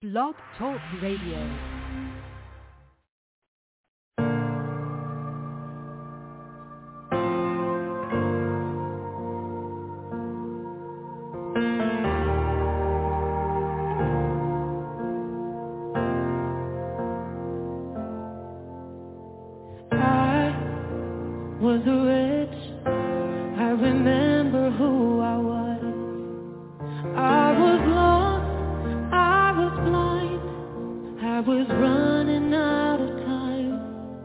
Blog Talk Radio. Was rich, I remember who I was. I was lost, I was blind, I was running out of time.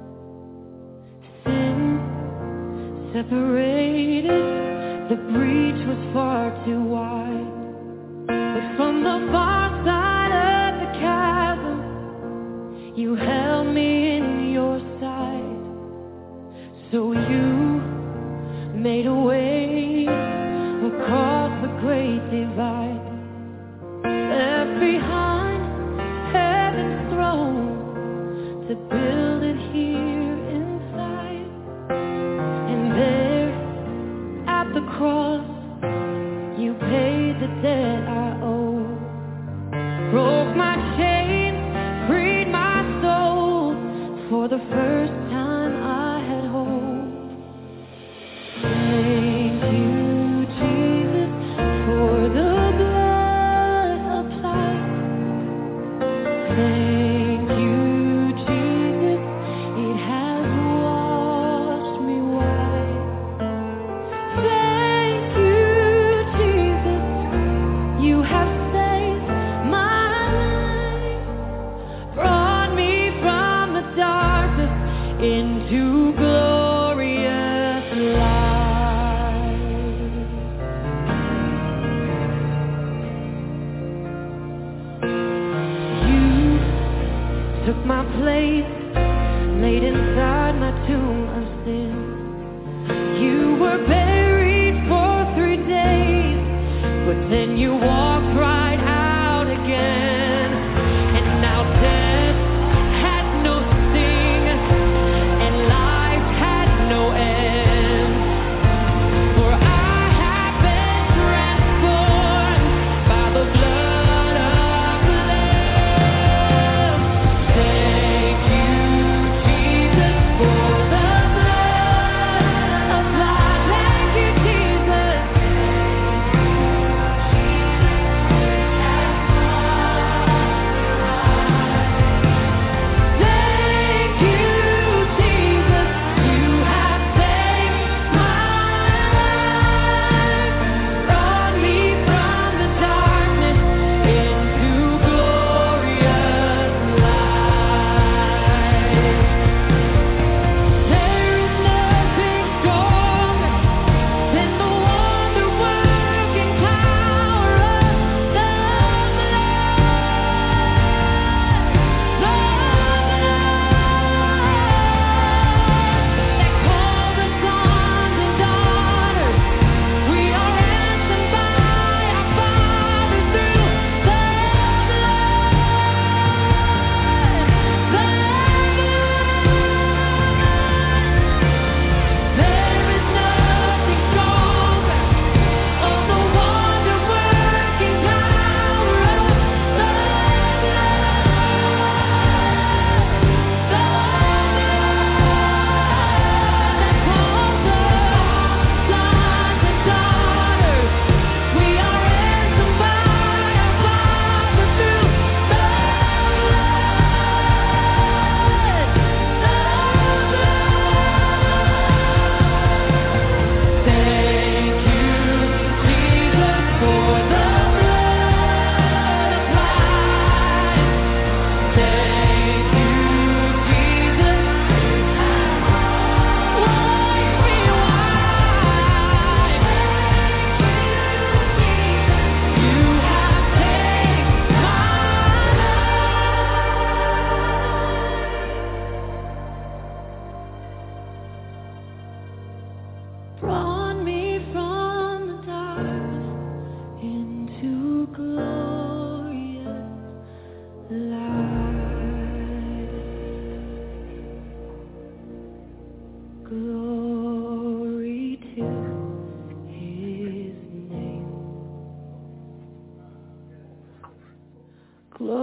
Sin separated, the breach was far too wide. But from the far side of the chasm, you held me in your sight. So you made a way across the great divide, left behind heaven's throne to build it here inside. And there at the cross, you paid the debt I owe, broke my chains, freed my soul. For the first time I had hope. Thank you, Jesus, for the blood applied. Thank you, Jesus, it has washed me white. Thank you, Jesus, you have saved my life, brought me from the darkness into glorious light. Took my place, laid inside my tomb of sin. You were buried for 3 days, but then you walked right out again. And now death had no sting, and life had no end. For I have been transformed by the blood of the Lamb. Thank you, Jesus, for the blood applied. Thank you, Jesus.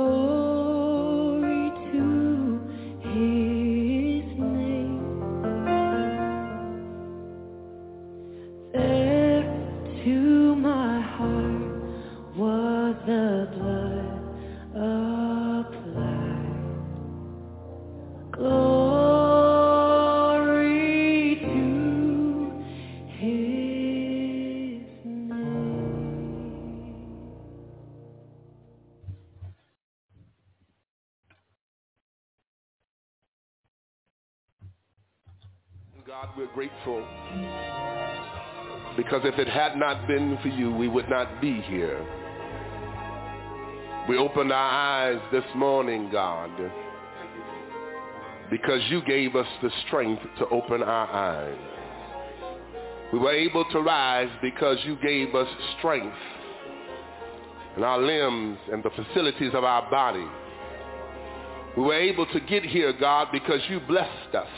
Glory to his name. There to my heart was the blood applied. Glory to his name. God, we're grateful because if it had not been for you, we would not be here. We opened our eyes this morning, God, because you gave us the strength to open our eyes. We were able to rise because you gave us strength in our limbs and the facilities of our body. We were able to get here, God, because you blessed us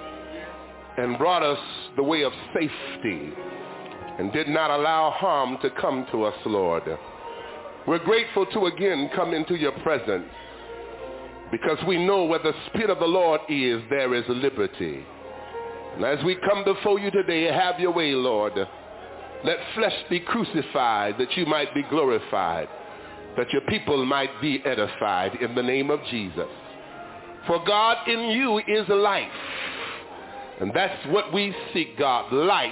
and brought us the way of safety and did not allow harm to come to us, Lord. We're grateful to again come into your presence because we know where the Spirit of the Lord is, there is liberty. And as we come before you today, have your way, Lord. Let flesh be crucified that you might be glorified, that your people might be edified in the name of Jesus. For God, in you is life. And that's what we seek, God, life,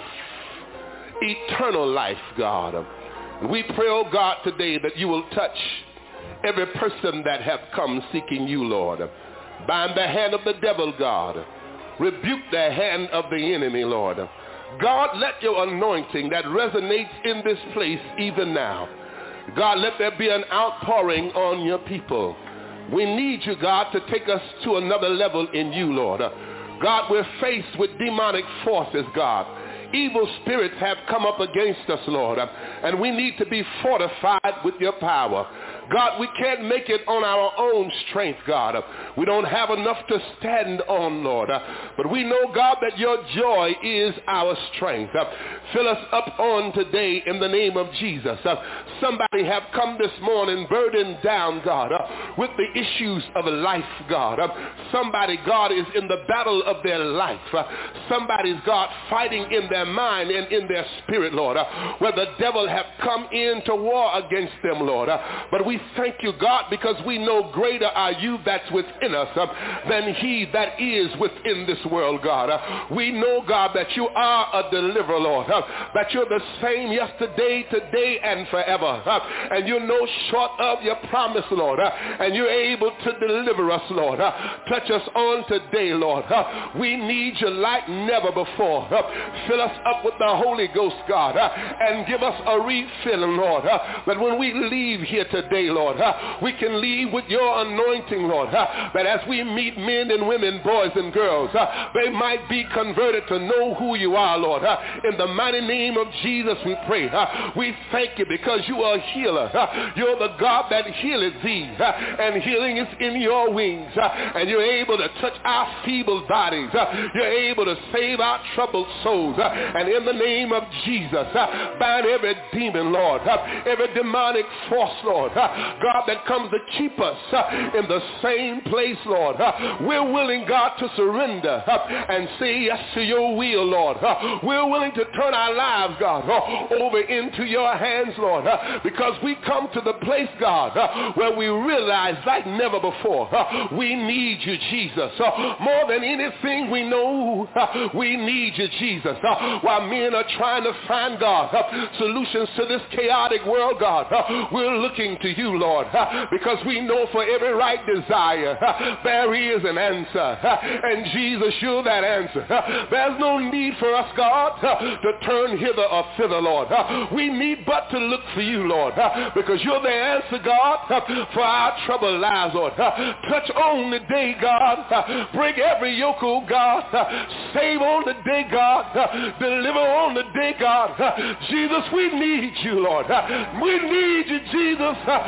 eternal life, God. And we pray, oh God, today that you will touch every person that have come seeking you, Lord. Bind the hand of the devil, God. Rebuke the hand of the enemy, Lord. God, let your anointing that resonates in this place even now. God, let there be an outpouring on your people. We need you, God, to take us to another level in you, Lord. God, we're faced with demonic forces, God. Evil spirits have come up against us, Lord, and we need to be fortified with your power. God, we can't make it on our own strength, God. We don't have enough to stand on, Lord. But we know, God, that your joy is our strength. Fill us up on today in the name of Jesus. Somebody have come this morning burdened down, God, with the issues of life, God. Somebody, God, is in the battle of their life. Somebody's, God, fighting in their mind and in their spirit, Lord, where the devil have come in to war against them, Lord. But we thank you, God, because we know greater are you that's within us than he that is within this world, God. We know, God, that you are a deliverer, Lord, that you're the same yesterday, today, and forever. And you're no short of your promise, Lord, and you're able to deliver us, Lord. Touch us on today, Lord. We need you like never before. Fill us up with the Holy Ghost, God, and give us a refilling, Lord, that when we leave here today, Lord, we can leave with your anointing, Lord, that as we meet men and women, boys and girls, they might be converted to know who you are, Lord. In the mighty name of Jesus we pray. We thank you because you are a healer. You're the God that healeth thee, and healing is in your wings, and you're able to touch our feeble bodies. You're able to save our troubled souls, and in the name of Jesus, bind every demon, Lord, every demonic force, Lord, God, that comes to keep us in the same place, Lord. We're willing, God, to surrender and say yes to your will, Lord. We're willing to turn our lives, God, over into your hands, Lord, because we come to the place, God, where we realize like never before, we need you, Jesus. More than anything we know, we need you, Jesus. While men are trying to find, God, solutions to this chaotic world, God, we're looking to you, Lord, because we know for every right desire, there is an answer. And Jesus, you're that answer. There's no need for us, God, to turn hither or thither, Lord. We need but to look for you, Lord, because you're the answer, God, for our troubled lives, Lord. Touch on the day, God. Break every yoke, oh God. Save on the day, God. Deliver on the day, God. Jesus, we need you, Lord. We need you, Jesus.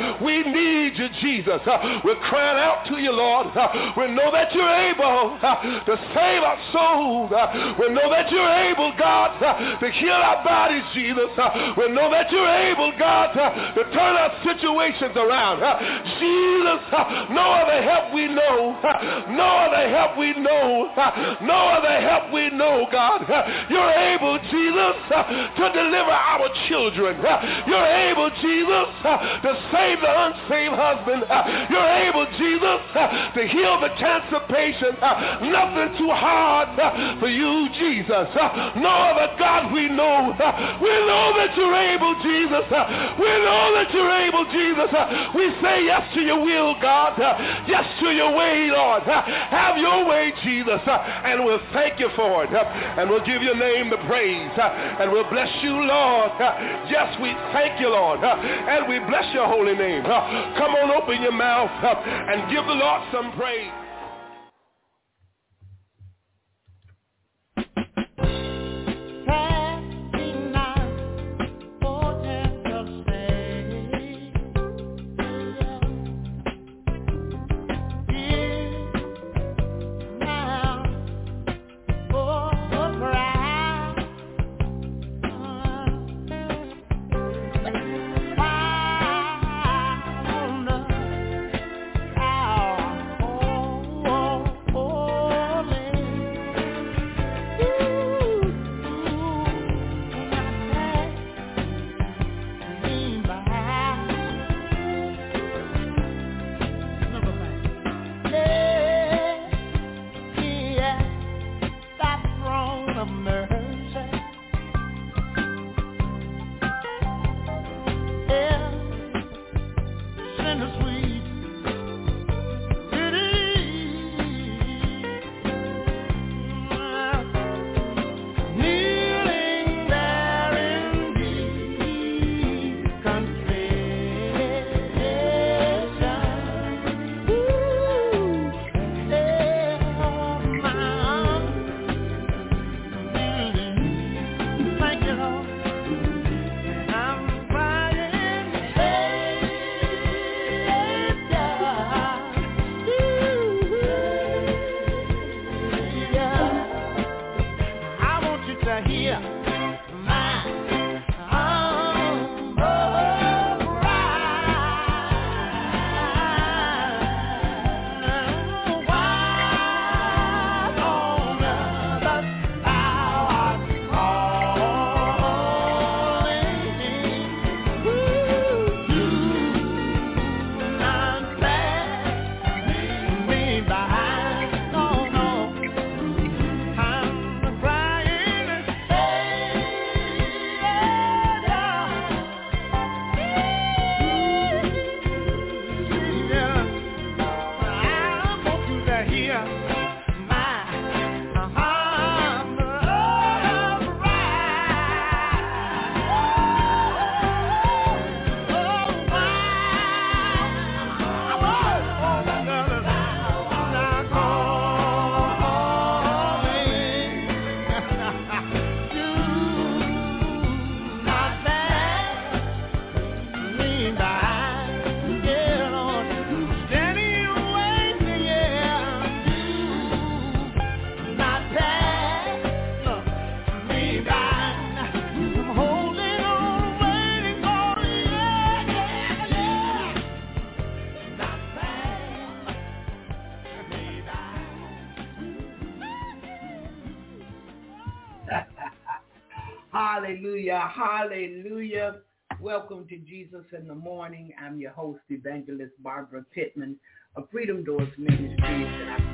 We need you, Jesus. We're crying out to you, Lord. We know that you're able to save our souls. We know that you're able, God, to heal our bodies, Jesus. We know that you're able, God, to turn our situations around. Jesus, no other help we know. No other help we know. No other help we know, God. You're able, Jesus, to deliver our children. You're able, Jesus, to save the unsaved husband. You're able, Jesus, to heal the cancer patient. Nothing too hard for you, Jesus. No other God we know. We know that you're able, Jesus. We know that you're able, Jesus. We say yes to your will, God. Yes to your way, Lord. Have your way, Jesus. And we'll thank you for it. And we'll give your name the praise. And we'll bless you, Lord. Yes, we thank you, Lord. And we bless your holy name. Come on, open your mouth and give the Lord some praise. Hallelujah, hallelujah. Welcome to Jesus in the Morning. I'm your host, Evangelist Barbara Pittman of Freedom Doors Ministries, and I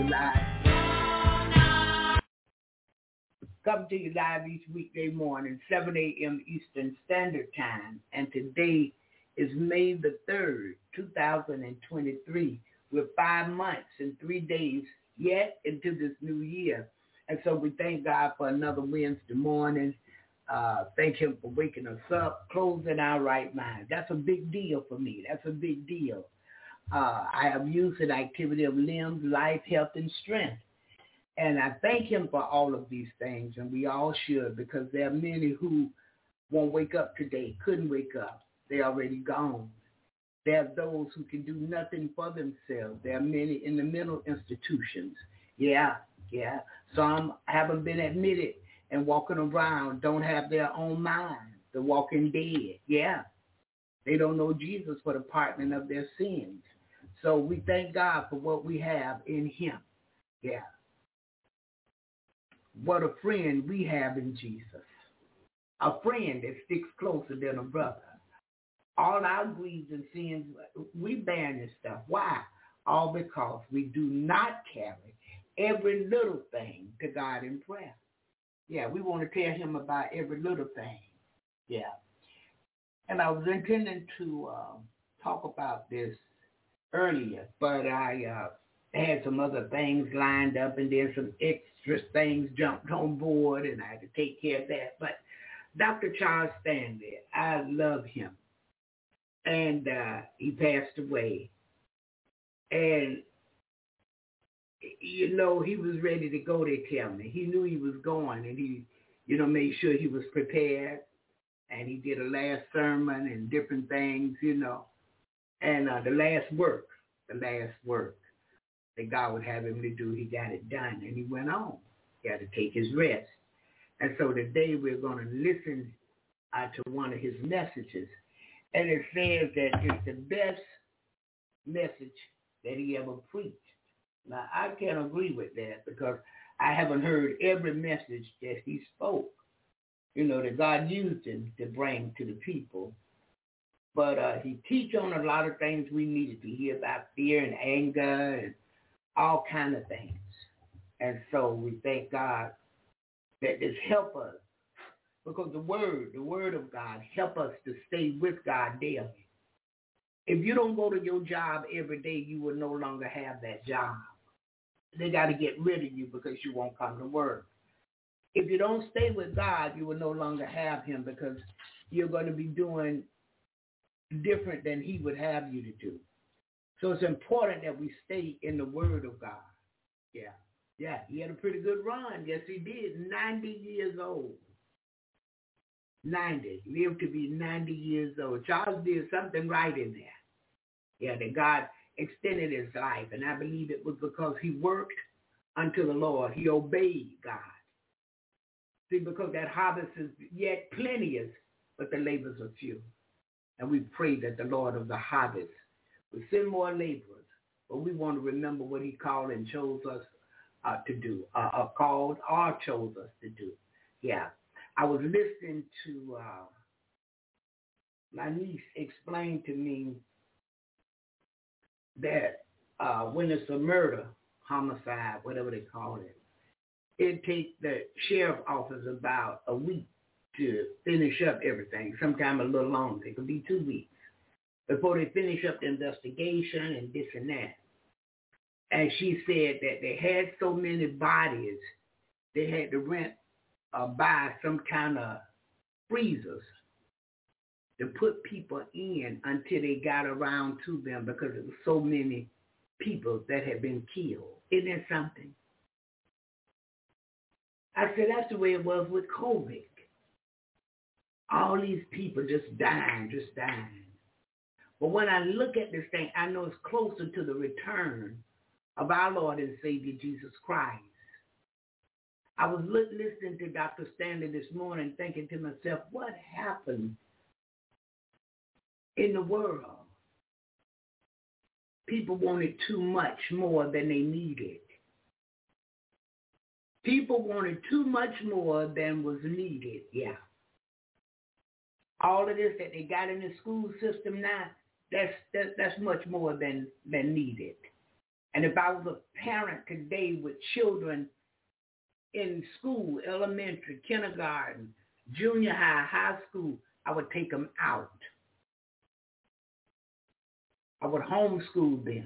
come to you live each weekday morning, 7 a.m. Eastern Standard Time. And today is May the 3rd, 2023. We're 5 months and 3 days yet into this new year. And so we thank God for another Wednesday morning. Thank him for waking us up, closing our right mind. That's a big deal for me. That's a big deal. I have use and activity of limbs, life, health, and strength. And I thank him for all of these things, and we all should, because there are many who won't wake up today, couldn't wake up. They're already gone. There are those who can do nothing for themselves. There are many in the mental institutions. Yeah. Some haven't been admitted and walking around don't have their own mind. The walking dead. Yeah. They don't know Jesus for the pardoning of their sins. So we thank God for what we have in him. Yeah. What a friend we have in Jesus. A friend that sticks closer than a brother. All our greeds and sins, we bear this stuff. Why? All because we do not carry every little thing to God in prayer. Yeah, we want to tell him about every little thing. Yeah. And I was intending to talk about this earlier, but I had some other things lined up and then some extra things jumped on board and I had to take care of that. But Dr. Charles Stanley, I love him. And he passed away. And, you know, he was ready to go, they tell me. He knew he was going and he, you know, made sure he was prepared. And he did a last sermon and different things, you know. And the last work that God would have him to do, he got it done. And he went on. He had to take his rest. And so today we're going to listen to one of his messages. And it says that it's the best message that he ever preached. Now, I can't agree with that because I haven't heard every message that he spoke, you know, that God used him to bring to the people. But he teach on a lot of things we needed to hear about fear and anger and all kind of things. And so we thank God that this help us because the word of God help us to stay with God daily. If you don't go to your job every day, you will no longer have that job. They got to get rid of you because you won't come to work. If you don't stay with God, you will no longer have him because you're going to be doing different than he would have you to do. So it's important that we stay in the word of God. Yeah, he had a pretty good run. Yes, he did. 90 years old. 90. Lived to be 90 years old. Charles did something right in there. Yeah, that God extended his life. And I believe it was because he worked unto the Lord. He obeyed God. See, because that harvest is yet plenteous, but the labors are few. And we pray that the Lord of the harvest will send more laborers. But we want to remember what he called and chose us to do, called or chose us to do. Yeah. I was listening to my niece explain to me that when it's a murder, homicide, whatever they call it, it takes the sheriff's office about a week to finish up everything, sometimes a little longer. It could be 2 weeks before they finish up the investigation and this and that. And she said that they had so many bodies, they had to rent buy some kind of freezers to put people in until they got around to them because there were so many people that had been killed. Isn't that something? I said, that's the way it was with COVID. All these people just dying. But when I look at this thing, I know it's closer to the return of our Lord and Savior Jesus Christ. I was listening to Dr. Stanley this morning thinking to myself, what happened in the world? People wanted too much more than they needed. People wanted too much more than was needed, yeah. All of this that they got in the school system now, that's much more than needed. And if I was a parent today with children in school, elementary, kindergarten, junior high, high school, I would take them out. I would homeschool them.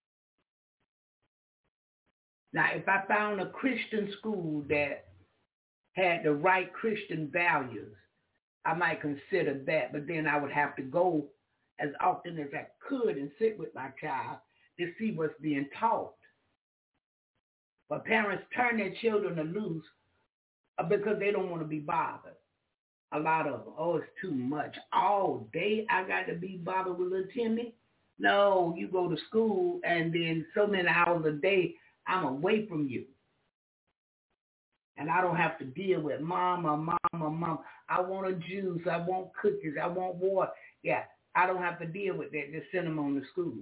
Now, if I found a Christian school that had the right Christian values, I might consider that, but then I would have to go as often as I could and sit with my child to see what's being taught. But parents turn their children loose because they don't want to be bothered. A lot of them, oh, it's too much. All day I got to be bothered with little Timmy. No, you go to school and then so many hours a day, I'm away from you. And I don't have to deal with mom. I want a juice. I want cookies. I want water. Yeah, I don't have to deal with that. Just send them on to school.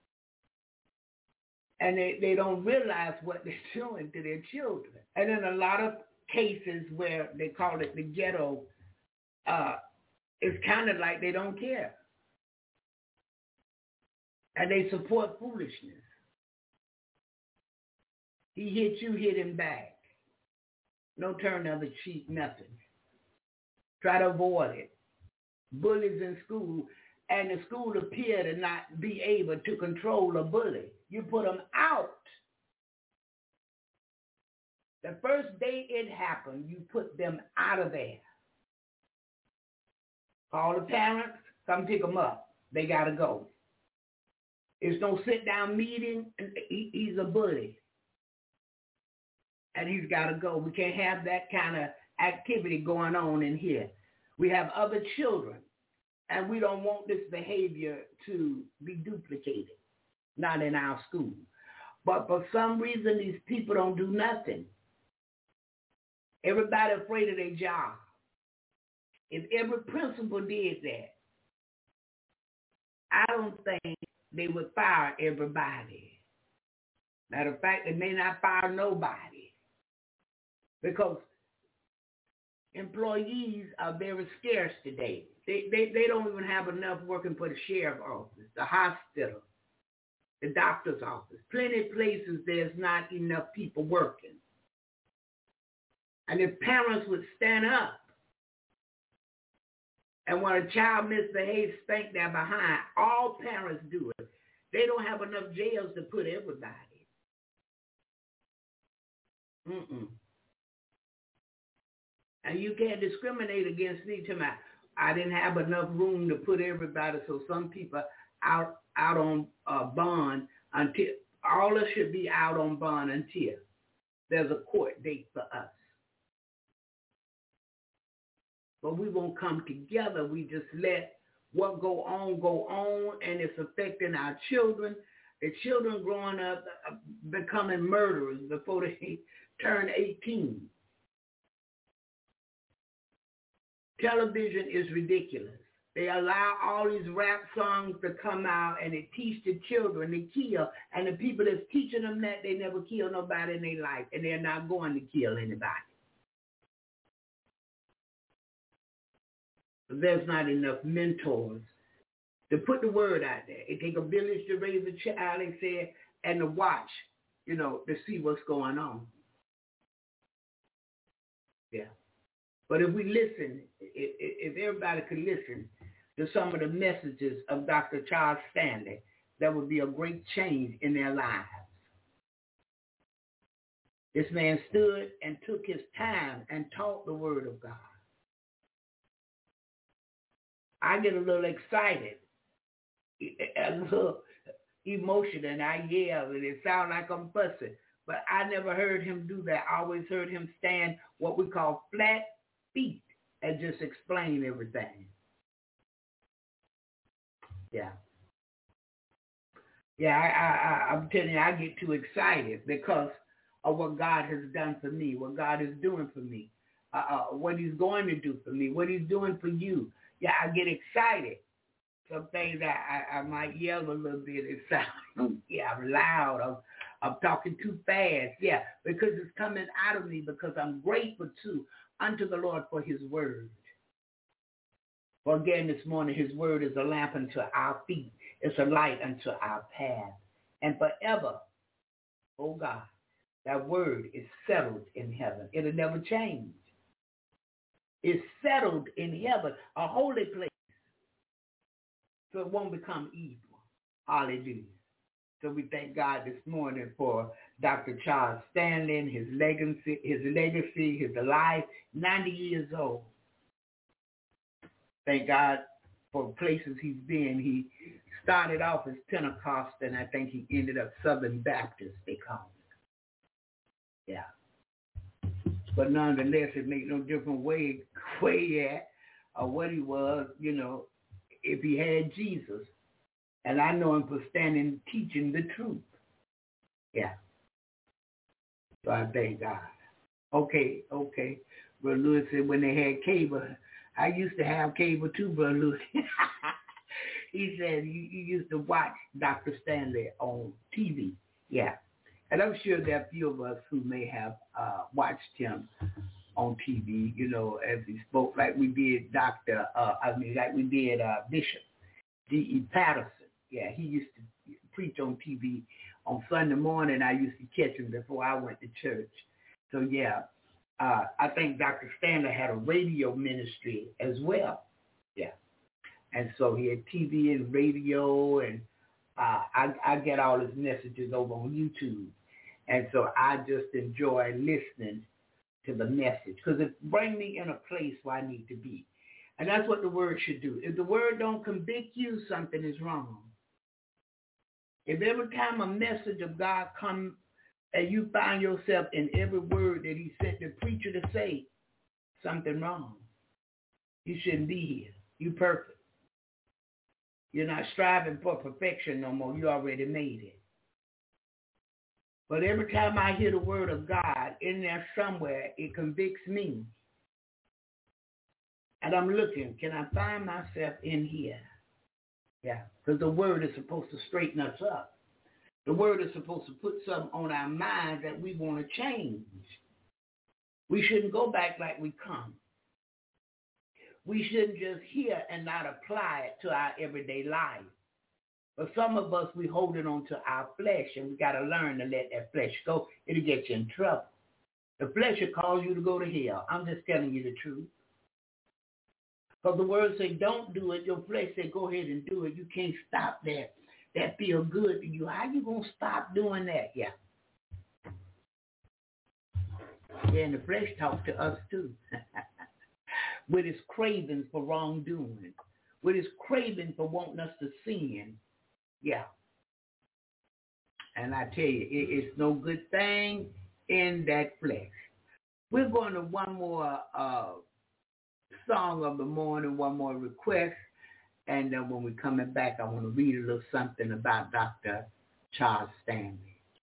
And they don't realize what they're doing to their children. And in a lot of cases where they call it the ghetto, it's kind of like they don't care. And they support foolishness. He hit you, hit him back. No turn the other cheek, nothing. Try to avoid it. Bullies in school, and the school appear to not be able to control a bully. You put them out. The first day it happened, you put them out of there. Call the parents, come pick them up. They got to go. It's no sit-down meeting. He's a bully. And he's got to go. We can't have that kind of activity going on in here. We have other children, and we don't want this behavior to be duplicated, not in our school. But for some reason, these people don't do nothing. Everybody afraid of their job. If every principal did that, I don't think they would fire everybody. Matter of fact, they may not fire nobody because employees are very scarce today. They don't even have enough working for the sheriff's office, the hospital, the doctor's office. Plenty of places there's not enough people working. And if parents would stand up and when a child misbehaves, spank their behind, all parents do it. They don't have enough jails to put everybody. And you can't discriminate against me tonight. I didn't have enough room to put everybody, so some people out on bond until all of us should be out on bond until there's a court date for us. But we won't come together. We just let what go on, and it's affecting our children. The children growing up becoming murderers before they turn 18. Television is ridiculous. They allow all these rap songs to come out, and they teach the children to kill. And the people that's teaching them that, they never kill nobody in their life, and they're not going to kill anybody. There's not enough mentors to put the word out there. It takes a village to raise a child, they said, and to watch, to see what's going on. Yeah. But if we listen, if everybody could listen to some of the messages of Dr. Charles Stanley, that would be a great change in their lives. This man stood and took his time and taught the word of God. I get a little excited, a little emotional, and I yell, and it sounds like I'm fussing. But I never heard him do that. I always heard him stand what we call flat feet and just explain everything. Yeah. Yeah, I'm telling you, I get too excited because of what God has done for me, what God is doing for me, what he's going to do for me, what he's doing for you. Yeah, I get excited. Some things I might yell a little bit. It sounds, I'm loud. I'm talking too fast. Yeah, because it's coming out of me because I'm grateful unto the Lord for his word. For again this morning, his word is a lamp unto our feet. It's a light unto our path. And forever, oh God, that word is settled in heaven. It'll never change. It's settled in heaven, a holy place. So it won't become evil. Hallelujah. So we thank God this morning for Dr. Charles Stanley, his legacy, his life, 90 years old. Thank God for places he's been. He started off as Pentecostal, and I think he ended up Southern Baptist, they call it. Yeah. But nonetheless, it made no different where he at or what he was, if he had Jesus. And I know him for standing, teaching the truth. Yeah. So I thank God. Okay. Brother Lewis said when they had cable, I used to have cable too, Brother Lewis. He said you used to watch Dr. Stanley on TV. Yeah. And I'm sure there are a few of us who may have watched him on TV, as he spoke, like we did Bishop D.E. Patterson. Yeah, he used to preach on TV on Sunday morning. I used to catch him before I went to church. So, yeah, I think Dr. Stanley had a radio ministry as well. Yeah. And so he had TV and radio, and I get all his messages over on YouTube. And so I just enjoy listening to the message because it brings me in a place where I need to be. And that's what the word should do. If the word don't convict you, something is wrong. If every time a message of God comes and you find yourself in every word that he sent the preacher to say, something wrong. You shouldn't be here. You're perfect. You're not striving for perfection no more. You already made it. But every time I hear the word of God in there somewhere, it convicts me. And I'm looking, can I find myself in here? Yeah, because the word is supposed to straighten us up. The word is supposed to put something on our minds that we want to change. We shouldn't go back like we come. We shouldn't just hear and not apply it to our everyday life. But some of us, we hold it on to our flesh, and we got to learn to let that flesh go. It'll get you in trouble. The flesh will cause you to go to hell. I'm just telling you the truth. Because the word say, don't do it. Your flesh say, go ahead and do it. You can't stop that. That feel good to you. How you going to stop doing that? Yeah. Yeah, and the flesh talks to us too. With its cravings for wrongdoing. With its craving for wanting us to sin. Yeah. And I tell you, it's no good thing in that flesh. We're going to one more song of the morning, one more request. And then when we're coming back, I want to read a little something about Dr. Charles Stanley.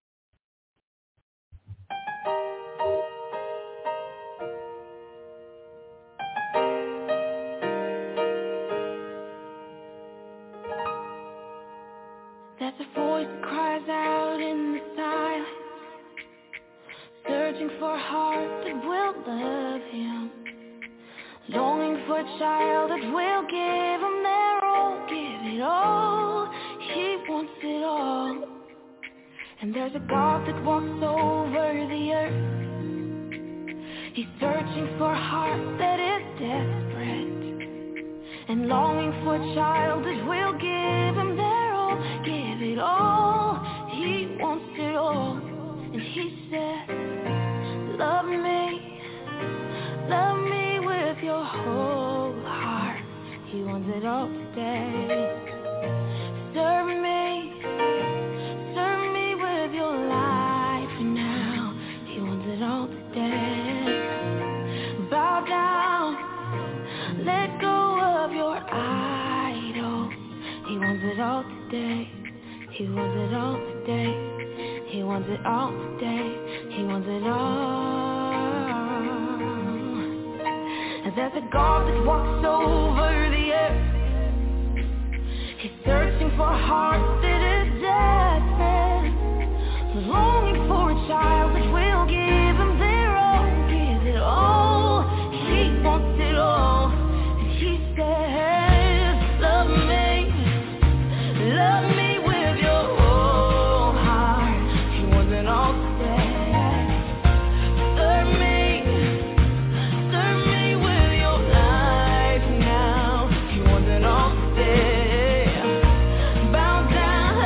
There's a voice that cries out in the silence, searching for a heart that will love him, longing for a child that will give him their all, give it all. He wants it all. And there's a God that walks over the earth. He's searching for a heart that is desperate and longing for a child that will give him their all, give it all. He wants it all. And he said, love me with your whole heart. He wants it all today. Serve me with your life now. He wants it all today. Bow down, let go of your idol. He wants it all today. He wants it all today. He wants it all today. He wants it all. And there's a God that walks over the earth. He's searching for a heart that is desperate, longing for a child that will give him their all, give it all. He wants it all. And he says, love me with your whole heart. He wants it all today. Serve me with your life now. He wants it all today. Bow down.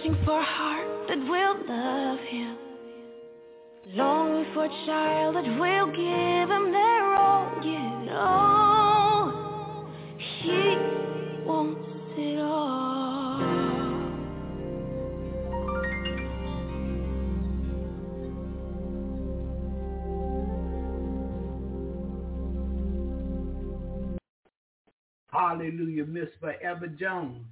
searching for a heart that will love him, longing for a child that will give him their all. You know, he wants it all. Hallelujah, Miss Forever Jones.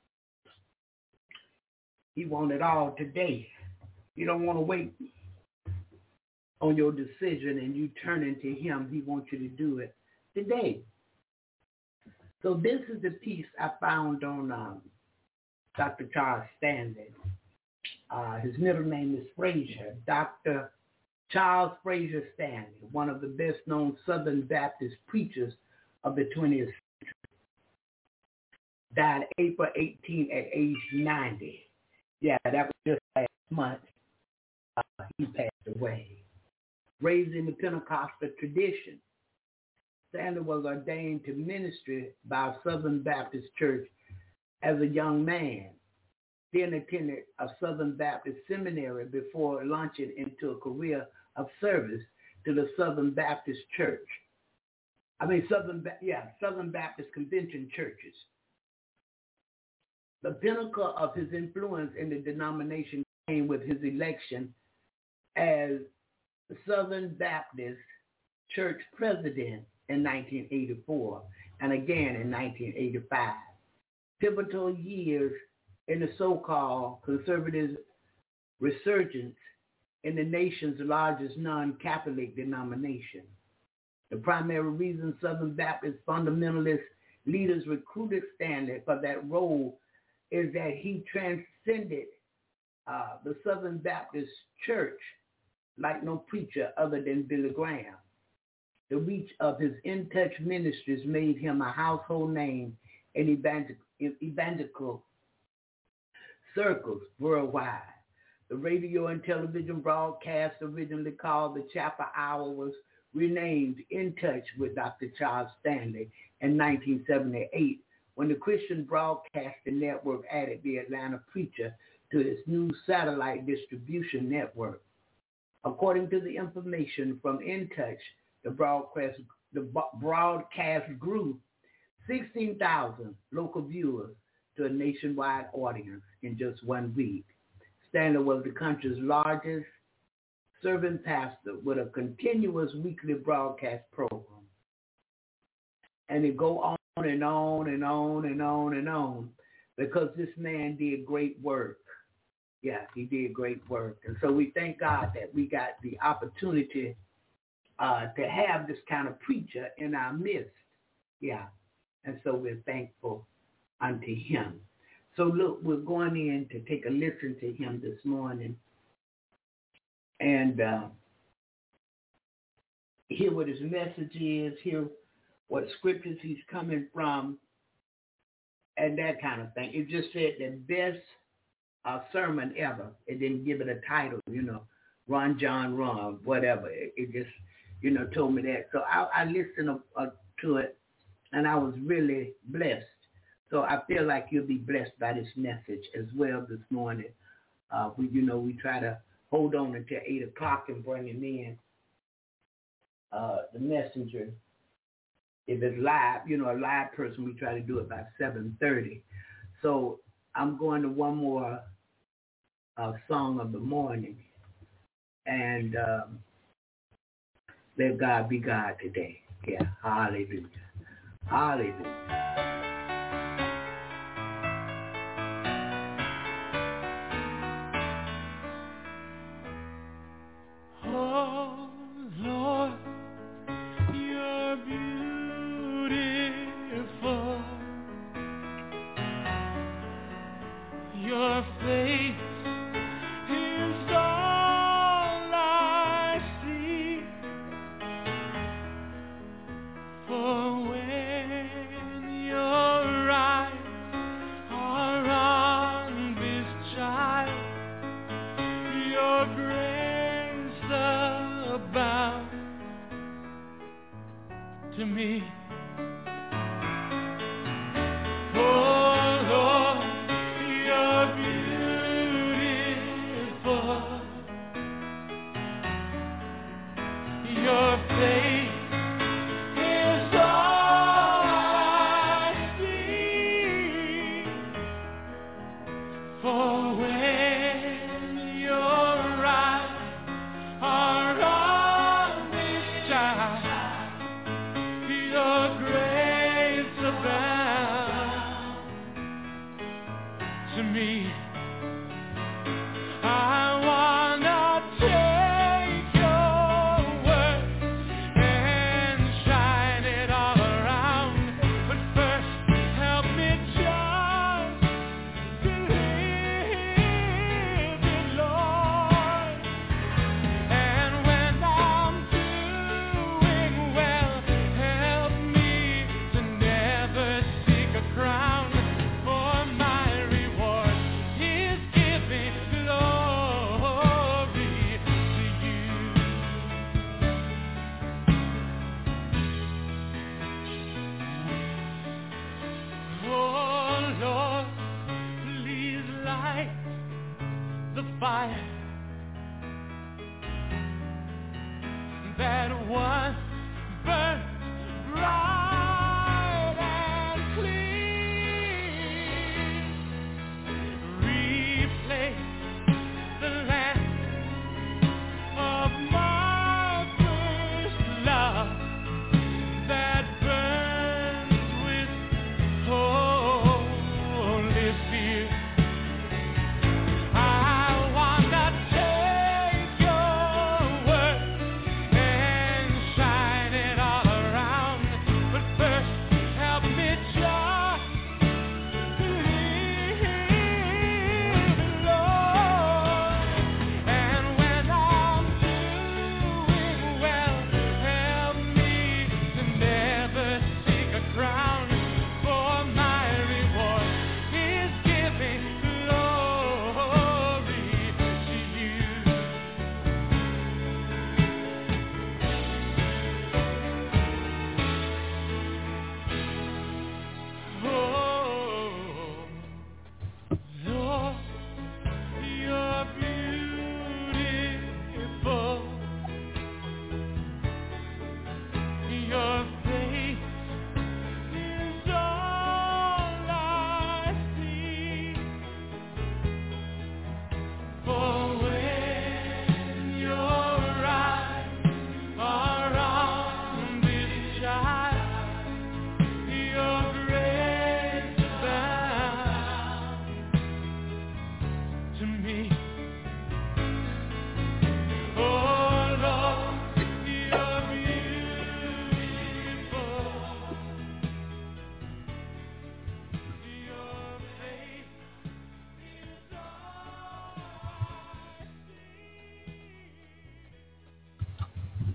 He wants it all today. You don't want to wait on your decision and you turning to him. He wants you to do it today. So this is the piece I found on Dr. Charles Stanley. His middle name is Frazier. Dr. Charles Frazier Stanley, one of the best-known Southern Baptist preachers of the 20th century, died April 18 at age 90. Yeah, that was just last month. He passed away. Raised in the Pentecostal tradition, Stanley was ordained to ministry by a Southern Baptist church as a young man, then attended a Southern Baptist seminary before launching into a career of service to the Southern Baptist Church. Southern Baptist Convention churches. The pinnacle of his influence in the denomination came with his election as the Southern Baptist Church president in 1984 and again in 1985. Pivotal years in the so-called conservative resurgence in the nation's largest non-Catholic denomination. The primary reason Southern Baptist fundamentalist leaders recruited Stanley for that role is that he transcended the Southern Baptist Church like no preacher other than Billy Graham. The reach of his In Touch ministries made him a household name in evangelical circles worldwide. The radio and television broadcast originally called the Chapel Hour was renamed In Touch with Dr. Charles Stanley in 1978 when the Christian Broadcasting Network added the Atlanta Preacher to its new satellite distribution network. According to the information from In Touch, the broadcast grew 16,000 local viewers to a nationwide audience in just 1 week. Stanley was the country's largest serving pastor with a continuous weekly broadcast program. And it go on and on and on and on and on because this man did great work. Yeah, he did great work. And so we thank God that we got the opportunity to have this kind of preacher in our midst. Yeah, and so we're thankful unto him. So look, we're going in to take a listen to him this morning and hear what his message is, hear what scriptures he's coming from, and that kind of thing. It just said the best sermon ever. It didn't give it a title, Run, John, Run, whatever. It just, told me that. So I listened to it, and I was really blessed. So I feel like you'll be blessed by this message as well this morning. We try to hold on until 8 o'clock and bring him in. The messenger, if it's live, a live person, we try to do it by 7:30. So I'm going to one more song of the morning, and let God be God today. Yeah, hallelujah. Hallelujah. Oh Lord, you're beautiful.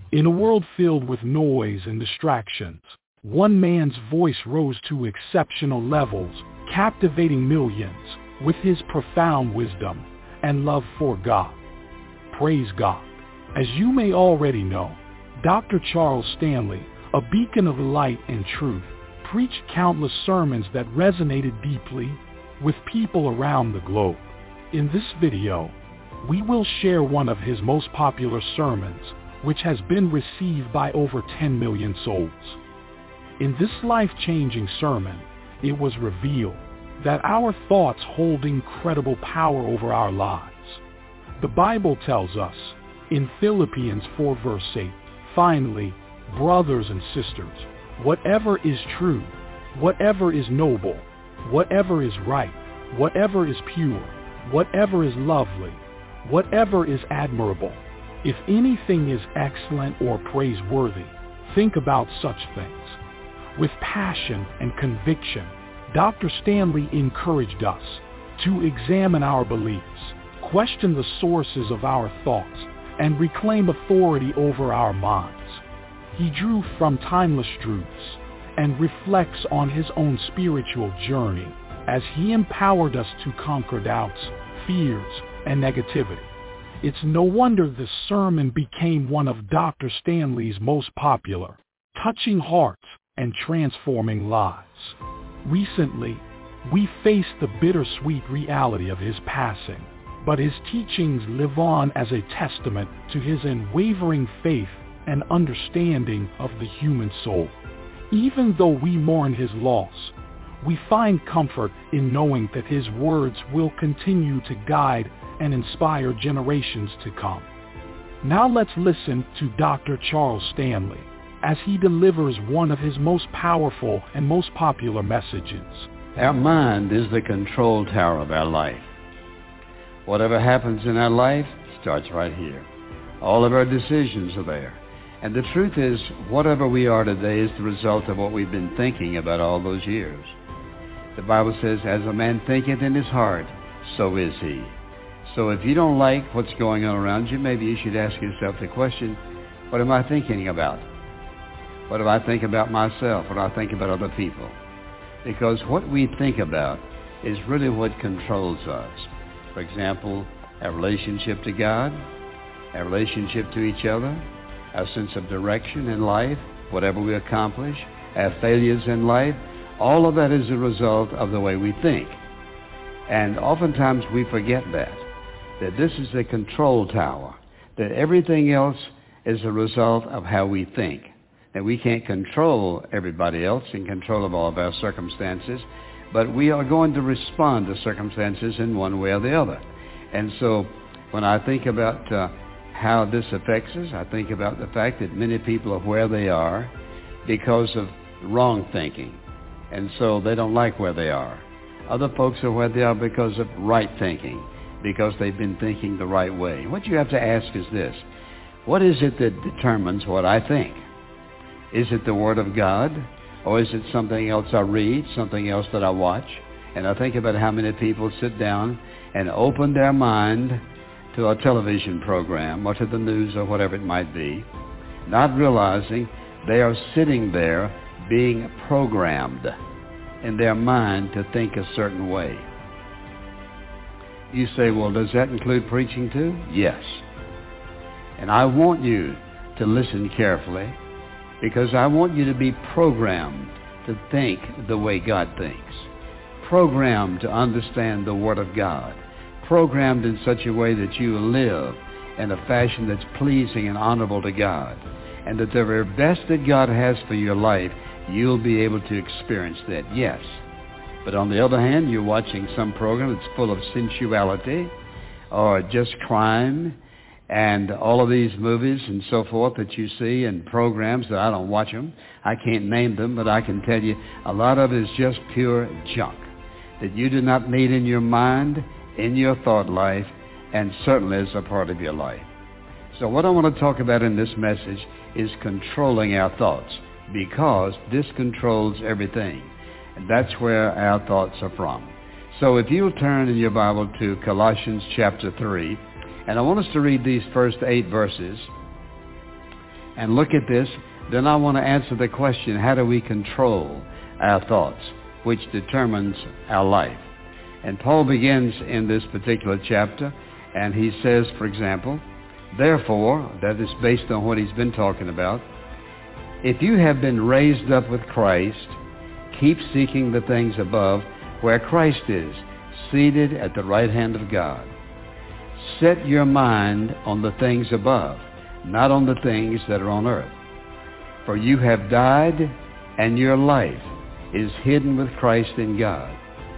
In a world filled with noise and distractions, one man's voice rose to exceptional levels, captivating millions with his profound wisdom and love for God. Praise God. As you may already know, Dr. Charles Stanley, a beacon of light and truth, preached countless sermons that resonated deeply with people around the globe. In this video, we will share one of his most popular sermons, which has been received by over 10 million souls. In this life-changing sermon, it was revealed that our thoughts hold incredible power over our lives. The Bible tells us in Philippians 4 verse 8, "Finally, brothers and sisters, whatever is true, whatever is noble, whatever is right, whatever is pure, whatever is lovely, whatever is admirable, if anything is excellent or praiseworthy, think about such things." With passion and conviction, Dr. Stanley encouraged us to examine our beliefs, question the sources of our thoughts, and reclaim authority over our minds. He drew from timeless truths and reflects on his own spiritual journey as he empowered us to conquer doubts, fears, and negativity. It's no wonder this sermon became one of Dr. Stanley's most popular, touching hearts and transforming lives. Recently, we faced the bittersweet reality of his passing, but his teachings live on as a testament to his unwavering faith and understanding of the human soul. Even though we mourn his loss, we find comfort in knowing that his words will continue to guide and inspire generations to come. Now let's listen to Dr. Charles Stanley as he delivers one of his most powerful and most popular messages. Our mind is the control tower of our life. Whatever happens in our life starts right here. All of our decisions are there. And the truth is, whatever we are today is the result of what we've been thinking about all those years. The Bible says, as a man thinketh in his heart, so is he. So if you don't like what's going on around you, maybe you should ask yourself the question, what am I thinking about? What do I think about myself? What do I think about other people? Because what we think about is really what controls us. For example, our relationship to God, our relationship to each other, our sense of direction in life, whatever we accomplish, our failures in life, all of that is a result of the way we think. And oftentimes we forget that this is the control tower, that everything else is a result of how we think. That we can't control everybody else in control of all of our circumstances, but we are going to respond to circumstances in one way or the other. And so when I think about how this affects us, I think about the fact that many people are where they are because of wrong thinking. And so they don't like where they are. Other folks are where they are because of right thinking, because they've been thinking the right way. What you have to ask is this: what is it that determines what I think? Is it the Word of God? Or is it something else I read, something else that I watch? And I think about how many people sit down and open their mind to a television program or to the news or whatever it might be, not realizing they are sitting there being programmed in their mind to think a certain way. You say, well, does that include preaching too? Yes. And I want you to listen carefully, because I want you to be programmed to think the way God thinks, programmed to understand the Word of God, programmed in such a way that you live in a fashion that's pleasing and honorable to God, and that the very best that God has for your life, you'll be able to experience that, yes. But on the other hand, you're watching some program that's full of sensuality or just crime, and all of these movies and so forth that you see and programs that I don't watch them. I can't name them, but I can tell you a lot of it is just pure junk that you do not need in your mind, in your thought life, and certainly as a part of your life. So what I want to talk about in this message is controlling our thoughts, because this controls everything. And that's where our thoughts are from. So if you'll turn in your Bible to Colossians chapter 3, and I want us to read these first 8 verses. and look at this, then I want to answer the question, how do we control our thoughts, which determines our life? And Paul begins in this particular chapter, and he says, for example, therefore, that is based on what he's been talking about, if you have been raised up with Christ, keep seeking the things above where Christ is, seated at the right hand of God. Set your mind on the things above, not on the things that are on earth. For you have died, and your life is hidden with Christ in God.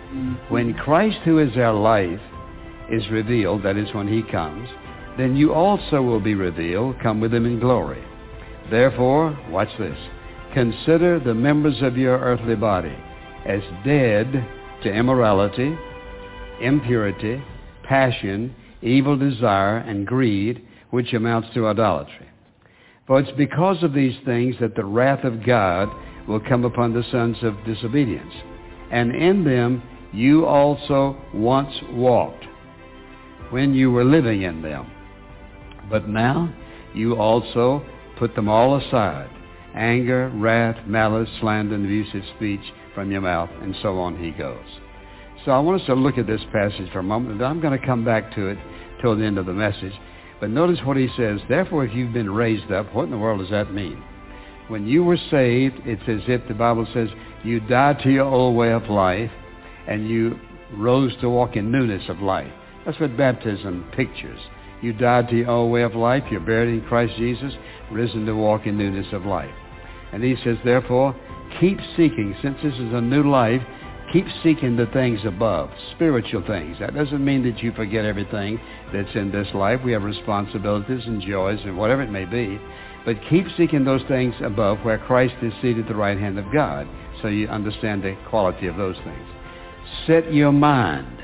When Christ, who is our life, is revealed, that is when he comes, then you also will be revealed, come with him in glory. Therefore, watch this, consider the members of your earthly body as dead to immorality, impurity, passion, evil desire, and greed, which amounts to idolatry. For it's because of these things that the wrath of God will come upon the sons of disobedience. And in them you also once walked, when you were living in them. But now you also put them all aside, anger, wrath, malice, slander, and abusive speech from your mouth, and so on he goes. So I want us to look at this passage for a moment, and I'm going to come back to it till the end of the message. But notice what he says, therefore if you've been raised up, what in the world does that mean? When you were saved, it's as if the Bible says you died to your old way of life, and you rose to walk in newness of life. That's what baptism pictures. You died to your old way of life, you're buried in Christ Jesus, risen to walk in newness of life. And he says, therefore, keep seeking, since this is a new life, keep seeking the things above, spiritual things. That doesn't mean that you forget everything that's in this life. We have responsibilities and joys and whatever it may be. But keep seeking those things above where Christ is seated at the right hand of God, so you understand the quality of those things. Set your mind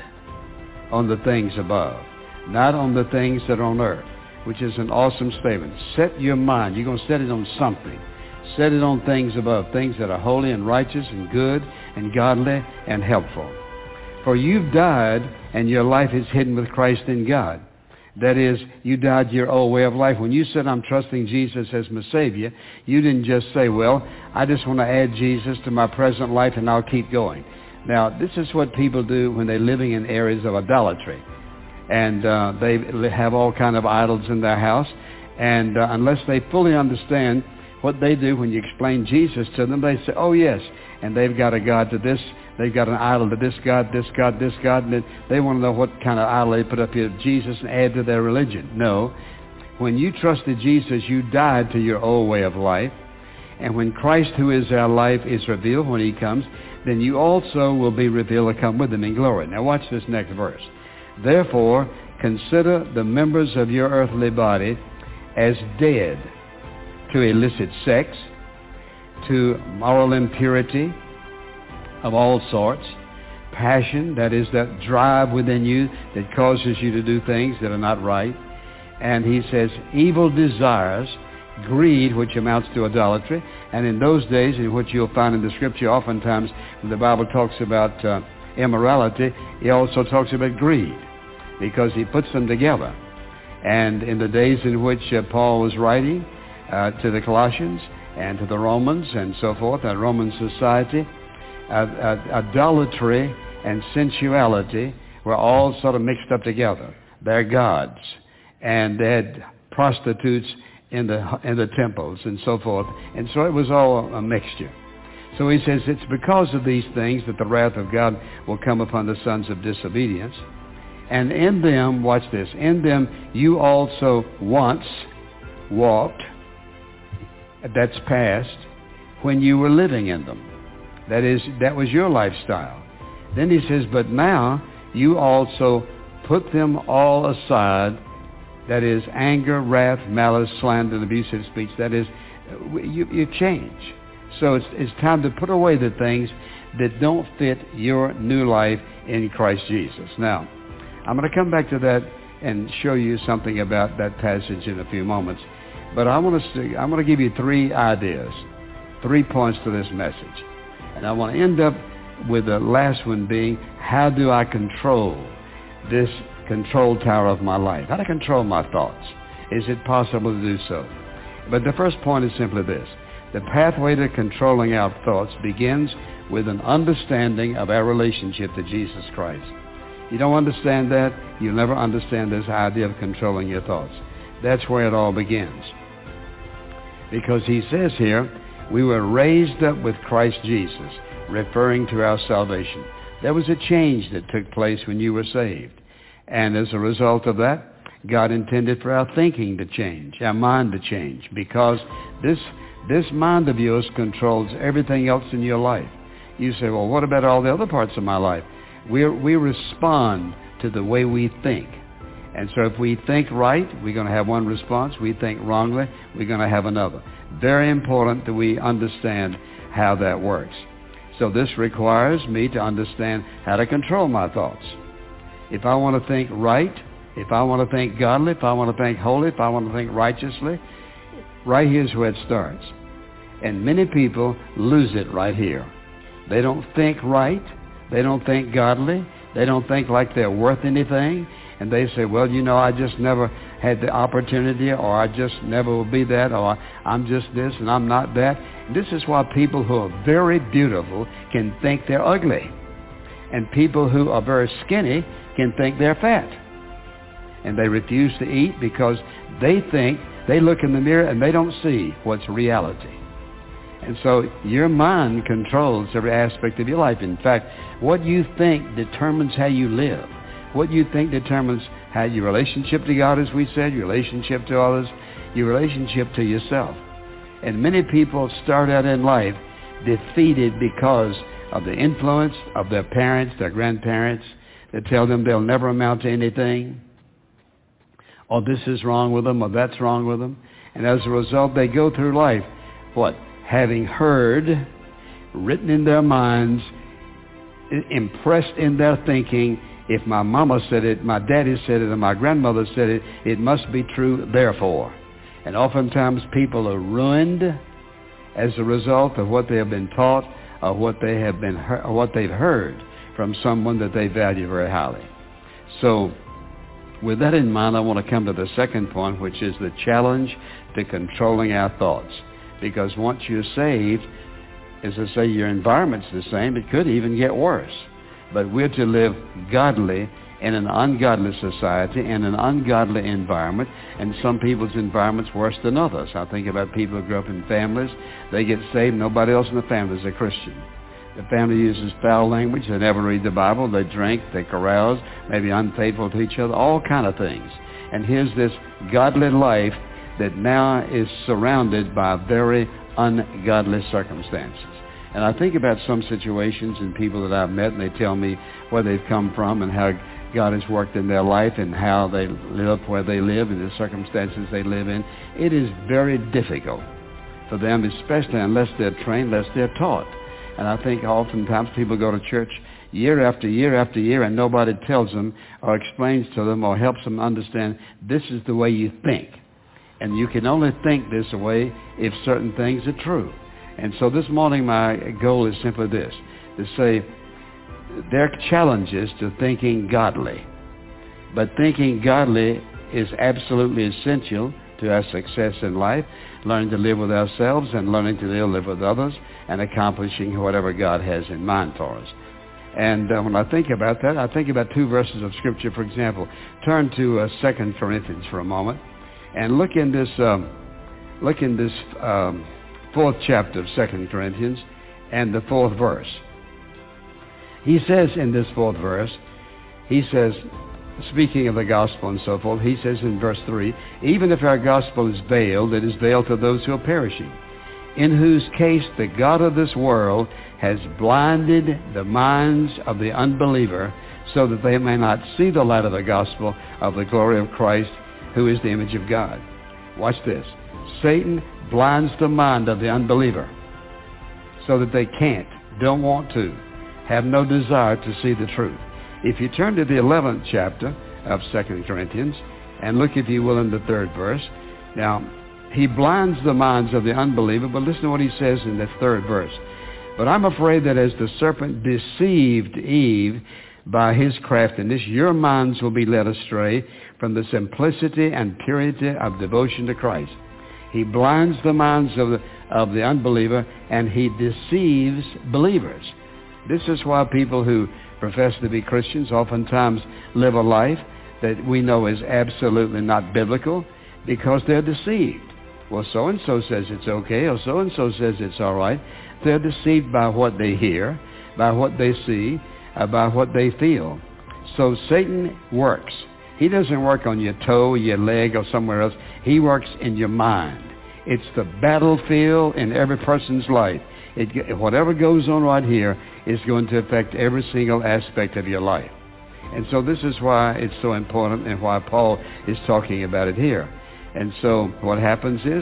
on the things above, not on the things that are on earth, which is an awesome statement. Set your mind. You're going to set it on something. Set it on things above, things that are holy and righteous and good and godly and helpful. For you've died, and your life is hidden with Christ in God. That is, you died to your old way of life. When you said, I'm trusting Jesus as my Savior, you didn't just say, well, I just want to add Jesus to my present life and I'll keep going. Now, this is what people do when they're living in areas of idolatry. And they have all kind of idols in their house. And unless they fully understand what they do when you explain Jesus to them, they say, oh, yes, and they've got a God to this, they've got an idol to this God, this God, this God, and then they want to know what kind of idol they put up here, Jesus, and add to their religion. No. When you trusted Jesus, you died to your old way of life. And when Christ, who is our life, is revealed when he comes, then you also will be revealed to come with him in glory. Now watch this next verse. Therefore, consider the members of your earthly body as dead to illicit sex, to moral impurity of all sorts, passion, that is that drive within you that causes you to do things that are not right. And he says evil desires, greed, which amounts to idolatry. And in those days, in which you'll find in the scripture oftentimes when the Bible talks about immorality, he also talks about greed, because he puts them together. And in the days in which Paul was writing to the Colossians and to the Romans and so forth, that Roman society, idolatry and sensuality were all sort of mixed up together. They're gods. And they had prostitutes in the temples and so forth. And so it was all a mixture. So he says it's because of these things that the wrath of God will come upon the sons of disobedience. And in them, watch this, in them you also once walked, that's past, when you were living in them. That is, that was your lifestyle. Then he says, but now you also put them all aside, that is anger, wrath, malice, slander, and abusive speech. That is, you change. So it's time to put away the things that don't fit your new life in Christ Jesus. Now, I'm going to come back to that and show you something about that passage in a few moments. But I'm going to give you 3 ideas, 3 points to this message. And I want to end up with the last one being, how do I control this control tower of my life? How do I control my thoughts? Is it possible to do so? But the first point is simply this. The pathway to controlling our thoughts begins with an understanding of our relationship to Jesus Christ. You don't understand that, you'll never understand this idea of controlling your thoughts. That's where it all begins. Because he says here, we were raised up with Christ Jesus, referring to our salvation. There was a change that took place when you were saved. And as a result of that, God intended for our thinking to change, our mind to change, because this mind of yours controls everything else in your life. You say, well, what about all the other parts of my life? We respond to the way we think. And so if we think right, we're going to have one response. We think wrongly, we're going to have another. Very important that we understand how that works. So this requires me to understand how to control my thoughts. If I want to think right, if I want to think godly, if I want to think holy, if I want to think righteously, right here's where it starts. And many people lose it right here. They don't think right. They don't think godly. They don't think like they're worth anything. And they say, well, you know, I just never had the opportunity, or I just never will be that, or I'm just this and I'm not that. And this is why people who are very beautiful can think they're ugly. And people who are very skinny can think they're fat. And they refuse to eat because they think, they look in the mirror and they don't see what's reality. And so your mind controls every aspect of your life. In fact, what you think determines how you live. What you think determines how your relationship to God, as we said, your relationship to others, your relationship to yourself. And many people start out in life defeated because of the influence of their parents, their grandparents, that tell them they'll never amount to anything, or this is wrong with them, or that's wrong with them. And as a result, they go through life, what? Having heard, written in their minds, impressed in their thinking, if my mama said it, my daddy said it, and my grandmother said it, it must be true, therefore. And oftentimes people are ruined as a result of what they have been taught, or what they have been, or what they've heard from someone that they value very highly. So, with that in mind, I want to come to the second point, which is the challenge to controlling our thoughts. Because once you're saved, as I say, your environment's the same. It could even get worse. But we're to live godly in an ungodly society, in an ungodly environment, and some people's environment's worse than others. I think about people who grew up in families. They get saved, nobody else in the family is a Christian. The family uses foul language, they never read the Bible, they drink, they carouse, maybe unfaithful to each other, all kind of things. And here's this godly life that now is surrounded by very ungodly circumstances. And I think about some situations and people that I've met, and they tell me where they've come from and how God has worked in their life and how they live where they live and the circumstances they live in. It is very difficult for them, especially unless they're trained, unless they're taught. And I think oftentimes people go to church year after year after year and nobody tells them or explains to them or helps them understand this is the way you think. And you can only think this way if certain things are true. And so this morning my goal is simply this, to say there are challenges to thinking godly. But thinking godly is absolutely essential to our success in life, learning to live with ourselves and learning to live with others and accomplishing whatever God has in mind for us. And when I think about that, I think about two verses of Scripture. For example, turn to 2 Corinthians for a moment and look in this fourth chapter of 2 Corinthians and the fourth verse. He says in this fourth verse, he says, speaking of the gospel and so forth, he says in verse 3, even if our gospel is veiled, it is veiled to those who are perishing, in whose case the God of this world has blinded the minds of the unbeliever so that they may not see the light of the gospel of the glory of Christ, who is the image of God. Watch this. Satan blinds the mind of the unbeliever so that they don't want to, have no desire to see the truth. If you turn to the 11th chapter of 2 Corinthians and look, if you will, in the third verse. Now, he blinds the minds of the unbeliever, but listen to what he says in the third verse. But I'm afraid that as the serpent deceived Eve by his craftiness, your minds will be led astray from the simplicity and purity of devotion to Christ. He blinds the minds of the unbeliever, and he deceives believers. This is why people who profess to be Christians oftentimes live a life that we know is absolutely not biblical, because they're deceived. Well, so-and-so says it's okay, or so-and-so says it's all right. They're deceived by what they hear, by what they see, by what they feel. So Satan works. He doesn't work on your toe, your leg, or somewhere else. He works in your mind. It's the battlefield in every person's life. Whatever goes on right here is going to affect every single aspect of your life. And so this is why it's so important, and why Paul is talking about it here. And so what happens is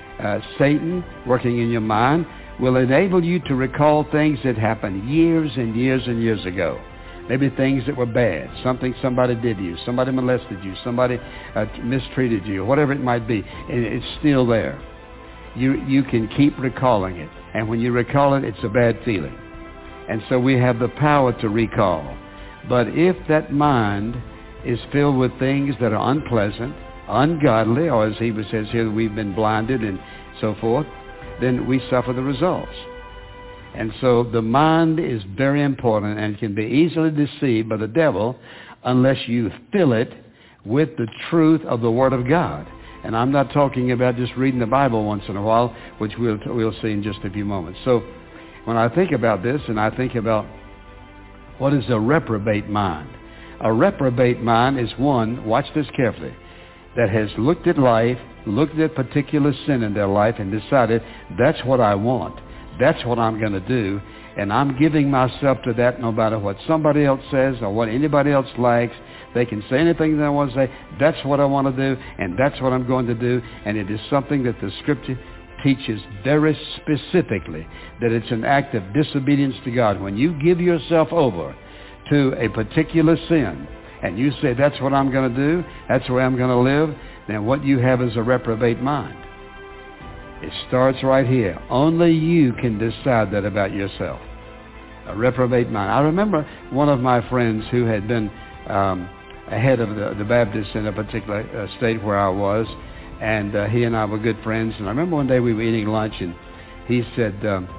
Satan, working in your mind, will enable you to recall things that happened years and years and years ago. Maybe things that were bad, something somebody did to you, somebody molested you, somebody mistreated you, whatever it might be, and it's still there. You can keep recalling it, and when you recall it, it's a bad feeling. And so we have the power to recall. But if that mind is filled with things that are unpleasant, ungodly, or as he says here, we've been blinded and so forth, then we suffer the results. And so the mind is very important and can be easily deceived by the devil unless you fill it with the truth of the Word of God. And I'm not talking about just reading the Bible once in a while, which we'll see in just a few moments. So when I think about this, and I think about what is a reprobate mind. A reprobate mind is one, watch this carefully, that has looked at life, looked at particular sin in their life, and decided, that's what I want. That's what I'm going to do, and I'm giving myself to that no matter what somebody else says or what anybody else likes. They can say anything they want to say. That's what I want to do, and that's what I'm going to do, and it is something that the Scripture teaches very specifically, that it's an act of disobedience to God. When you give yourself over to a particular sin, and you say, that's what I'm going to do, that's the way I'm going to live, then what you have is a reprobate mind. It starts right here. Only you can decide that about yourself. A reprobate mind. I remember one of my friends who had been head of the Baptists in a particular state where I was, and he and I were good friends. And I remember one day we were eating lunch, and he said,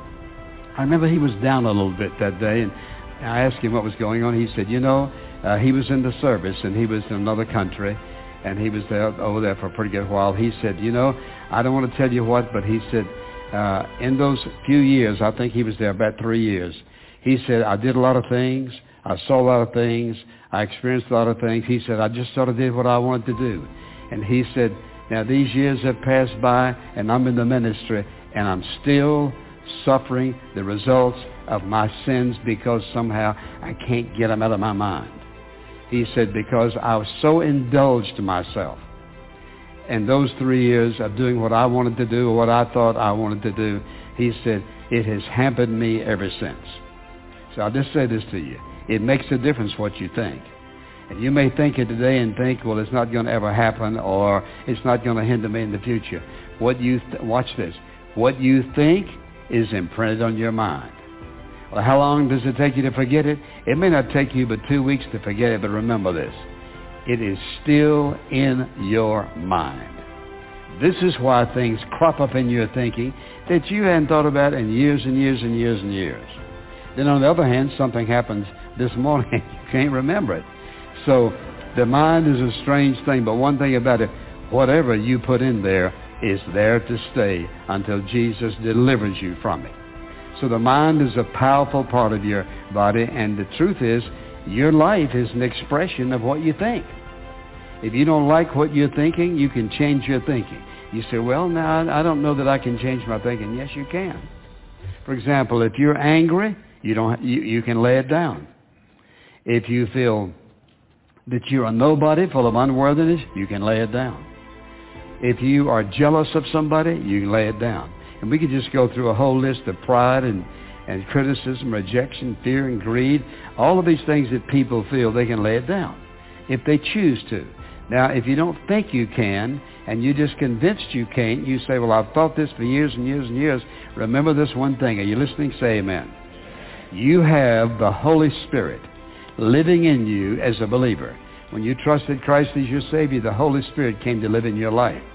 I remember he was down a little bit that day, and I asked him what was going on. He said, he was in the service, and he was in another country, and he was over there for a pretty good while. He said, I don't want to tell you what, but he said, in those few years, I think he was there about 3 years, he said, I did a lot of things, I saw a lot of things, I experienced a lot of things. He said, I just sort of did what I wanted to do. And he said, now these years have passed by, and I'm in the ministry, and I'm still suffering the results of my sins because somehow I can't get them out of my mind. He said, because I was so indulged to myself. And those 3 years of doing what I wanted to do or what I thought I wanted to do, he said, it has hampered me ever since. So I'll just say this to you. It makes a difference what you think. And you may think it today and think, well, it's not going to ever happen, or it's not going to hinder me in the future. Watch this. What you think is imprinted on your mind. Well, how long does it take you to forget it? It may not take you but 2 weeks to forget it, but remember this. It is still in your mind. This is why things crop up in your thinking that you hadn't thought about in years and years and years and years. Then on the other hand, something happens this morning, you can't remember it. So the mind is a strange thing, but one thing about it, whatever you put in there is there to stay until Jesus delivers you from it. So the mind is a powerful part of your body, and the truth is, your life is an expression of what you think. If you don't like what you're thinking, you can change your thinking. You say, well, now, I don't know that I can change my thinking. Yes, you can. For example, if you're angry, you can lay it down. If you feel that you're a nobody full of unworthiness, you can lay it down. If you are jealous of somebody, you can lay it down. And we could just go through a whole list of pride and criticism, rejection, fear, and greed. All of these things that people feel, they can lay it down if they choose to. Now, if you don't think you can, and you're just convinced you can't, you say, well, I've thought this for years and years and years. Remember this one thing. Are you listening? Say amen. You have the Holy Spirit living in you as a believer. When you trusted Christ as your Savior, the Holy Spirit came to live in your life.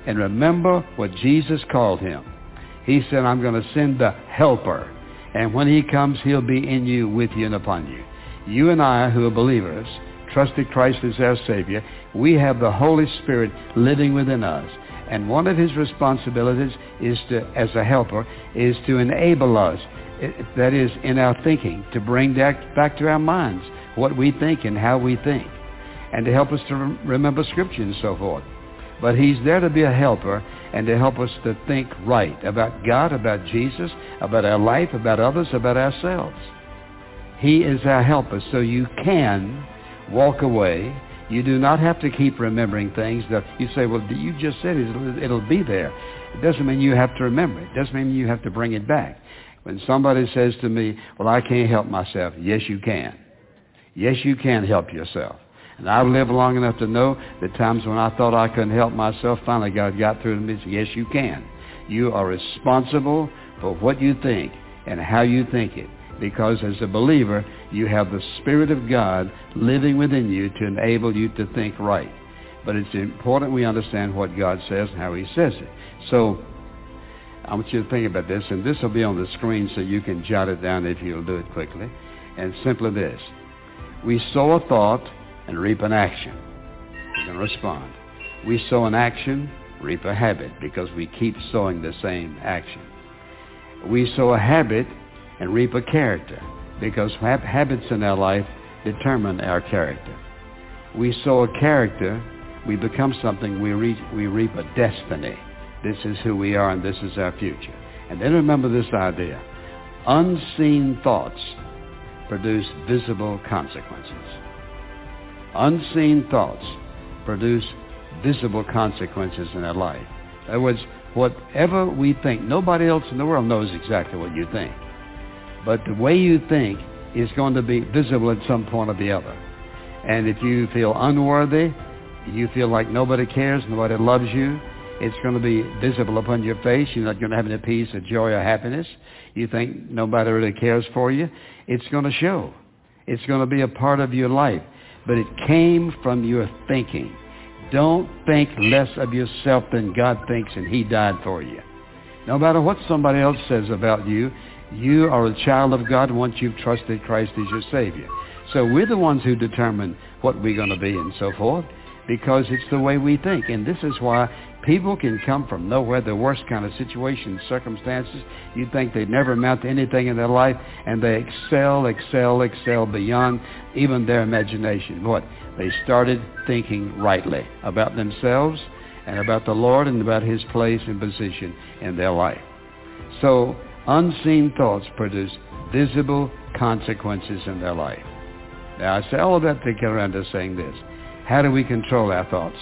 And remember what Jesus called him. He said, I'm going to send the helper. And when he comes, he'll be in you, with you, and upon you. You and I, who are believers, trusted Christ as our Savior, we have the Holy Spirit living within us. And one of his responsibilities is to, as a helper, is to enable us, that is, in our thinking, to bring back to our minds what we think and how we think, and to help us to remember Scripture and so forth. But he's there to be a helper and to help us to think right about God, about Jesus, about our life, about others, about ourselves. He is our helper, so you can walk away. You do not have to keep remembering things that you say, well, you just said it'll be there. It doesn't mean you have to remember it. It doesn't mean you have to bring it back. When somebody says to me, well, I can't help myself, yes, you can. Yes, you can help yourself. And I've lived long enough to know that times when I thought I couldn't help myself, finally God got through to me and said, yes, you can. You are responsible for what you think and how you think it. Because as a believer, you have the Spirit of God living within you to enable you to think right. But it's important we understand what God says and how he says it. So I want you to think about this, and this will be on the screen so you can jot it down if you'll do it quickly. And simply this. We sow a thought and reap an action. We're going to respond. We sow an action, reap a habit, because we keep sowing the same action. We sow a habit and reap a character, because habits in our life determine our character. We sow a character, we become something, we reap a destiny. This is who we are and this is our future. And then remember this idea. Unseen thoughts produce visible consequences. Unseen thoughts produce visible consequences in our life. In other words, whatever we think, nobody else in the world knows exactly what you think. But the way you think is going to be visible at some point or the other. And if you feel unworthy, you feel like nobody cares, nobody loves you, it's going to be visible upon your face. You're not going to have any peace or joy or happiness. You think nobody really cares for you. It's going to show. It's going to be a part of your life. But it came from your thinking. Don't think less of yourself than God thinks, and he died for you. No matter what somebody else says about you, you are a child of God once you've trusted Christ as your Savior. So we're the ones who determine what we're going to be and so forth, because it's the way we think. And this is why people can come from nowhere, the worst kind of situations, circumstances. You'd think they'd never amount to anything in their life, and they excel beyond even their imagination. What? They started thinking rightly about themselves and about the Lord and about his place and position in their life. So unseen thoughts produce visible consequences in their life. Now, I say all of that to get around to saying this. How do we control our thoughts?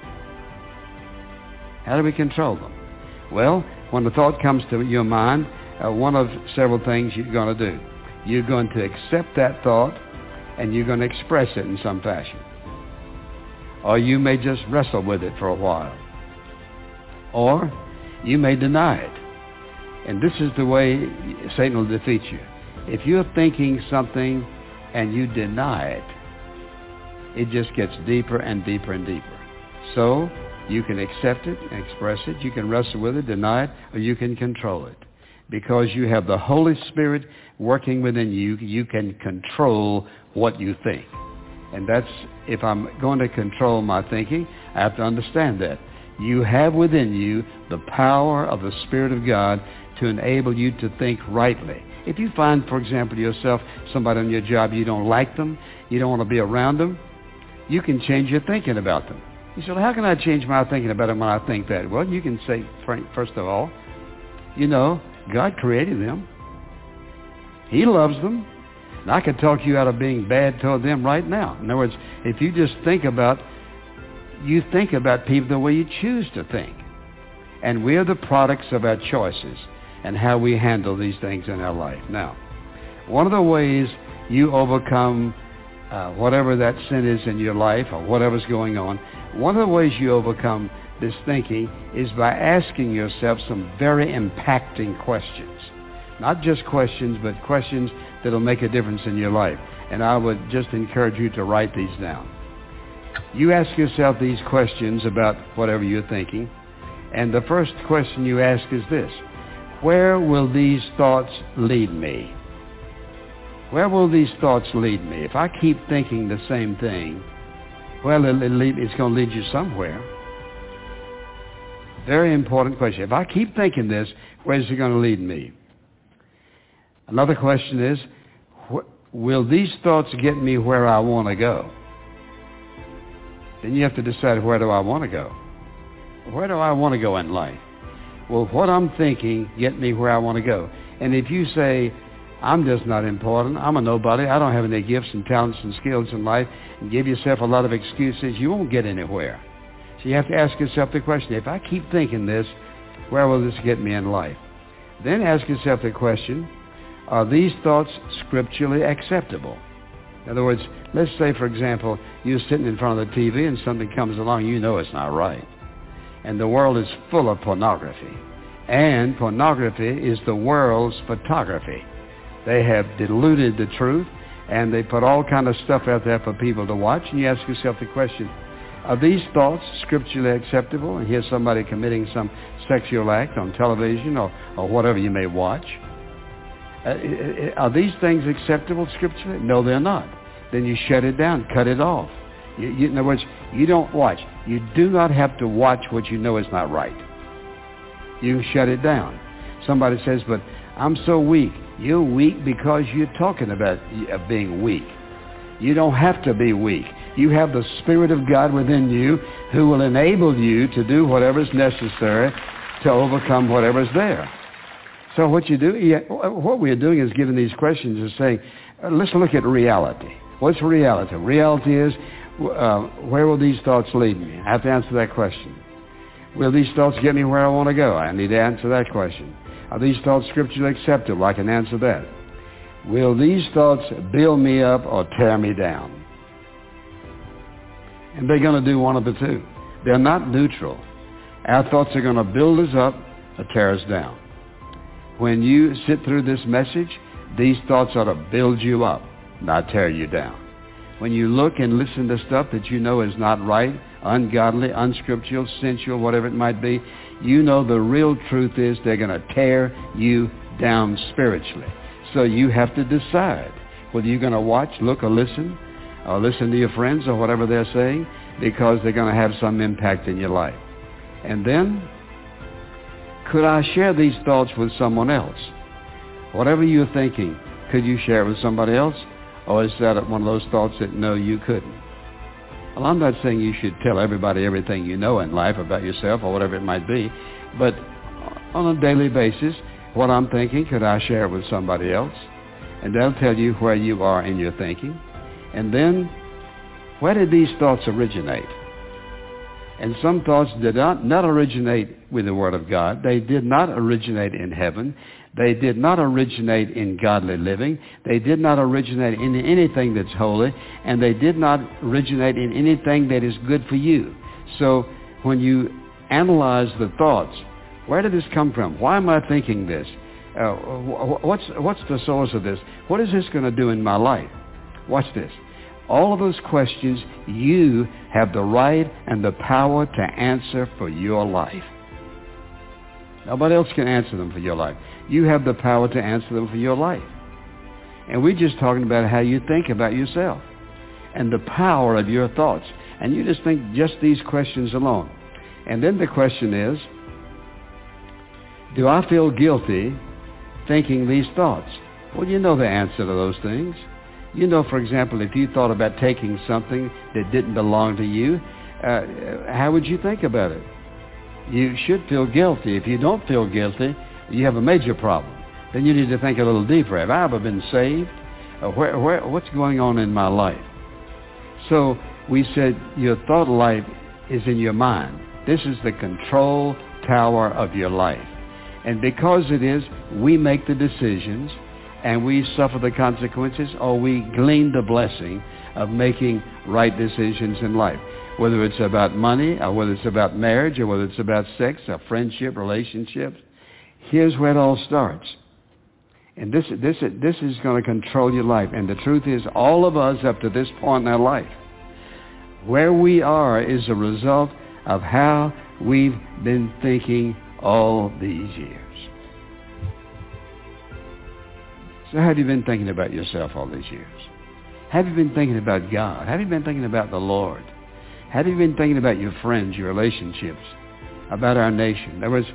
How do we control them? Well, when the thought comes to your mind, one of several things you're going to do. You're going to accept that thought, and you're going to express it in some fashion. Or you may just wrestle with it for a while. Or you may deny it. And this is the way Satan will defeat you. If you're thinking something and you deny it, it just gets deeper and deeper and deeper. So you can accept it and express it. You can wrestle with it, deny it, or you can control it. Because you have the Holy Spirit working within you, you can control what you think. And that's, if I'm going to control my thinking, I have to understand that. You have within you the power of the Spirit of God to enable you to think rightly. If you find, for example, yourself, somebody on your job, you don't like them, you don't want to be around them, you can change your thinking about them. You say, well, how can I change my thinking about them when I think that? Well, you can say, first of all, you know, God created them. He loves them. And I could talk you out of being bad toward them right now. In other words, if you just think about people the way you choose to think. And we're the products of our choices and how we handle these things in our life. Now, one of the ways you overcome whatever that sin is in your life or whatever's going on, one of the ways you overcome this thinking is by asking yourself some very impacting questions. Not just questions, but questions that will make a difference in your life. And I would just encourage you to write these down. You ask yourself these questions about whatever you're thinking, And the first question you ask is this: where will these thoughts lead me? Where will these thoughts lead me? If I keep thinking the same thing, well, it's going to lead you somewhere. Very important question. If I keep thinking this, where's it going to lead me? Another question is, will these thoughts get me where I want to go? Then you have to decide, where do I want to go? Where do I want to go in life? Will what I'm thinking get me where I want to go? And if you say, I'm just not important, I'm a nobody, I don't have any gifts and talents and skills in life, and give yourself a lot of excuses, you won't get anywhere. So you have to ask yourself the question, if I keep thinking this, where will this get me in life? Then ask yourself the question, are these thoughts scripturally acceptable? In other words, let's say, for example, you're sitting in front of the TV and something comes along, you know it's not right. And the world is full of pornography. And pornography is the world's photography. They have diluted the truth, and they put all kind of stuff out there for people to watch. And you ask yourself the question, are these thoughts scripturally acceptable? And here's somebody committing some sexual act on television or whatever you may watch. Are these things acceptable scripturally? No, they're not. Then you shut it down, cut it off. In other words, you don't watch. You do not have to watch what you know is not right. You shut it down. Somebody says, but I'm so weak. You're weak because you're talking about being weak. You don't have to be weak. You have the Spirit of God within you who will enable you to do whatever is necessary to overcome whatever is there. So what you do, what we're doing is giving these questions and saying, let's look at reality. What's reality? Reality is, where will these thoughts lead me? I have to answer that question. Will these thoughts get me where I want to go? I need to answer that question. Are these thoughts scripturally acceptable? I can answer that. Will these thoughts build me up or tear me down? And they're going to do one of the two. They're not neutral. Our thoughts are going to build us up or tear us down. When you sit through this message, these thoughts ought to build you up, not tear you down. When you look and listen to stuff that you know is not right, ungodly, unscriptural, sensual, whatever it might be, you know the real truth is they're going to tear you down spiritually. So you have to decide whether you're going to watch, look, or listen to your friends or whatever they're saying, because they're going to have some impact in your life. And then, could I share these thoughts with someone else? Whatever you're thinking, could you share it with somebody else? Or is that one of those thoughts that, no, you couldn't? Well, I'm not saying you should tell everybody everything you know in life about yourself or whatever it might be, but on a daily basis, what I'm thinking, could I share it with somebody else? And they'll tell you where you are in your thinking. And then, where did these thoughts originate? And some thoughts did not originate with the Word of God. They did not originate in heaven. They did not originate in godly living. They did not originate in anything that's holy. And they did not originate in anything that is good for you. So when you analyze the thoughts, where did this come from? Why am I thinking this? What's the source of this? What is this going to do in my life? Watch this. All of those questions, you have the right and the power to answer for your life. Nobody else can answer them for your life. You have the power to answer them for your life. And we're just talking about how you think about yourself and the power of your thoughts. And you just think just these questions alone. And then the question is, do I feel guilty thinking these thoughts? Well, you know the answer to those things. You know, for example, if you thought about taking something that didn't belong to you, how would you think about it? You should feel guilty. If you don't feel guilty, you have a major problem. Then you need to think a little deeper. Have I ever been saved? What's going on in my life? So we said your thought life is in your mind. This is the control tower of your life. And because it is, we make the decisions and we suffer the consequences, or we glean the blessing of making right decisions in life. Whether it's about money, or whether it's about marriage, or whether it's about sex, or friendship, relationships. Here's where it all starts. And this is going to control your life. And the truth is, all of us up to this point in our life, where we are is a result of how we've been thinking all these years? So have you been thinking about yourself all these years? Have you been thinking about God? Have you been thinking about the Lord? Have you been thinking about your friends, your relationships, about our nation? In other words,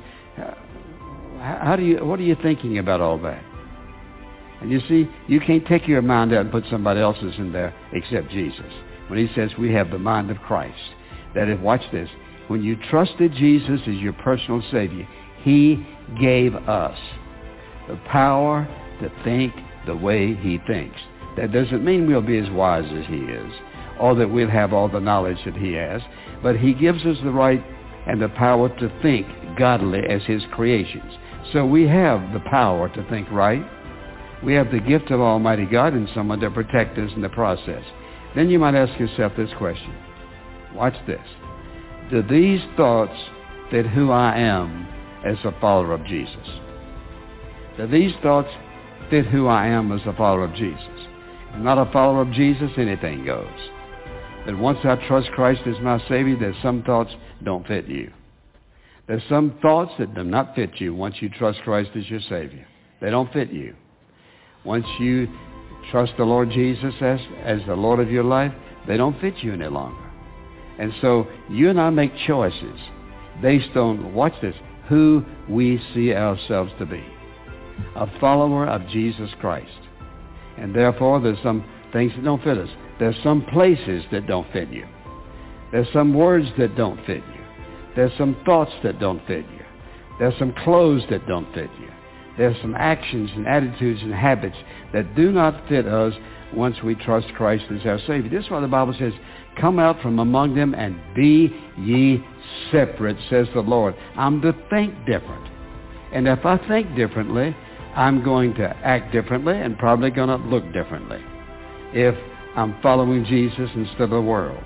what are you thinking about all that? And you see, you can't take your mind out and put somebody else's in there except Jesus. When he says we have the mind of Christ, that if, watch this, when you trusted Jesus as your personal Savior, he gave us the power to think the way he thinks. That doesn't mean we'll be as wise as he is, or that we'll have all the knowledge that he has, but he gives us the right and the power to think godly as his creations. So we have the power to think right. We have the gift of Almighty God and someone to protect us in the process. Then you might ask yourself this question. Watch this. Do these thoughts fit who I am as a follower of Jesus? Do these thoughts fit who I am as a follower of Jesus? If I'm not a follower of Jesus, anything goes. But once I trust Christ as my Savior, there's some thoughts don't fit you. There's some thoughts that do not fit you once you trust Christ as your Savior. They don't fit you. Once you trust the Lord Jesus as the Lord of your life, they don't fit you any longer. And so you and I make choices based on, watch this, who we see ourselves to be. A follower of Jesus Christ. And therefore there's some things that don't fit us. There's some places that don't fit you. There's some words that don't fit you. There's some thoughts that don't fit you. There's some clothes that don't fit you. There's some actions and attitudes and habits that do not fit us once we trust Christ as our Savior. This is why the Bible says, come out from among them and be ye separate, says the Lord. I'm to think different. And if I think differently, I'm going to act differently and probably going to look differently if I'm following Jesus instead of the world.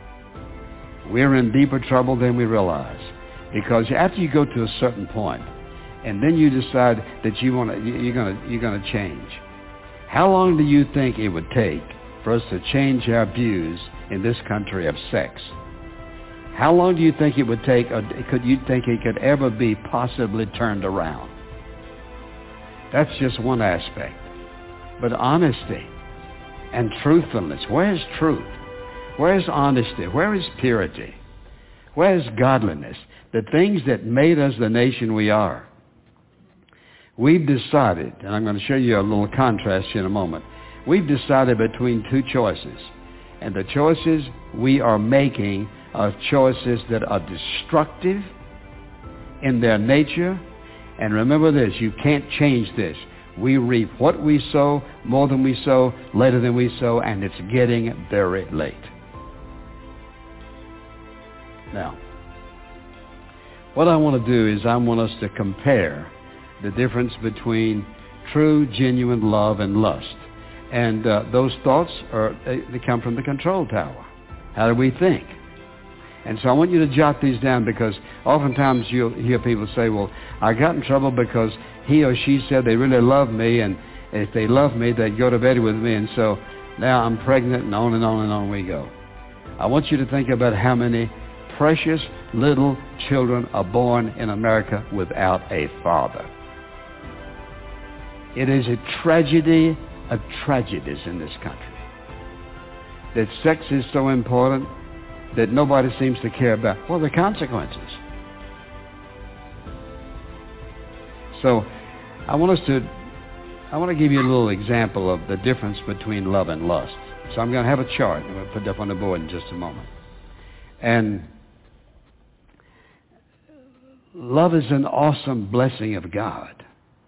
We're in deeper trouble than we realize, because after you go to a certain point and then you decide that you're going to change, how long do you think it would take for us to change our views in this country of sex? How long do you think it would take, or could you think it could ever be possibly turned around? That's just one aspect. But honesty and truthfulness, where is truth? Where is honesty? Where is purity? Where is godliness? The things that made us the nation we are. We've decided, and I'm going to show you a little contrast in a moment. We've decided between two choices. And the choices we are making are choices that are destructive in their nature. And remember this, you can't change this. We reap what we sow, more than we sow, later than we sow, and it's getting very late. Now, what I want to do is I want us to compare the difference between true, genuine love and lust. And those thoughts they come from the control tower. How do we think? And so I want you to jot these down, because oftentimes you'll hear people say, well, I got in trouble because he or she said they really love me, and if they love me, they'd go to bed with me, and so now I'm pregnant, and on and on and on we go. I want you to think about how many precious little children are born in America without a father. It is a tragedy of tragedies in this country that sex is so important that nobody seems to care about. Well, the consequences. So I want to give you a little example of the difference between love and lust. So I'm going to have a chart. I'm going to put it up on the board in just a moment. And love is an awesome blessing of God.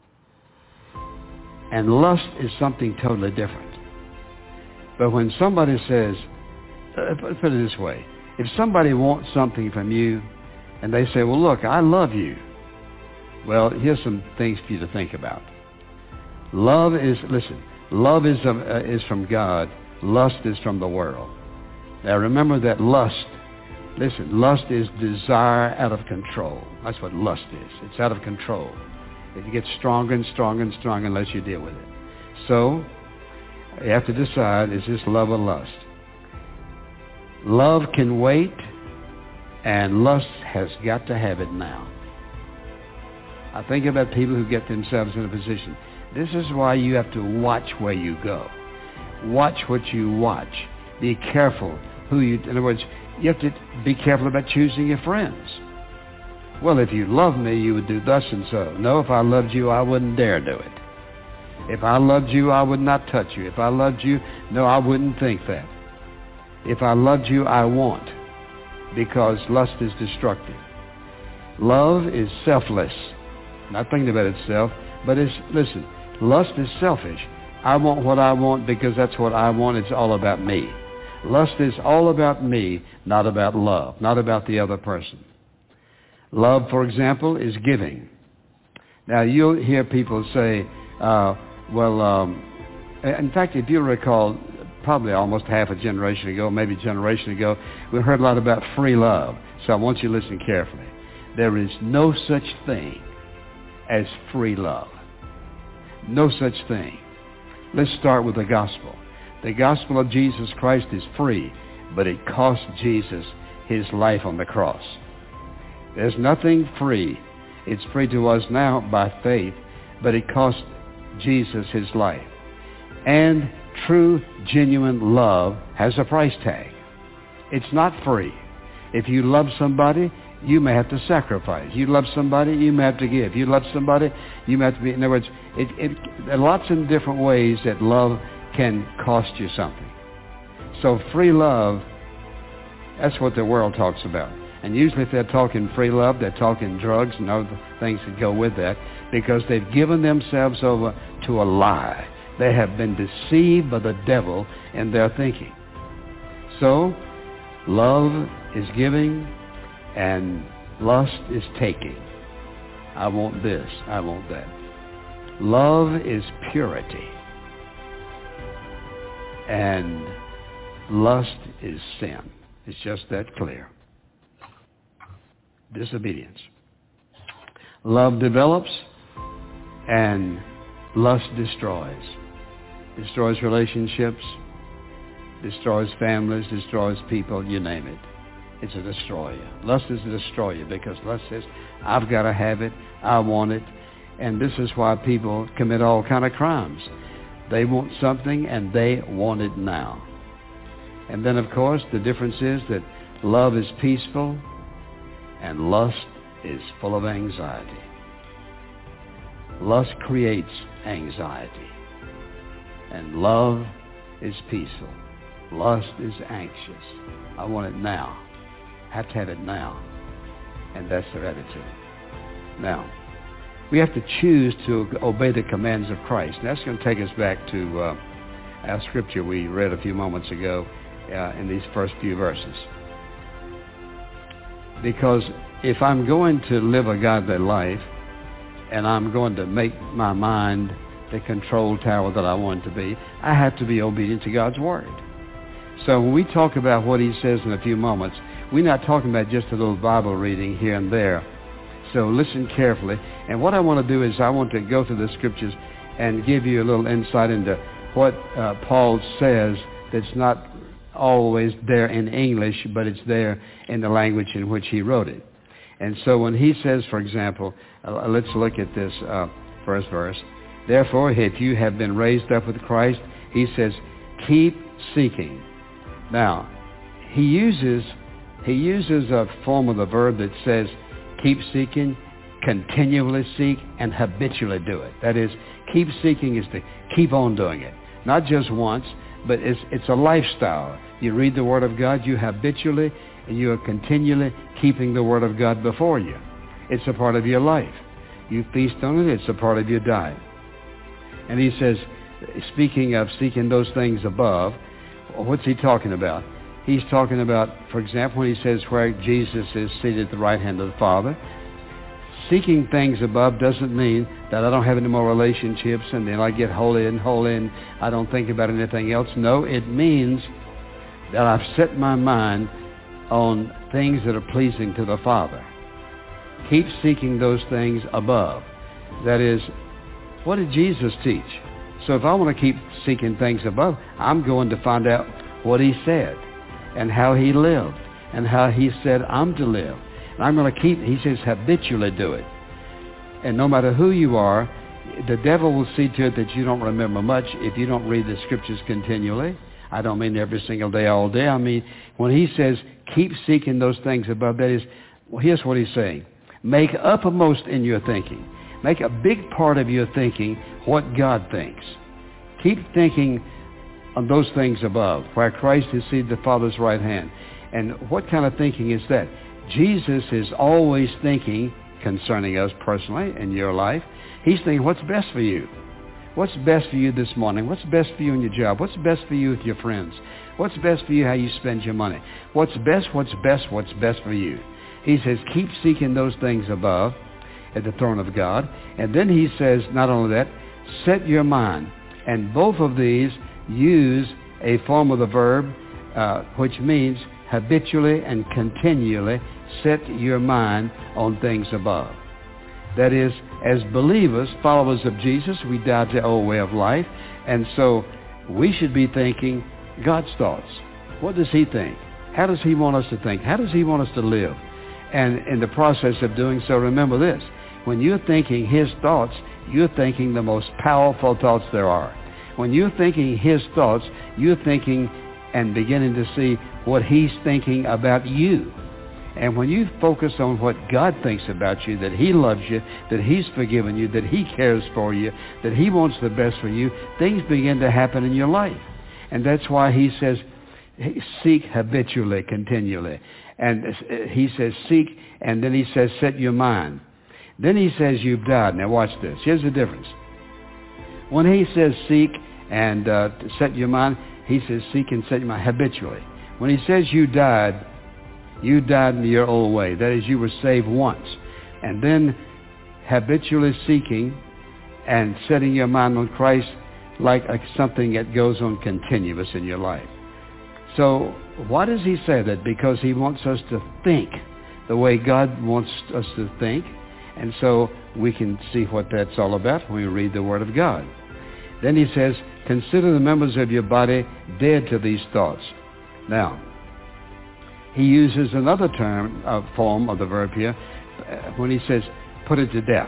And lust is something totally different. But when somebody says, put it this way, if somebody wants something from you and they say, well, look, I love you. Well, here's some things for you to think about. Love is from God. Lust is from the world. Now remember that lust is desire out of control. That's what lust is. It's out of control. It gets stronger and stronger and stronger unless you deal with it. So you have to decide, is this love or lust? Love can wait And lust has got to have it now. I think about people who get themselves in a position. This is why you have to watch where you go. Watch what you watch. Be careful who you, in other words, you have to be careful about choosing your friends. Well, if you love me, you would do thus and so. No, if I loved you, I wouldn't dare do it. If I loved you, I would not touch you. If I loved you, no, I wouldn't think that. If I loved you, I won't, because lust is destructive. Love is selfless, not thinking about itself, but listen, lust is selfish. I want what I want because that's what I want. It's all about me. Lust is all about me, not about love, not about the other person. Love, for example, is giving. Now, you'll hear people say, in fact, if you recall, probably almost half a generation ago, maybe a generation ago, we heard a lot about free love. So I want you to listen carefully. There is no such thing as free love. No such thing. Let's start with the gospel. The gospel of Jesus Christ is free, but it cost Jesus his life on the cross. There's nothing free. It's free to us now by faith, but it cost Jesus his life. And true, genuine love has a price tag. It's not free. If you love somebody, you may have to sacrifice. You love somebody, you may have to give. You love somebody, you may have to be, in other words, there are lots of different ways that love can cost you something. So free love, that's what the world talks about. And usually if they're talking free love, they're talking drugs and other things that go with that, because they've given themselves over to a lie. They have been deceived by the devil in their thinking. So, love is giving and lust is taking. I want this, I want that. Love is purity. And lust is sin. It's just that clear. Disobedience. Love develops and lust destroys. Destroys relationships, destroys families, destroys people, you name it. It's a destroyer. Lust is a destroyer because lust says, I've got to have it, I want it. And this is why people commit all kind of crimes. They want something and they want it now. And then, of course, the difference is that love is peaceful and lust is full of anxiety. Lust creates anxiety. And love is peaceful. Lust is anxious. I want it now. I have to have it now. And that's their attitude. Now, we have to choose to obey the commands of Christ. And that's going to take us back to our scripture we read a few moments ago in these first few verses. Because if I'm going to live a godly life and I'm going to make my mind the control tower that I want it to be, I have to be obedient to God's word. So when we talk about what he says in a few moments, we're not talking about just a little Bible reading here and there. So listen carefully. And what I want to do is I want to go through the scriptures and give you a little insight into what Paul says that's not always there in English, but it's there in the language in which he wrote it. And so when he says, for example, let's look at this first verse. Therefore, if you have been raised up with Christ, he says, keep seeking. Now, he uses a form of the verb that says, keep seeking, continually seek, and habitually do it. That is, keep seeking is to keep on doing it. Not just once, but it's a lifestyle. You read the Word of God, you habitually, and you are continually keeping the Word of God before you. It's a part of your life. You feast on it, it's a part of your diet. And he says, speaking of seeking those things above, what's he talking about? He's talking about, for example, when he says where Jesus is seated at the right hand of the Father, seeking things above doesn't mean that I don't have any more relationships and then I get holy and I don't think about anything else. No, it means that I've set my mind on things that are pleasing to the Father. Keep seeking those things above. That is, what did Jesus teach? So if I want to keep seeking things above, I'm going to find out what he said and how he lived and how he said, I'm to live. And I'm going to keep, he says, habitually do it. And no matter who you are, the devil will see to it that you don't remember much if you don't read the scriptures continually. I don't mean every single day, all day. I mean, when he says, keep seeking those things above, that is, well, here's what he's saying. Make uppermost in your thinking. Make a big part of your thinking what God thinks. Keep thinking on those things above, where Christ is seated at the Father's right hand. And what kind of thinking is that? Jesus is always thinking concerning us personally in your life. He's thinking, what's best for you? What's best for you this morning? What's best for you in your job? What's best for you with your friends? What's best for you how you spend your money? What's best for you? He says, keep seeking those things above at the throne of God. And then he says, not only that, set your mind. And both of these use a form of the verb, which means habitually and continually set your mind on things above. That is, as believers, followers of Jesus, we die to the old way of life. And so we should be thinking God's thoughts. What does he think? How does he want us to think? How does he want us to live? And in the process of doing so, remember this. When you're thinking his thoughts, you're thinking the most powerful thoughts there are. When you're thinking his thoughts, you're thinking and beginning to see what he's thinking about you. And when you focus on what God thinks about you, that he loves you, that he's forgiven you, that he cares for you, that he wants the best for you, things begin to happen in your life. And that's why he says, seek habitually, continually. And he says, seek, and then he says, set your mind. Then he says, you've died. Now watch this. Here's the difference. When he says seek and set your mind, he says seek and set your mind habitually. When he says you died in your old way. That is, you were saved once. And then habitually seeking and setting your mind on Christ like something that goes on continuous in your life. So why does he say that? Because he wants us to think the way God wants us to think. And so we can see what that's all about when we read the Word of God. Then he says, consider the members of your body dead to these thoughts. Now, he uses another form of the verb here when he says, put it to death.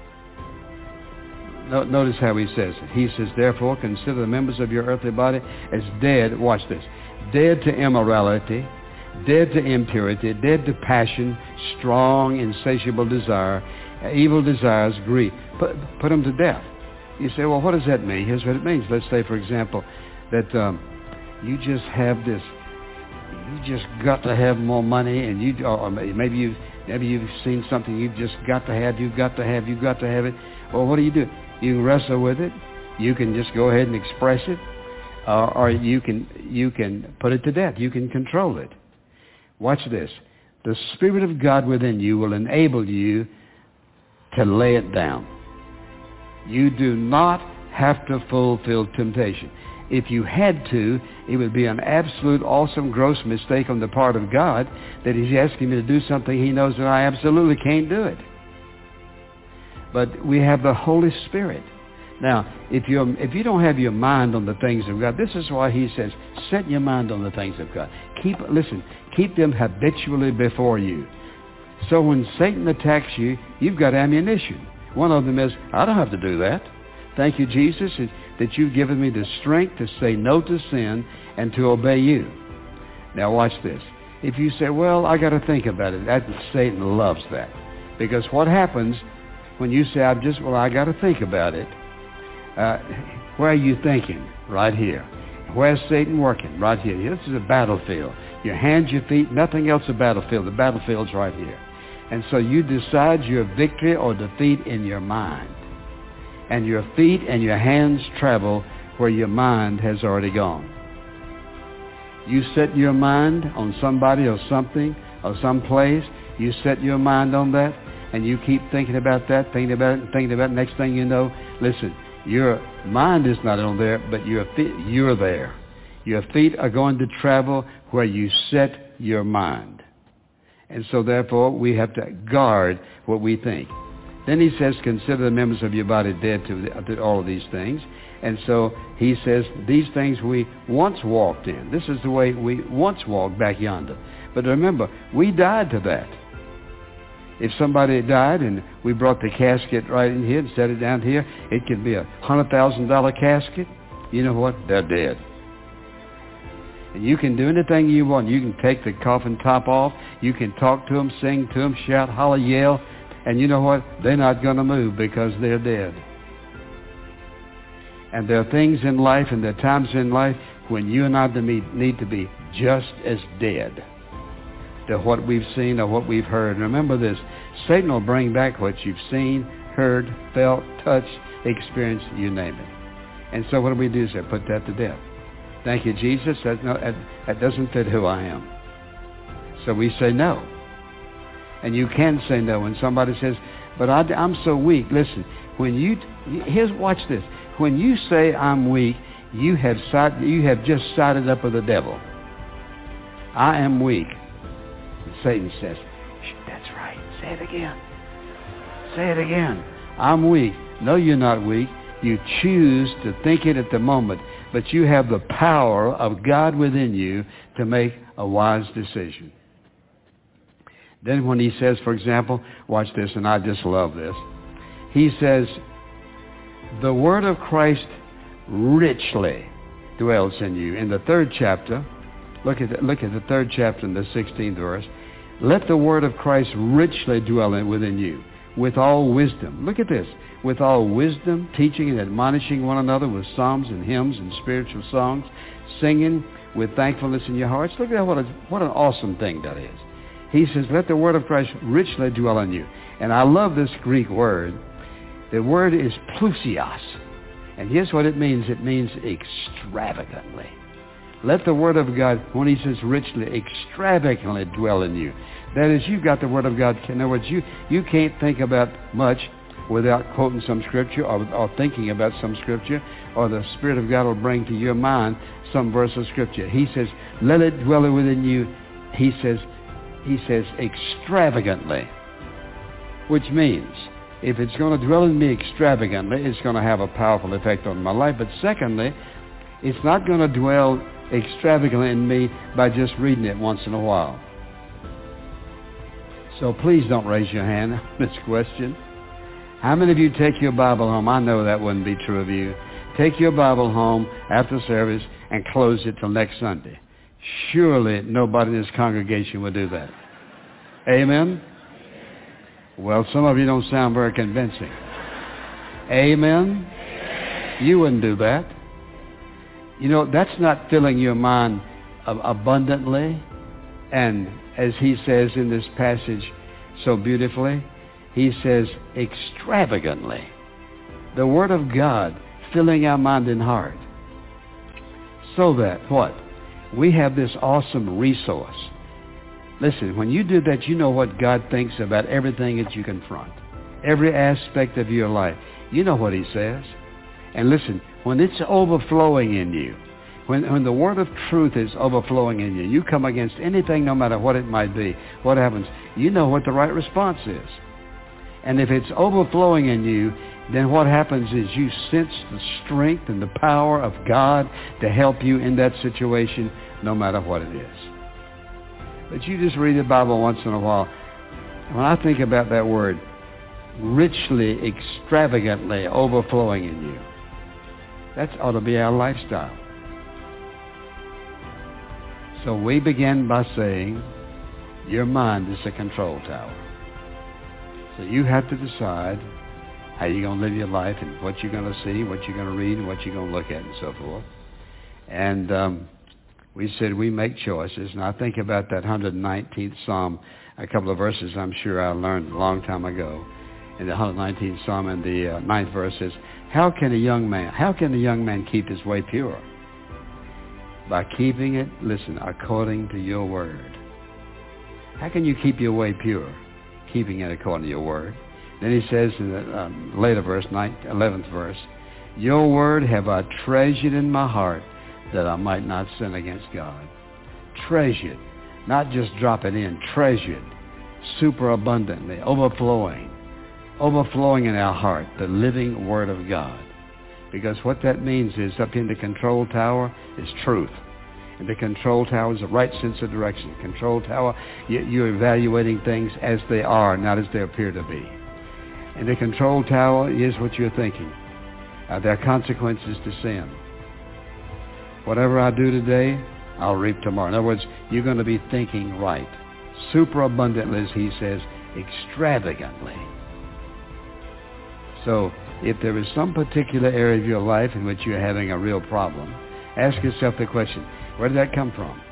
Notice how he says it. He says, therefore, consider the members of your earthly body as dead, watch this, dead to immorality, dead to impurity, dead to passion, strong, insatiable desire, evil desires, greed. Put them to death. You say, well, what does that mean? Here's what it means. Let's say, for example, that you just have this, you just got to have more money, and or maybe you've seen something you've just got to have, you've got to have it. Well, what do? You can wrestle with it. You can just go ahead and express it, or you can put it to death. You can control it. Watch this. The Spirit of God within you will enable you to lay it down. You do not have to fulfill temptation. If you had to, it would be an absolute, awesome, gross mistake on the part of God that he's asking me to do something he knows that I absolutely can't do it. But we have the Holy Spirit. Now, if you don't have your mind on the things of God, this is why he says, set your mind on the things of God. Keep them habitually before you. So when Satan attacks you, you've got ammunition. One of them is, I don't have to do that. Thank you, Jesus, that you've given me the strength to say no to sin and to obey you. Now watch this. If you say, well, I got to think about it, Satan loves that. Because what happens when you say, I got to think about it, where are you thinking? Right here. Where's Satan working? Right here. This is a battlefield. Your hands, your feet, nothing else a battlefield. The battlefield's right here. And so you decide your victory or defeat in your mind. And your feet and your hands travel where your mind has already gone. You set your mind on somebody or something or someplace. You set your mind on that, and you keep thinking about that, thinking about it, thinking about it. Next thing you know, listen, your mind is not on there, but your feet, you're there. Your feet are going to travel where you set your mind. And so therefore, we have to guard what we think. Then he says, consider the members of your body dead to all of these things. And so he says, these things we once walked in. This is the way we once walked back yonder. But remember, we died to that. If somebody died and we brought the casket right in here and set it down here, it could be a $100,000 casket. You know what? They're dead. And you can do anything you want. You can take the coffin top off. You can talk to them, sing to them, shout, holler, yell. And you know what? They're not going to move because they're dead. And there are things in life and there are times in life when you and I need to be just as dead to what we've seen or what we've heard. Remember this, Satan will bring back what you've seen, heard, felt, touched, experienced, you name it. And so what do we do? Say, put that to death. Thank you, Jesus. That doesn't fit who I am. So we say no. And you can say no when somebody says, but I'm so weak. Listen, watch this. When you say I'm weak, you have just sided up with the devil. I am weak. And Satan says, that's right. Say it again. Say it again. I'm weak. No, you're not weak. You choose to think it at the moment, but you have the power of God within you to make a wise decision. Then when he says, for example, watch this, and I just love this. He says, the word of Christ richly dwells in you. In the 3rd chapter, look at the 3rd chapter in the 16th verse. Let the word of Christ richly dwell within you, with all wisdom. Look at this. With all wisdom, teaching and admonishing one another with psalms and hymns and spiritual songs, singing with thankfulness in your hearts. Look at that, what an awesome thing that is. He says, let the word of Christ richly dwell in you. And I love this Greek word. The word is plusios. And here's what it means. It means extravagantly. Let the word of God, when he says richly, extravagantly dwell in you. That is, you've got the word of God. In other words, you can't think about much without quoting some scripture or thinking about some scripture, or the Spirit of God will bring to your mind some verse of scripture. He says, let it dwell within you. He says extravagantly, which means if it's going to dwell in me extravagantly, it's going to have a powerful effect on my life. But secondly, it's not going to dwell extravagantly in me by just reading it once in a while. So please don't raise your hand on this question. How many of you take your Bible home? I know that wouldn't be true of you. Take your Bible home after service and close it till next Sunday. Surely nobody in this congregation would do that. Amen? Well, some of you don't sound very convincing. Amen? You wouldn't do that. You know, that's not filling your mind abundantly. And as he says in this passage so beautifully, he says extravagantly. The Word of God filling our mind and heart. So that, what? We have this awesome resource. Listen, when you do that, you know what God thinks about everything that you confront. Every aspect of your life. You know what he says. And listen, when it's overflowing in you, when the word of truth is overflowing in you, you come against anything, no matter what it might be, what happens? You know what the right response is. And if it's overflowing in you, then what happens is you sense the strength and the power of God to help you in that situation, no matter what it is. But you just read the Bible once in a while. When I think about that word, richly, extravagantly overflowing in you, that ought to be our lifestyle. So we begin by saying, your mind is a control tower. So you have to decide how you're going to live your life and what you're going to see, what you're going to read, and what you're going to look at, and so forth. And we said we make choices. And I think about that 119th Psalm, a couple of verses I'm sure I learned a long time ago. In the 119th Psalm, and the 9th verse says, how can a young man keep his way pure? By keeping it, listen, according to your word. How can you keep your way pure? Keeping it according to your word. Then he says in the later verse, 11th verse, your word have I treasured in my heart that I might not sin against God. Treasured, not just drop it in, treasured, super abundantly, overflowing in our heart, the living word of God. Because what that means is up in the control tower is truth. And the control tower is the right sense of direction. Control tower, you're evaluating things as they are, not as they appear to be. And the control tower is what you're thinking. There are consequences to sin. Whatever I do today, I'll reap tomorrow. In other words, you're going to be thinking right. Superabundantly, as he says, extravagantly. So if there is some particular area of your life in which you're having a real problem, ask yourself the question, where did that come from?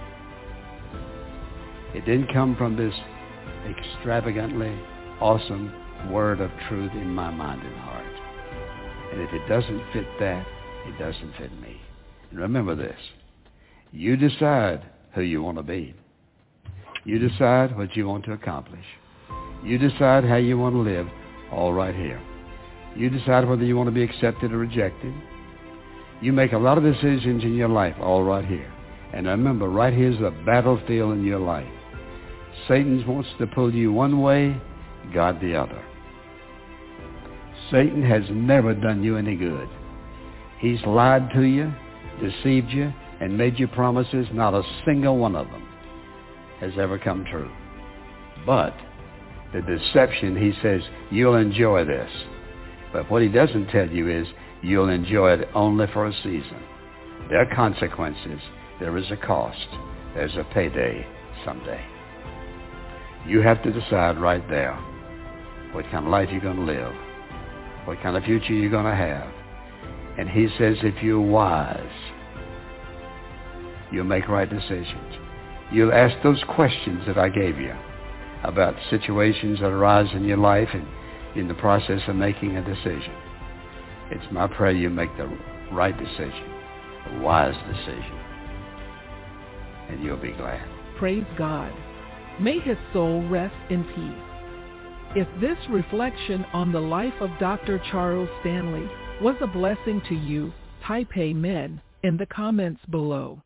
It didn't come from this extravagantly awesome word of truth in my mind and heart. And if it doesn't fit that, it doesn't fit me. And remember this, you decide who you want to be. You decide what you want to accomplish. You decide how you want to live, all right here. You decide whether you want to be accepted or rejected. You make a lot of decisions in your life, all right here. And remember, right here is the battlefield in your life. Satan wants to pull you one way, God the other. Satan has never done you any good. He's lied to you, deceived you, and made you promises. Not a single one of them has ever come true. But the deception, he says, you'll enjoy this. But what he doesn't tell you is you'll enjoy it only for a season. There are consequences. There is a cost. There's a payday someday. You have to decide right there what kind of life you're going to live, what kind of future you're going to have. And he says if you're wise, you'll make right decisions. You'll ask those questions that I gave you about situations that arise in your life and in the process of making a decision. It's my prayer you make the right decision, a wise decision, and you'll be glad. Praise God. May his soul rest in peace. If this reflection on the life of Dr. Charles Stanley was a blessing to you, type amen in the comments below.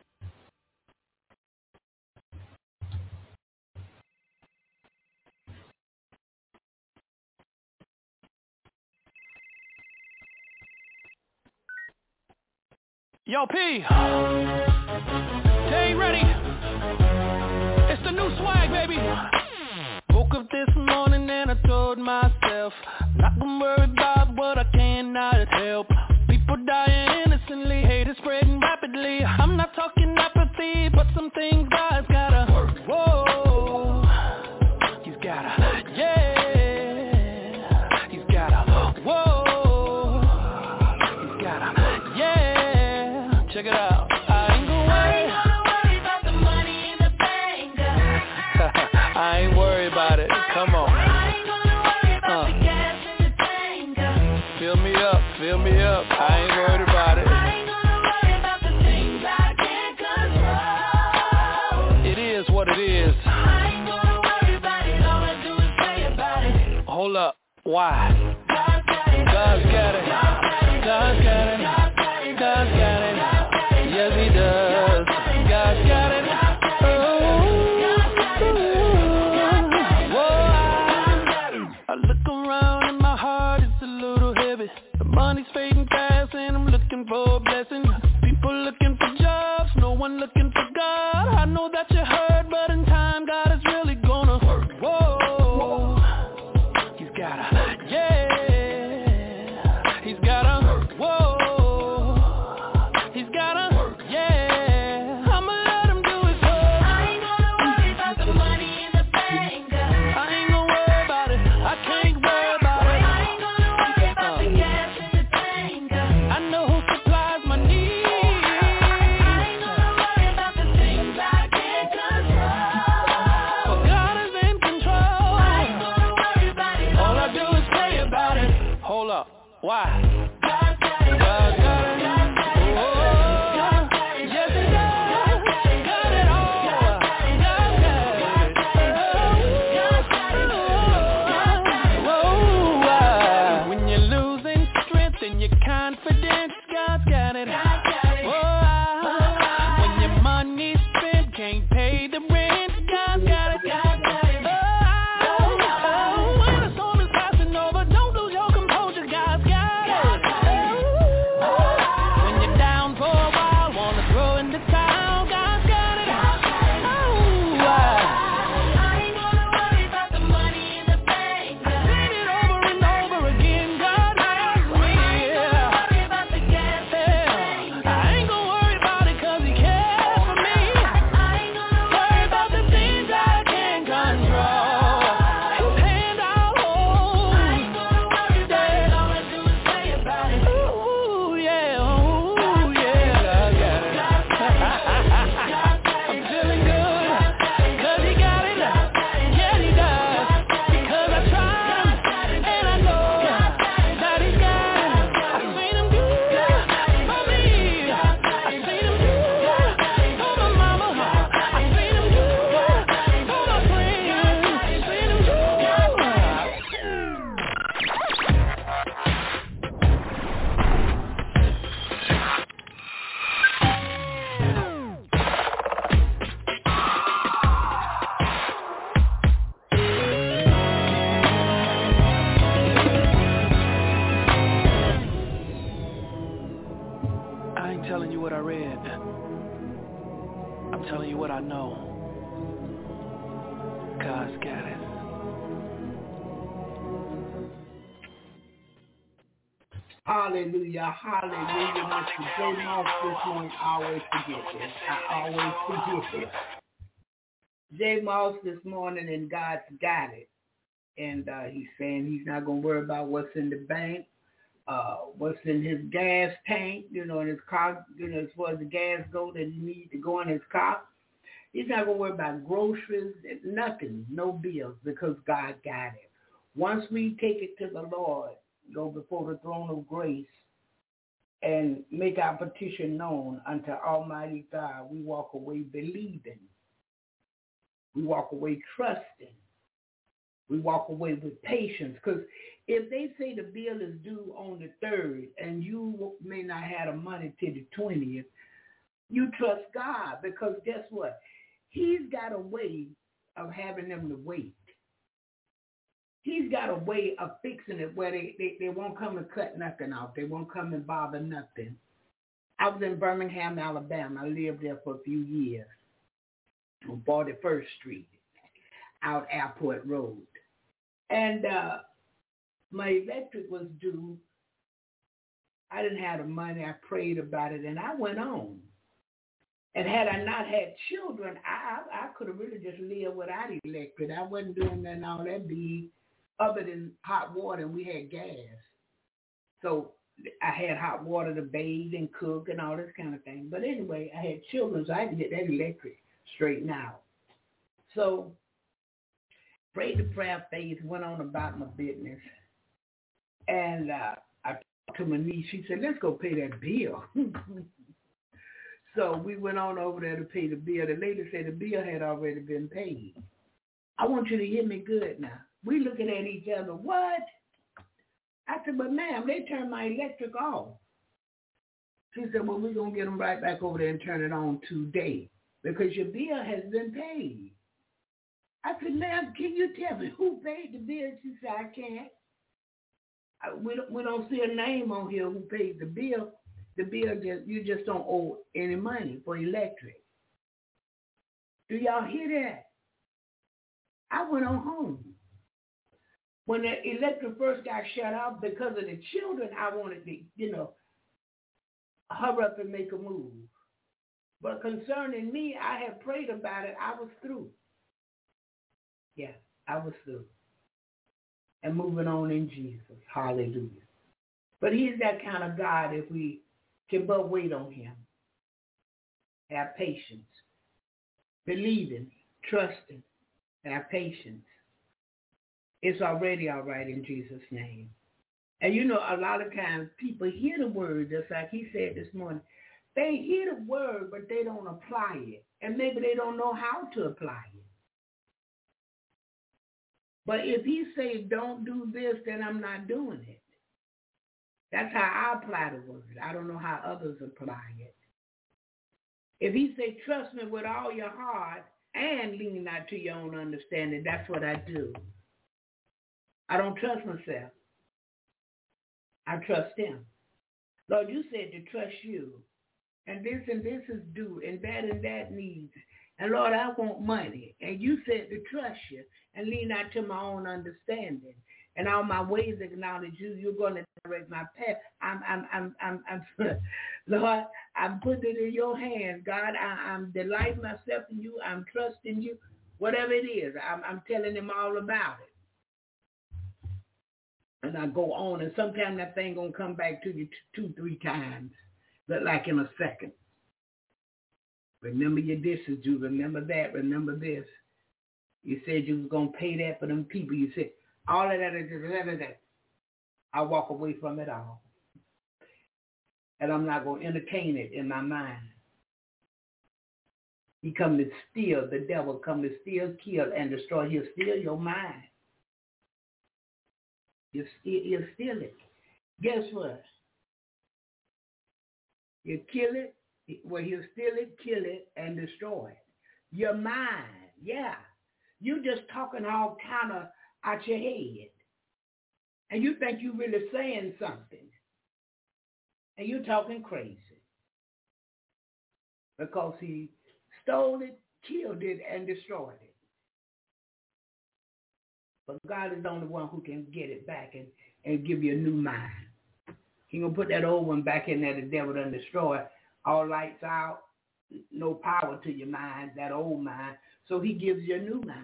Yo, P. Stay ready. It's the new swag, baby. Woke up this morning and I told myself, not gonna worry about what I cannot help. People dying innocently, hate is spreading rapidly. I'm not talking apathy, but some things God's gotta work. Whoa, he's gotta, yeah. He's gotta, whoa. He's gotta, yeah. Check it out. I ain't gonna worry about the money in the bank. I ain't worried about it. Come on. I ain't gonna worry about the gas in the tank. Fill me up, fill me up. I ain't worried about it. I ain't gonna worry about the things I can't control. It is what it is. I ain't gonna worry about it. All I do is pray about it. Hold up. Why? God's got it. God's got it. God's got it. God's got it. Yes, he does. God's got it. I look around and my heart is a little heavy. The money's fading fast and I'm looking for a blessing. People looking for jobs, no one looking for God. I know that you heard, but in time God is really gonna work. Whoa, he's gotta, yeah. He's gotta, whoa. He's gotta, yeah. I'ma let him do his work. I ain't gonna worry about the money in the bank. I ain't gonna worry about it. I can't worry about it. I ain't gonna worry about the gas in the tank. I know who supplies my needs. I ain't gonna worry about the things I can't control. For God is in control. I ain't gonna worry about it. All I do is pray about it. Hold up. Why? God's got it. God's got it. Oh, yes, he does. Got it all. God's got it. Whoa, when you're losing strength and your confidence, God's got it. Whoa, when your money's spent, can't pay the rent, God's got it. Oh, when the storm is passing over, don't lose your composure, God's got it. ain't telling you what I read. I'm telling you what I know. God's got it. Hallelujah, hallelujah. Mr. J. Moss this morning, I always forget this. I always forget this. J. Moss this morning, and God's got it. And he's saying he's not going to worry about what's in the bank, what's in his gas tank, in his car, as far as the gas goes that he needs to go in his car. He's not going to worry about groceries, nothing, no bills, because God got it. Once we take it to the Lord, go before the throne of grace, and make our petition known unto Almighty God, we walk away believing. We walk away trusting. We walk away with patience. Because if they say the bill is due on the 3rd and you may not have the money till the 20th, you trust God, because guess what? He's got a way of having them to wait. He's got a way of fixing it where they won't come and cut nothing off. They won't come and bother nothing. I was in Birmingham, Alabama. I lived there for a few years on 41st Street, out Airport Road. And my electric was due. I didn't have the money. I prayed about it, and I went on. And had I not had children, I could have really just lived without electric. I wasn't doing nothing all that big other than hot water, and we had gas. So I had hot water to bathe and cook and all this kind of thing. But anyway, I had children, so I had to get that electric straightened out. So prayed the prayer of faith, went on about my business. And I talked to my niece. She said, let's go pay that bill. So we went on over there to pay the bill. The lady said the bill had already been paid. I want you to hear me good now. We looking at each other, what? I said, but ma'am, they turned my electric off. She said, well, we're going to get them right back over there and turn it on today because your bill has been paid. I said, ma'am, can you tell me who paid the bill? She said, I can't. We don't see a name on here who paid the bill. The bill, you just don't owe any money for electric. Do y'all hear that? I went on home. When the electric first got shut off because of the children, I wanted to, hurry up and make a move. But concerning me, I had prayed about it. I was through. Yeah, I was through. And moving on in Jesus. Hallelujah. But he's that kind of God if we can but wait on him. Have patience. Believing, trusting, have patience. It's already all right in Jesus' name. And a lot of times people hear the word, just like he said this morning. They hear the word, but they don't apply it. And maybe they don't know how to apply it. But if he say, don't do this, then I'm not doing it. That's how I apply the word. I don't know how others apply it. If he say, trust me with all your heart and lean not to your own understanding, that's what I do. I don't trust myself. I trust him. Lord, you said to trust you. And this is due, and that needs. And Lord, I want money. And you said to trust you and lean not to my own understanding. And all my ways acknowledge you. You're going to direct my path. Lord, I'm putting it in your hands. God, I'm delighting myself in you. I'm trusting you. Whatever it is, I'm telling him all about it. And I go on, and sometimes that thing going to come back to you 2-3 times, but like in a second. Remember your dishes, you remember that, remember this. You said you was going to pay that for them people. You said, all of that. I walk away from it all. And I'm not going to entertain it in my mind. He come to steal, the devil come to steal, kill, and destroy. He'll steal your mind. He'll steal it. Guess what? He'll kill it. Well, he'll steal it, kill it, and destroy it. Your mind, yeah. You just talking all kind of out your head. And you think you really saying something. And you're talking crazy. because he stole it, killed it, and destroyed it. But God is the only one who can get it back and give you a new mind. He going to put that old one back in there, the devil done destroy. All lights out, no power to your mind, that old mind. So he gives you a new mind.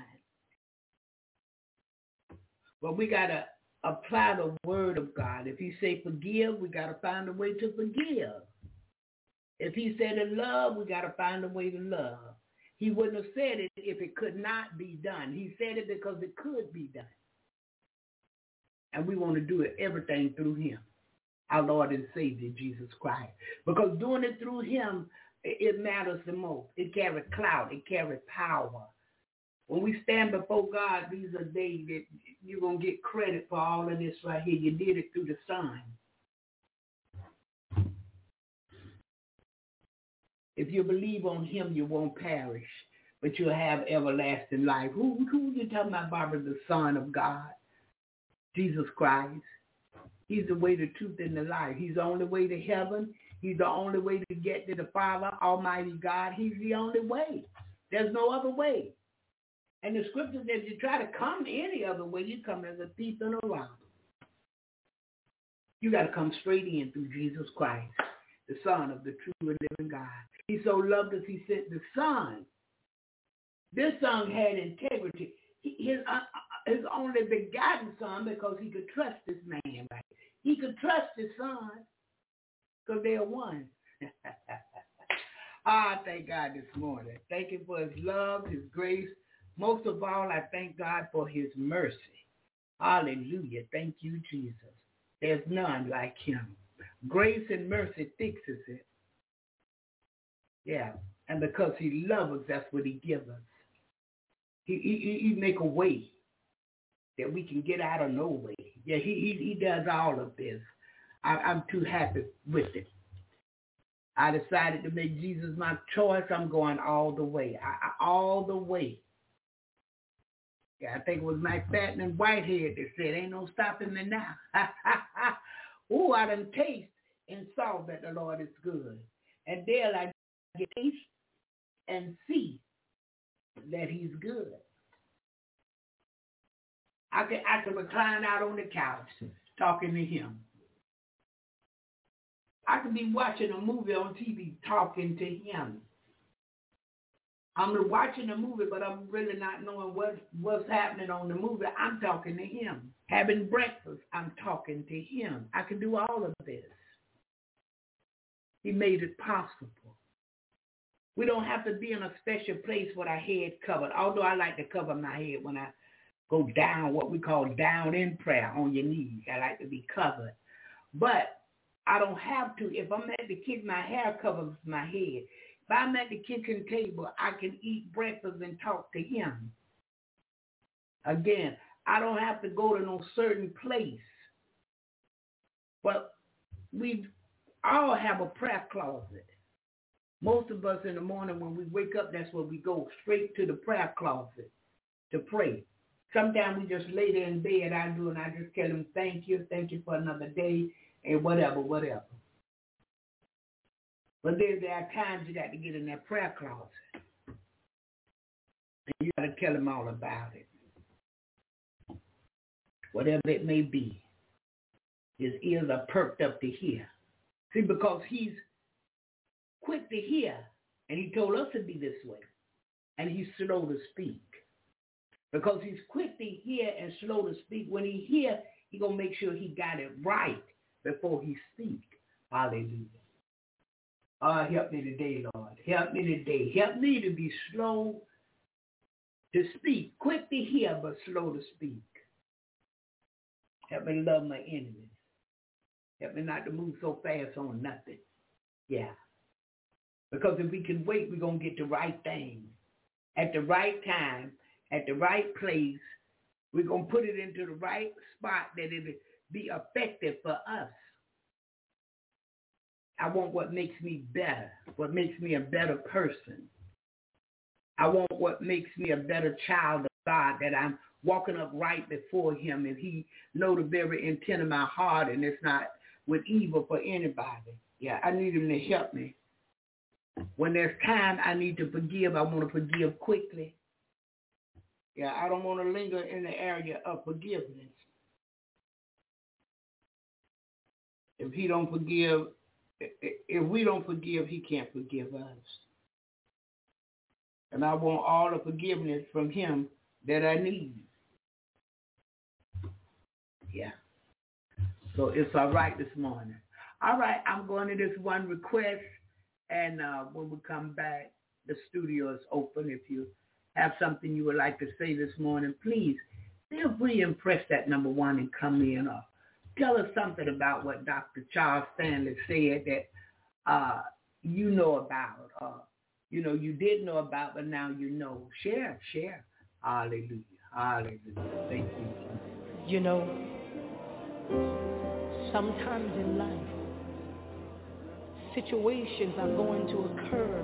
But we got to apply the word of God. If he say forgive, we got to find a way to forgive. If he said to love, we got to find a way to love. He wouldn't have said it if it could not be done. He said it because it could be done. And we want to do it, everything through him, our Lord and Savior, Jesus Christ. Because doing it through him, it matters the most. It carries clout. It carries power. When we stand before God, these are days that you're going to get credit for all of this right here. You did it through the Son. If you believe on him, you won't perish, but you'll have everlasting life. Who you talking about, Barbara? The Son of God, Jesus Christ. He's the way, the truth, and the life. He's the only way to heaven. He's the only way to get to the Father, Almighty God. He's the only way. There's no other way. And the scripture says if you try to come any other way, you come as a thief and a robber. You got to come straight in through Jesus Christ, the Son of the true and living God. He so loved us, he sent the Son. This Son had integrity. His only begotten Son, because he could trust this man. Right? He could trust his Son because they are one. I thank God this morning. Thank him for his love, his grace. Most of all, I thank God for his mercy. Hallelujah. Thank you, Jesus. There's none like him. Grace and mercy fixes it. Yeah. And because he loves us, that's what he gives us. He make a way that we can get out of no way. Yeah, he does all of this. I'm too happy with it. I decided to make Jesus my choice. I'm going all the way. All the way. Yeah, I think it was Mike Patton and Whitehead that said, ain't no stopping me now. Ooh, I done taste and saw that the Lord is good. And there I get taste and see that he's good. I can recline out on the couch talking to him. I could be watching a movie on TV talking to him. I'm watching a movie, but I'm really not knowing what's happening on the movie. I'm talking to him. Having breakfast, I'm talking to him. I can do all of this. He made it possible. We don't have to be in a special place with our head covered, although I like to cover my head when I go down, what we call down in prayer on your knees. I like to be covered. But I don't have to. If I'm at the kitchen, my hair covers my head. If I'm at the kitchen table, I can eat breakfast and talk to him. Again, I don't have to go to no certain place. But we all have a prayer closet. Most of us in the morning when we wake up, that's where we go, straight to the prayer closet to pray. Sometimes we just lay there in bed, I just tell him, thank you for another day, and whatever. But there are times you got to get in that prayer closet. And you got to tell him all about it. Whatever it may be. His ears are perked up to hear. See, because he's quick to hear, and he told us to be this way. And he's slow to speak. Because he's quick to hear and slow to speak. When he hear, he going to make sure he got it right before he speak. Hallelujah. Help me today, Lord. Help me today. Help me to be slow to speak. Quick to hear, but slow to speak. Help me love my enemies. Help me not to move so fast on nothing. Yeah. Because if we can wait, we're going to get the right thing. At the right time, at the right place, we're going to put it into the right spot that it'll be effective for us. I want what makes me better, what makes me a better person. I want what makes me a better child of God, that I'm walking up right before him and he know the very intent of my heart and it's not with evil for anybody. Yeah, I need him to help me When there's time I need to forgive, I want to forgive quickly. Yeah, I don't want to linger in the area of forgiveness. If he don't forgive, if we don't forgive, he can't forgive us. And I want all the forgiveness from him that I need. Yeah. So it's all right this morning. All right, I'm going to this one request, and when we come back, the studio is open. If you have something you would like to say this morning, please feel free to press that number 1 and come in. Or tell us something about what Dr. Charles Stanley said that you know about, you did know about, but now you know. Share. Hallelujah. Hallelujah. Thank you. You know, sometimes in life, situations are going to occur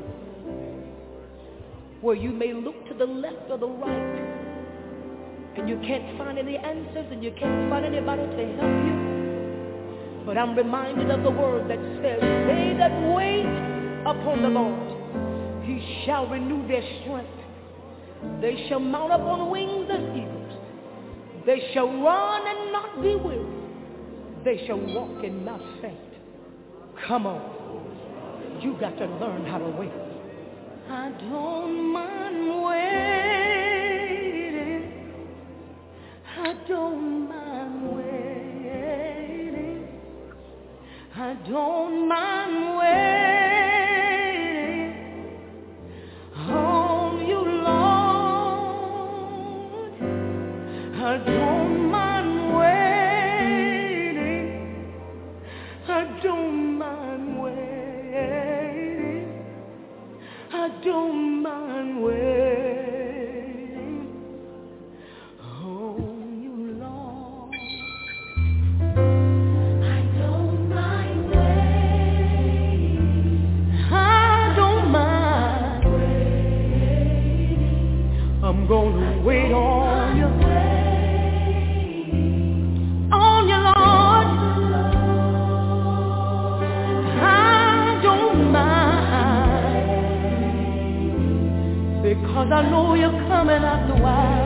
where you may look to the left or the right and you can't find any answers and you can't find anybody to help you. But I'm reminded of the word that says, they that wait upon the Lord, he shall renew their strength. They shall mount up on wings as eagles. They shall run and not be weary. They shall walk and not faint. Come on. You got to learn how to wait. I don't mind waiting. I don't mind waiting. I don't mind waiting on you, Lord. I don't mind waiting. I don't mind waiting. I don't mind waiting on you, Lord. I don't mind waiting. I don't mind waiting. I'm gonna wait on you. On you, Lord. I don't mind. Because I know you're coming after a while.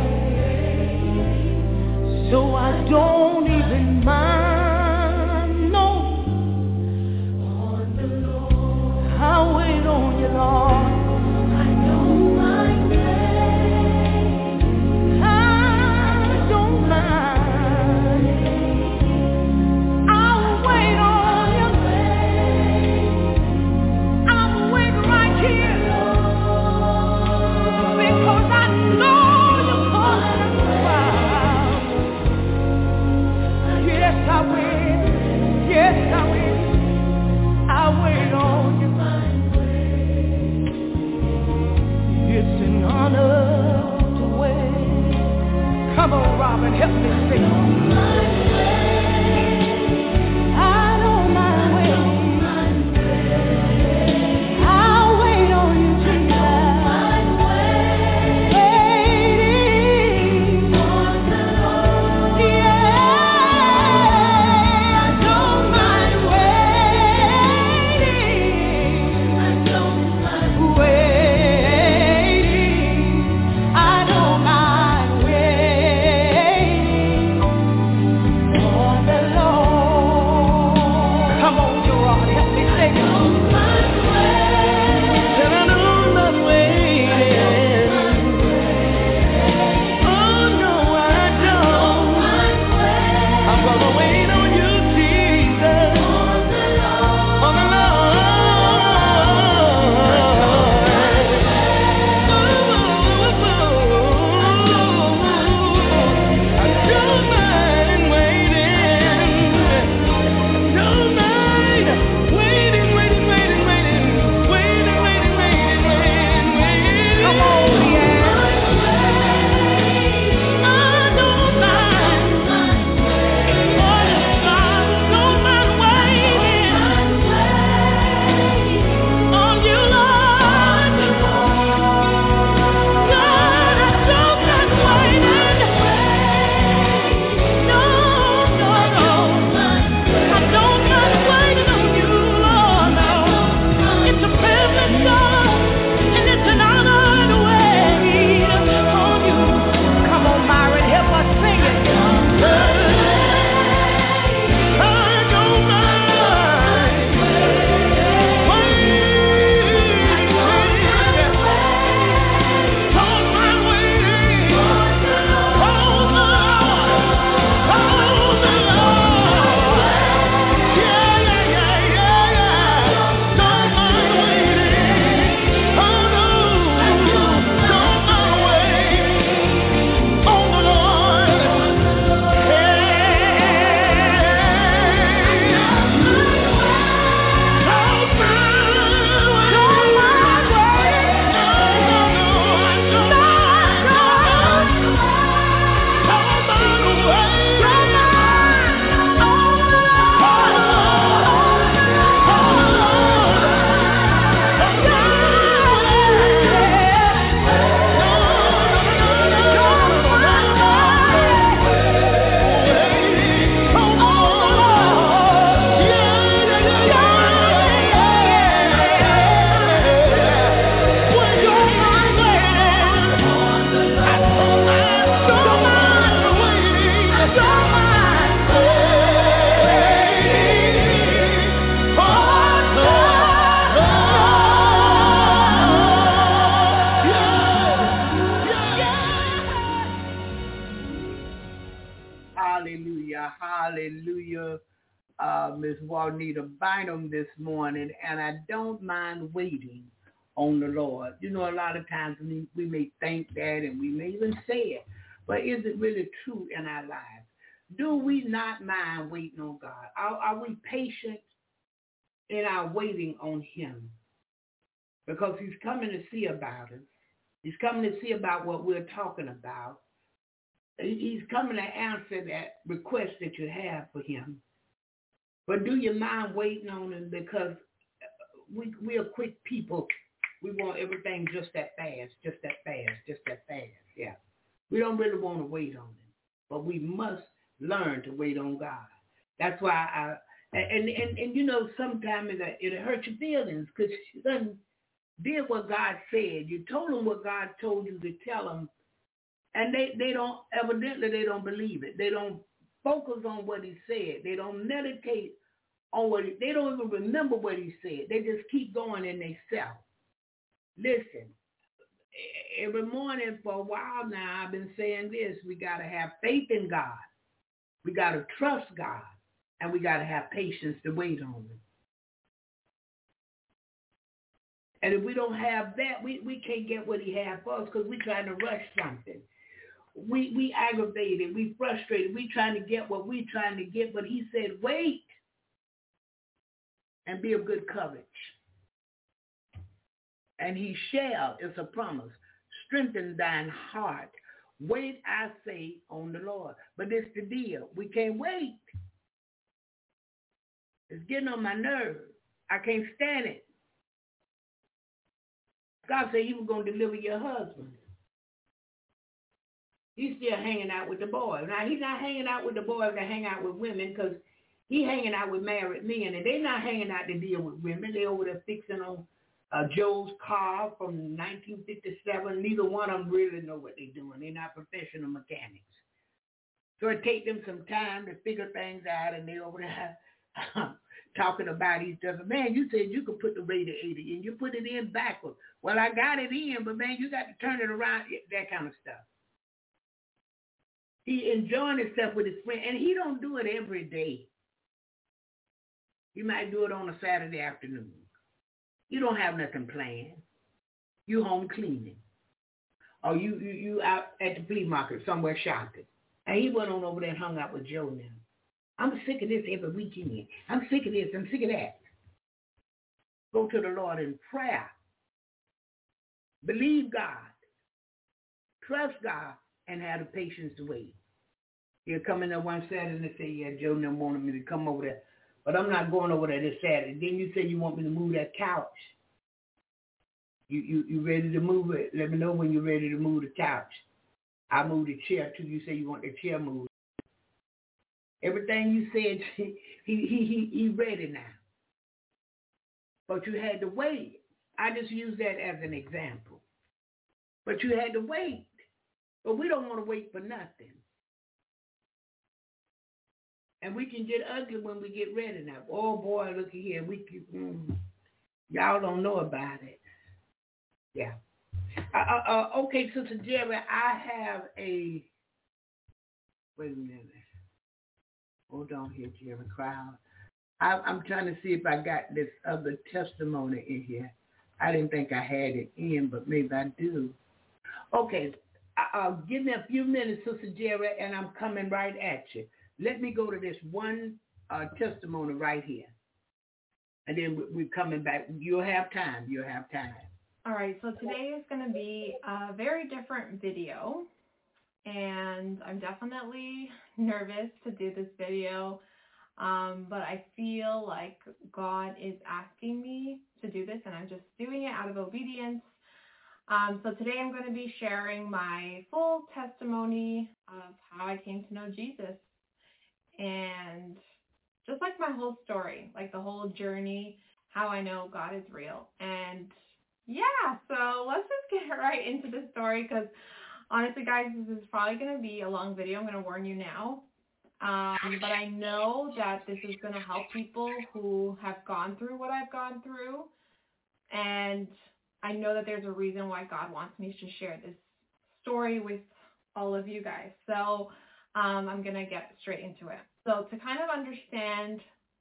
So I don't even mind, no. I'll wait on you, Lord. I don't mind waiting. I don't mind. I'll wait on you. I'll wait right here. Because I know you're coming after a while. Yes, I will. Yes, I will. I'll wait on you. Ms. Juanita Bynum this morning, and I don't mind waiting on the Lord. You know, a lot of times we may think that, and we may even say it, but is it really true in our lives? Do we not mind waiting on God? Are we patient in our waiting on him? Because he's coming to see about us. He's coming to see about what we're talking about. He's coming to answer that request that you have for him. But do you mind waiting on him? Because we are quick people. We want everything just that fast, just that fast, just that fast. Yeah. We don't really want to wait on him. But we must learn to wait on God. That's why and you know, sometimes it hurts your feelings because you done did what God said. You told them what God told you to tell them. And they don't, evidently they don't believe it. They don't focus on what he said. They don't meditate on they don't even remember what he said. They just keep going in themselves. Listen, every morning for a while now, I've been saying this. We got to have faith in God. We got to trust God. And we got to have patience to wait on him. And if we don't have that, we can't get what he has for us because we're trying to rush something. We aggravated, we frustrated, we trying to get what we trying to get, but he said, wait and be of good courage. And he shall, it's a promise, strengthen thine heart. Wait, I say, on the Lord. But it's the deal. We can't wait. It's getting on my nerves. I can't stand it. God said he was going to deliver your husband. He's still hanging out with the boys. Now, he's not hanging out with the boys that hang out with women because he's hanging out with married men, and they're not hanging out to deal with women. They're over there fixing on Joe's car from 1957. Neither one of them really know what they're doing. They're not professional mechanics. So it takes them some time to figure things out, and they're over there talking about each other. Man, you said you could put the radiator in. You put it in backwards. Well, I got it in, but, man, you got to turn it around, that kind of stuff. He enjoying himself with his friend, and he don't do it every day. You might do it on a Saturday afternoon. You don't have nothing planned. You home cleaning. Or you out at the flea market somewhere shopping. And he went on over there and hung out with Joe now. I'm sick of this every weekend. I'm sick of this. I'm sick of that. Go to the Lord in prayer. Believe God. Trust God. And have the patience to wait. He'll come in there one Saturday and say, yeah, Joe never wanted me to come over there. But I'm not going over there this Saturday. Then you say you want me to move that couch. You ready to move it? Let me know when you're ready to move the couch. I move the chair too. You say you want the chair moved. Everything you said, he ready now. But you had to wait. I just use that as an example. But you had to wait. But we don't want to wait for nothing. And we can get ugly when we get ready now. Oh, boy, look here. Y'all don't know about it. Yeah. Okay, Sister Jerry, I have a... Wait a minute. Hold on here, Jerry Crowd. I'm trying to see if I got this other testimony in here. I didn't think I had it in, but maybe I do. Okay. Give me a few minutes, Sister Jerry, and I'm coming right at you. Let me go to this one testimony right here. And then we're coming back. You'll have time. You'll have time. All right. So today is going to be a very different video. And I'm definitely nervous to do this video. But I feel like God is asking me to do this, and I'm just doing it out of obedience. So today I'm going to be sharing my full testimony of how I came to know Jesus. And just like my whole story, like the whole journey, how I know God is real. And yeah, so let's just get right into the story because honestly, guys, this is probably going to be a long video. I'm going to warn you now. But I know that this is going to help people who have gone through what I've gone through. And I know that there's a reason why God wants me to share this story with all of you guys. So I'm going to get straight into it. So to kind of understand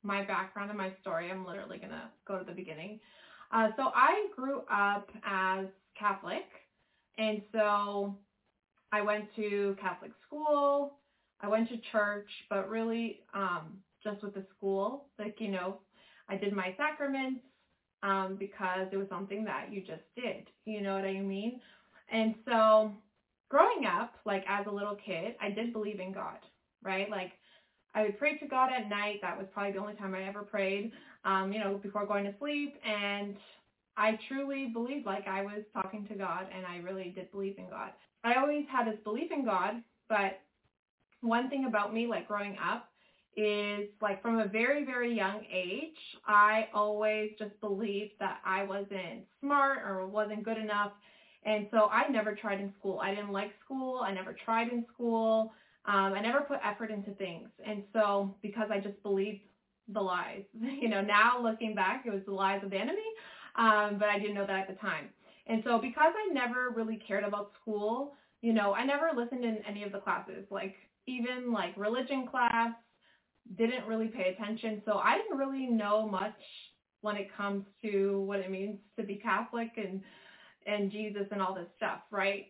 my background and my story, I'm literally going to go to the beginning. So I grew up as Catholic, and so I went to Catholic school, I went to church, but really just with the school, like, you know, I did my sacraments because it was something that you just did, you know what I mean? And so growing up, like as a little kid, I did believe in God, right? Like I would pray to God at night. That was probably the only time I ever prayed, you know, before going to sleep. And I truly believed like I was talking to God, and I really did believe in God. I always had this belief in God, but one thing about me, like growing up, is like from a very, very young age, I always just believed that I wasn't smart or wasn't good enough. And so I never tried in school. I didn't like school. I never tried in school. I never put effort into things. And so because I just believed the lies, you know, now looking back, it was the lies of the enemy, but I didn't know that at the time. And so because I never really cared about school, you know, I never listened in any of the classes, like even like religion class, didn't really pay attention. So I didn't really know much when it comes to what it means to be Catholic and Jesus and all this stuff, right?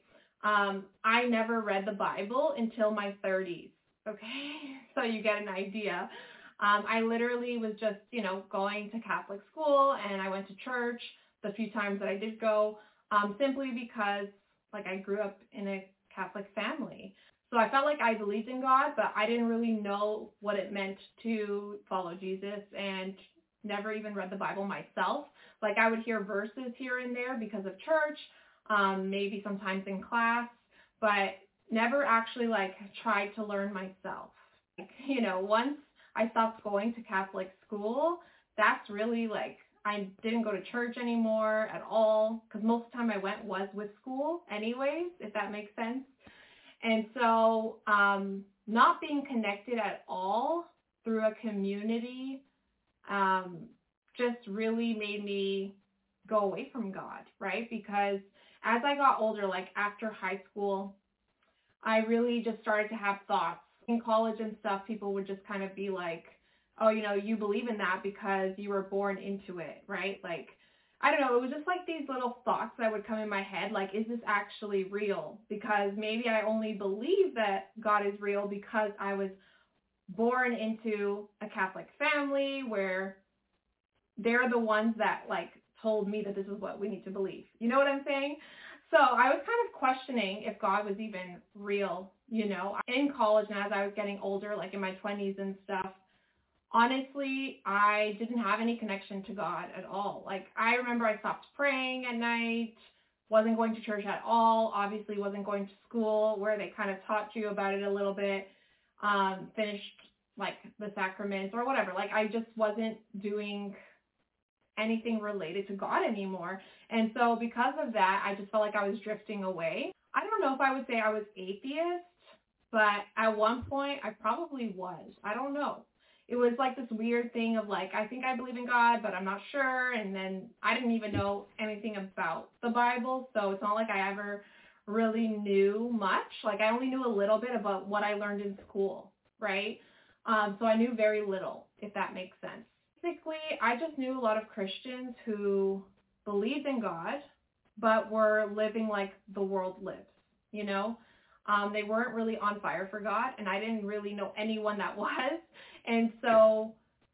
I never read the Bible until my 30s, okay? So you get an idea. I literally was just, you know, going to Catholic school, and I went to church the few times that I did go, simply because, like, I grew up in a Catholic family. So I felt like I believed in God, but I didn't really know what it meant to follow Jesus, and never even read the Bible myself. Like I would hear verses here and there because of church, maybe sometimes in class, but never actually like tried to learn myself. Like, you know, once I stopped going to Catholic school, that's really like, I didn't go to church anymore at all, because most of the time I went was with school anyways, if that makes sense. And so not being connected at all through a community just really made me go away from God, right? Because as I got older, like after high school, I really just started to have thoughts. In college and stuff, people would just kind of be like, oh, you know, you believe in that because you were born into it, right? Like, I don't know, it was just like these little thoughts that would come in my head, like, is this actually real? Because maybe I only believe that God is real because I was born into a Catholic family where they're the ones that, like, told me that this is what we need to believe. You know what I'm saying? So I was kind of questioning if God was even real, you know. In college and as I was getting older, like in my 20s and stuff, honestly, I didn't have any connection to God at all. Like, I remember I stopped praying at night, wasn't going to church at all, obviously wasn't going to school where they kind of taught you about it a little bit, finished, like, the sacraments or whatever. Like, I just wasn't doing anything related to God anymore. And so because of that, I just felt like I was drifting away. I don't know if I would say I was atheist, but at one point I probably was. I don't know. It was like this weird thing of like, I think I believe in God, but I'm not sure. And then I didn't even know anything about the Bible. So it's not like I ever really knew much. Like I only knew a little bit about what I learned in school, right? So I knew very little, if that makes sense. Basically, I just knew a lot of Christians who believed in God, but were living like the world lives, you know? They weren't really on fire for God, and I didn't really know anyone that was. And so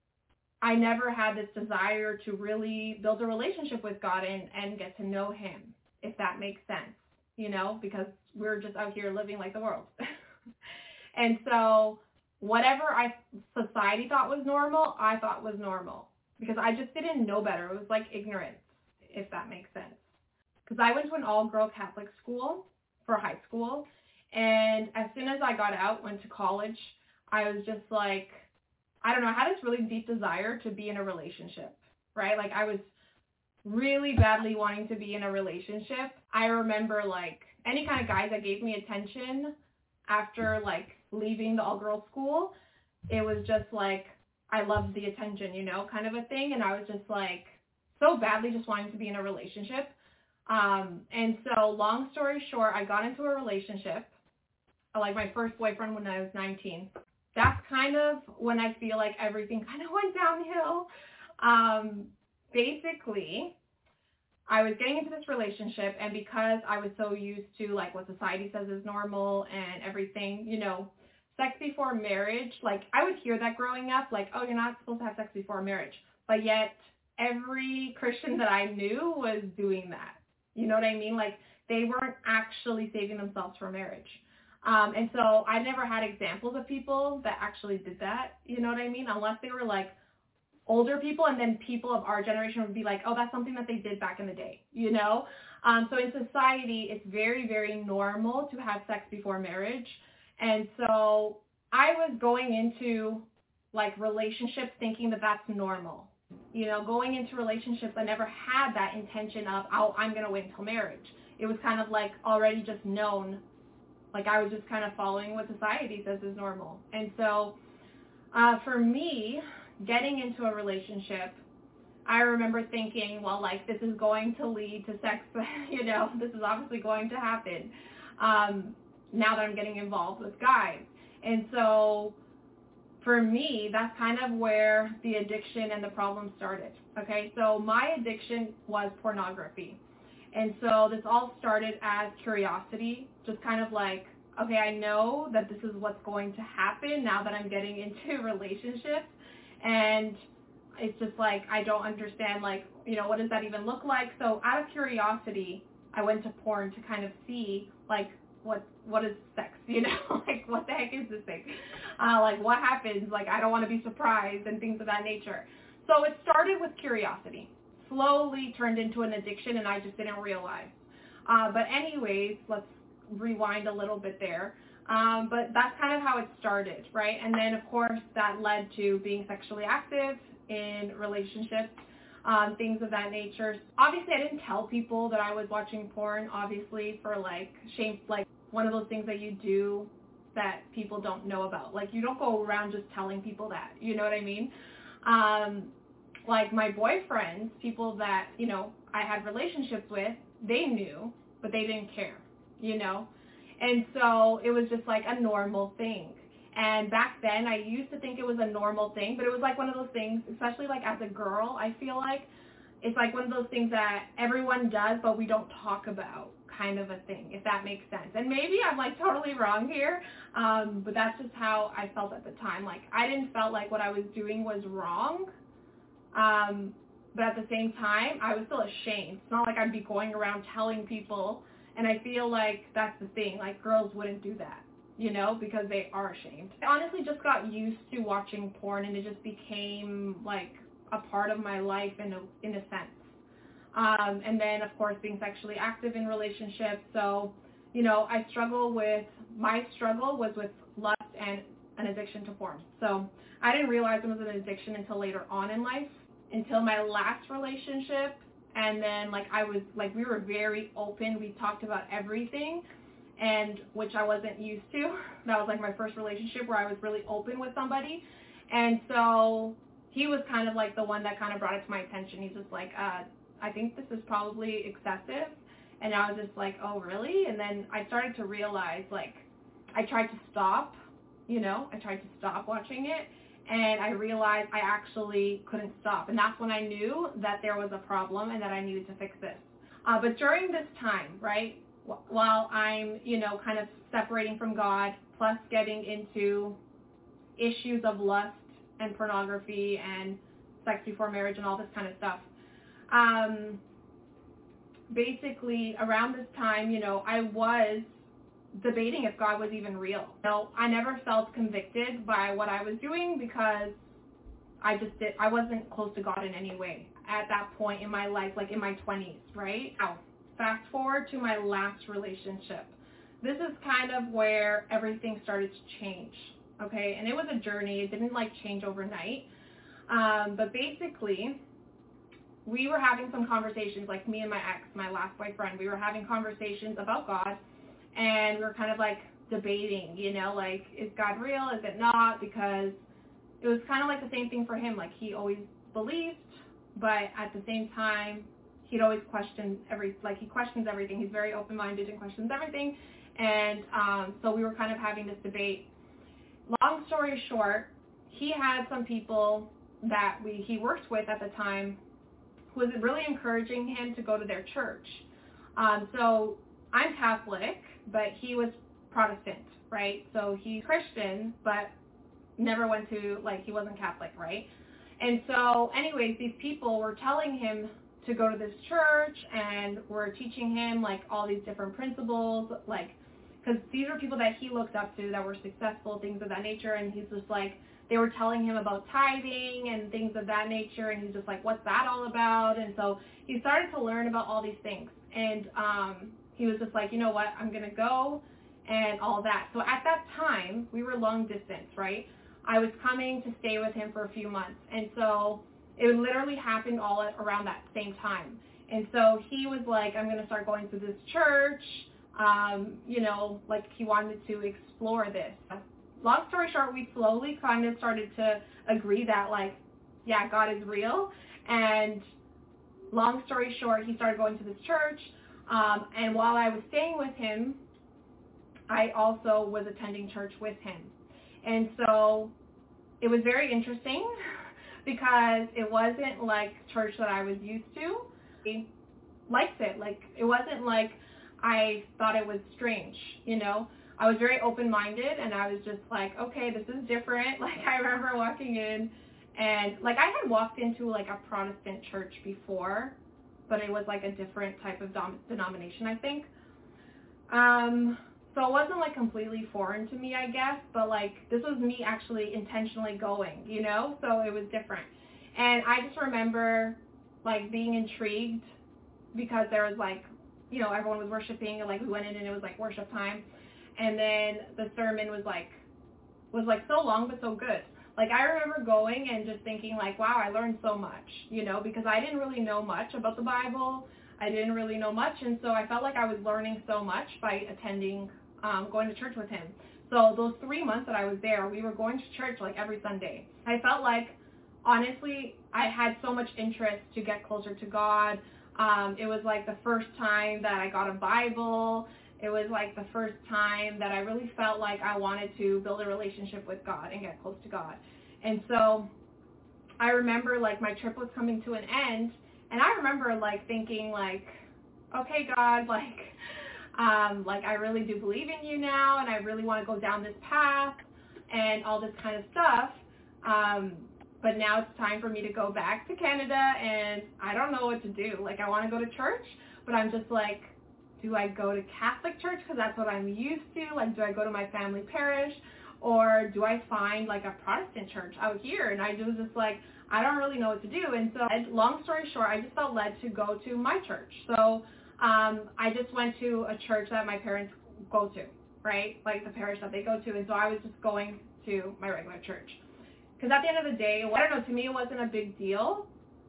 I never had this desire to really build a relationship with God and get to know him, if that makes sense, you know, because we're just out here living like the world. And so whatever society thought was normal, I thought was normal, because I just didn't know better. It was like ignorance, if that makes sense. Because I went to an all-girl Catholic school for high school, and as soon as I got out, went to college, I was just like, I don't know, I had this really deep desire to be in a relationship, right? Like I was really badly wanting to be in a relationship. I remember like any kind of guys that gave me attention after like leaving the all-girl school, it was just like, I loved the attention, you know, kind of a thing. And I was just like so badly just wanting to be in a relationship. And so long story short, I got into a relationship, like my first boyfriend when I was 19. that's kind of when I feel like everything kind of went downhill. Basically, I was getting into this relationship, and because I was so used to like what society says is normal and everything, you know, sex before marriage, like I would hear that growing up, like, oh, you're not supposed to have sex before marriage. But yet every Christian that I knew was doing that. You know what I mean? Like they weren't actually saving themselves for marriage. And so I never had examples of people that actually did that. You know what I mean? Unless they were like older people, and then people of our generation would be like, oh, that's something that they did back in the day, you know? So in society, it's very, very normal to have sex before marriage. And so I was going into like relationships thinking that that's normal. You know, going into relationships, I never had that intention of, oh, I'm going to wait until marriage. It was kind of like already just known. Like I was just kind of following what society says is normal. And so for me, getting into a relationship, I remember thinking, well, like this is going to lead to sex, you know, this is obviously going to happen now that I'm getting involved with guys. And so for me, that's kind of where the addiction and the problem started. Okay, so my addiction was pornography. And so this all started as curiosity, just kind of like, okay, I know that this is what's going to happen now that I'm getting into relationships. And it's just like, I don't understand, like, you know, what does that even look like? So out of curiosity, I went to porn to kind of see, like, what is sex, you know? Like, what the heck is this thing? Like, what happens? Like, I don't want to be surprised and things of that nature. So it started with curiosity, slowly turned into an addiction, and I just didn't realize. But anyways, let's rewind a little bit there. But that's kind of how it started, right? And then, of course, that led to being sexually active in relationships, things of that nature. Obviously, I didn't tell people that I was watching porn, obviously, for, like, shame, like, one of those things that you do that people don't know about. Like, you don't go around just telling people that, you know what I mean? Like, my boyfriends, people that, you know, I had relationships with, they knew, but they didn't care, you know? And so it was just like a normal thing. And back then I used to think it was a normal thing, but it was like one of those things, especially like as a girl, I feel like it's like one of those things that everyone does, but we don't talk about, kind of a thing, if that makes sense. And maybe I'm like totally wrong here, but that's just how I felt at the time. Like I didn't felt like what I was doing was wrong, but at the same time, I was still ashamed. It's not like I'd be going around telling people. And I feel like that's the thing, like girls wouldn't do that, you know, because they are ashamed. I honestly just got used to watching porn, and it just became like a part of my life in a sense. And then, of course, being sexually active in relationships. So, you know, my struggle was with lust and an addiction to porn. So I didn't realize it was an addiction until later on in life, until my last relationship. And then, like, we were very open. We talked about everything, and which I wasn't used to. That was, like, my first relationship where I was really open with somebody. And so he was kind of, like, the one that kind of brought it to my attention. He's just like, I think this is probably excessive. And I was just like, oh, really? And then I started to realize, like, I tried to stop, you know. I tried to stop watching it. And I realized I actually couldn't stop. And that's when I knew that there was a problem and that I needed to fix this. But during this time, right, while I'm, you know, kind of separating from God, plus getting into issues of lust and pornography and sex before marriage and all this kind of stuff, basically around this time, you know, I was debating if God was even real. You know, I never felt convicted by what I was doing because I wasn't close to God in any way at that point in my life, like in my 20s, right? Now, fast forward to my last relationship. This is kind of where everything started to change, okay? And it was a journey. It didn't like change overnight. But basically, we were having some conversations, like me and my ex, my last boyfriend, we were having conversations about God. And we were kind of like debating, you know, like, is God real? Is it not? Because it was kind of like the same thing for him. Like, he always believed, but at the same time, he'd always question he questions everything. He's very open-minded and questions everything. And so we were kind of having this debate. long story short, he had some people that he worked with at the time who was really encouraging him to go to their church. So I'm Catholic, but he was Protestant, right? So he's Christian, but never went to, like, he wasn't Catholic, right? And so anyways, these people were telling him to go to this church and were teaching him, like, all these different principles, like, because these were people that he looked up to that were successful, things of that nature, and he's just like, they were telling him about tithing and things of that nature, and he's just like, what's that all about? And so he started to learn about all these things, and he was just like, you know what, I'm going to go and all that. So at that time, we were long distance, right? I was coming to stay with him for a few months, and so it literally happened all around that same time. And so he was like, I'm going to start going to this church, you know, like he wanted to explore this. Long story short, we slowly kind of started to agree that, like, yeah, God is real. And long story short, he started going to this church. And while I was staying with him, I also was attending church with him. And so it was very interesting because it wasn't like church that I was used to. I liked it. Like, it wasn't like I thought it was strange, you know. I was very open-minded, and I was just like, okay, this is different. Like, I remember walking in, and, like, I had walked into, like, a Protestant church before, but it was, like, a different type of denomination, I think. So it wasn't, like, completely foreign to me, I guess, but, like, this was me actually intentionally going, you know, so it was different. And I just remember, like, being intrigued because there was, like, you know, everyone was worshiping, and, like, we went in and it was, like, worship time. And then the sermon was so long but so good. Like, I remember going and just thinking, like, wow, I learned so much, you know, because I didn't really know much about the Bible. I didn't really know much, and so I felt like I was learning so much by attending, going to church with him. So those 3 months that I was there, we were going to church, like, every Sunday. I felt like, honestly, I had so much interest to get closer to God. It was, like, the first time that I got a Bible. It was, like, the first time that I really felt like I wanted to build a relationship with God and get close to God. And so I remember, like, my trip was coming to an end, and I remember, like, thinking, like, okay, God, like, I really do believe in you now, and I really want to go down this path and all this kind of stuff. But now it's time for me to go back to Canada, and I don't know what to do. Like, I want to go to church, but I'm just like, do I go to Catholic church because that's what I'm used to? Like, do I go to my family parish? Or do I find, like, a Protestant church out here? And I was just like, I don't really know what to do. And so, long story short, I just felt led to go to my church. So I just went to a church that my parents go to, right? Like, the parish that they go to. And so I was just going to my regular church. Because at the end of the day, I don't know, to me it wasn't a big deal.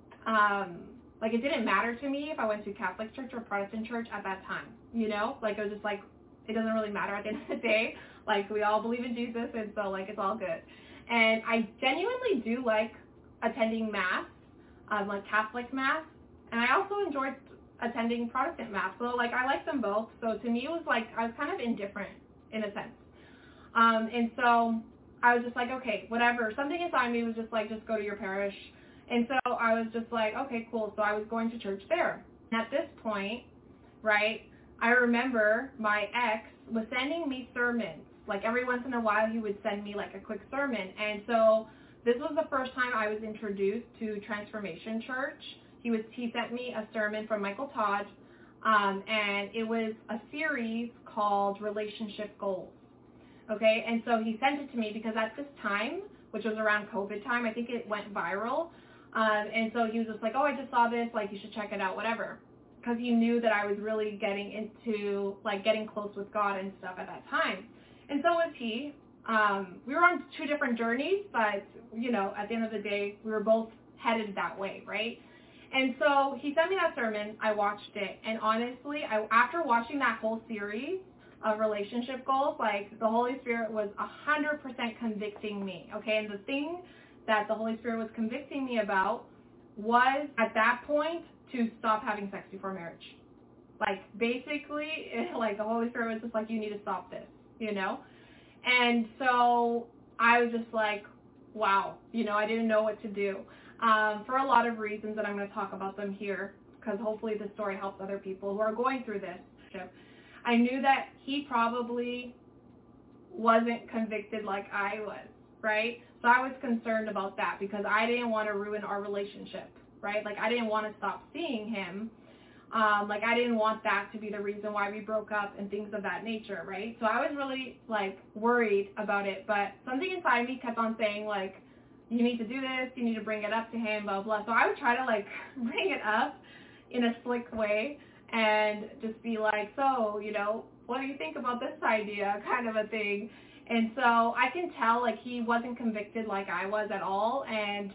Like, it didn't matter to me if I went to Catholic church or Protestant church at that time, you know? Like, it was just like, it doesn't really matter at the end of the day. Like, we all believe in Jesus, and so, like, it's all good. And I genuinely do like attending Mass, like Catholic Mass, and I also enjoyed attending Protestant Mass. So, like, I like them both. So to me, it was like, I was kind of indifferent in a sense. And so I was just like, okay, whatever. Something inside me was just like, just go to your parish. And so I was just like, okay, cool. So I was going to church there. And at this point, right, I remember my ex was sending me sermons. Like, every once in a while, he would send me, like, a quick sermon. And so this was the first time I was introduced to Transformation Church. He sent me a sermon from Michael Todd, and it was a series called Relationship Goals. Okay, and so he sent it to me because at this time, which was around COVID time, I think it went viral. And so he was just like, oh, I just saw this, like, you should check it out, whatever. Because he knew that I was really getting into, like, getting close with God and stuff at that time. And so was he. We were on two different journeys, but, you know, at the end of the day, we were both headed that way, right? And so he sent me that sermon. I watched it. And honestly, after watching that whole series of relationship goals, like, the Holy Spirit was 100% convicting me, okay? And the thing that the Holy Spirit was convicting me about was, at that point, to stop having sex before marriage. Like, basically, like, the Holy Spirit was just like, you need to stop this, you know? And so I was just like, wow, you know, I didn't know what to do for a lot of reasons, and I'm going to talk about them here because hopefully this story helps other people who are going through this. I knew that he probably wasn't convicted like I was, right? So I was concerned about that because I didn't want to ruin our relationship, right? Like I didn't want to stop seeing him. Like I didn't want that to be the reason why we broke up and things of that nature, right? So I was really like worried about it, but something inside me kept on saying like, you need to do this, you need to bring it up to him, blah, blah. So I would try to like bring it up in a slick way and just be like, so, you know, what do you think about this idea, kind of a thing. And so I can tell like he wasn't convicted like I was at all, and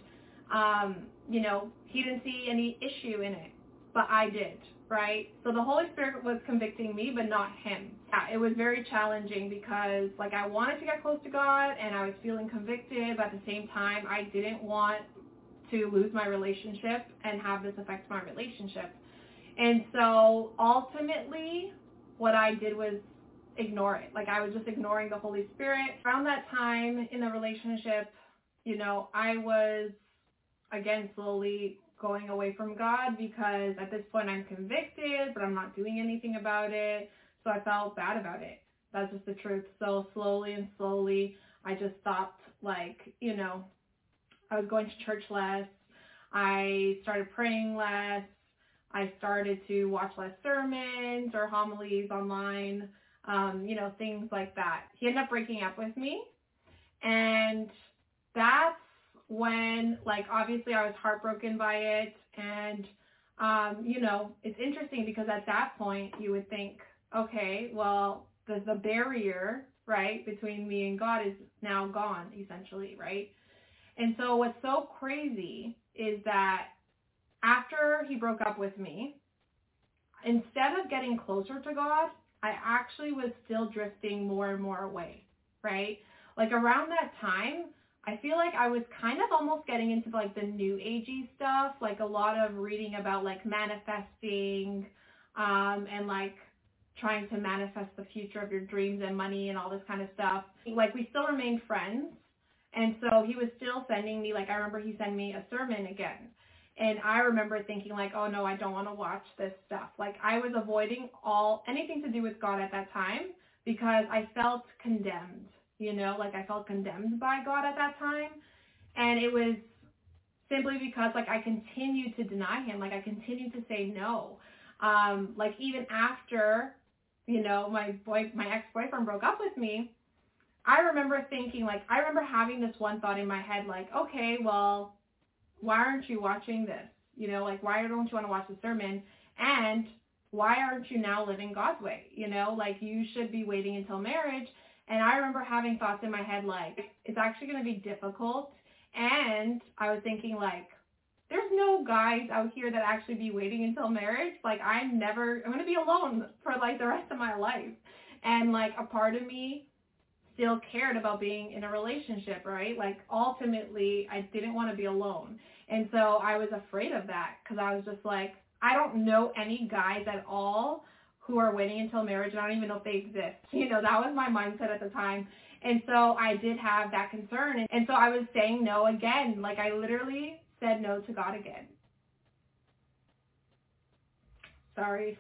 you know, he didn't see any issue in it, but I did, right? So the Holy Spirit was convicting me, but not him. Yeah, it was very challenging because like I wanted to get close to God and I was feeling convicted, but at the same time I didn't want to lose my relationship and have this affect my relationship. And so ultimately what I did was ignore it. Like I was just ignoring the Holy Spirit. Around that time in the relationship, you know, I was again slowly going away from God because at this point I'm convicted, but I'm not doing anything about it. So I felt bad about it. That's just the truth. So slowly and slowly I just stopped, like, you know, I was going to church less. I started praying less. I started to watch less sermons or homilies online, you know, things like that. He ended up breaking up with me. And that's when, like, obviously I was heartbroken by it. And, you know, it's interesting because at that point you would think, okay, well, the barrier, right, between me and God is now gone, essentially, right? And so what's so crazy is that after he broke up with me, instead of getting closer to God, I actually was still drifting more and more away, right? Like around that time, I feel like I was kind of almost getting into like the new agey stuff, like a lot of reading about like manifesting and like trying to manifest the future of your dreams and money and all this kind of stuff. Like we still remained friends. And so he was still sending me, like I remember he sent me a sermon again. And I remember thinking like, oh no, I don't want to watch this stuff. Like I was avoiding anything to do with God at that time because I felt condemned, you know, like I felt condemned by God at that time. And it was simply because like I continued to deny him, like I continued to say no. Like even after, you know, my ex-boyfriend broke up with me, I remember thinking like, I remember having this one thought in my head like, okay, well, why aren't you watching this? You know, like, why don't you want to watch the sermon? And why aren't you now living God's way? You know, like, you should be waiting until marriage. And I remember having thoughts in my head, like, it's actually going to be difficult. And I was thinking, like, there's no guys out here that actually be waiting until marriage. Like, I'm going to be alone for, like, the rest of my life. And, like, a part of me still cared about being in a relationship, right? Like ultimately I didn't want to be alone. And so I was afraid of that because I was just like, I don't know any guys at all who are waiting until marriage, and I don't even know if they exist. You know, that was my mindset at the time. And so I did have that concern. And so I was saying no again. Like I literally said no to God again. Sorry.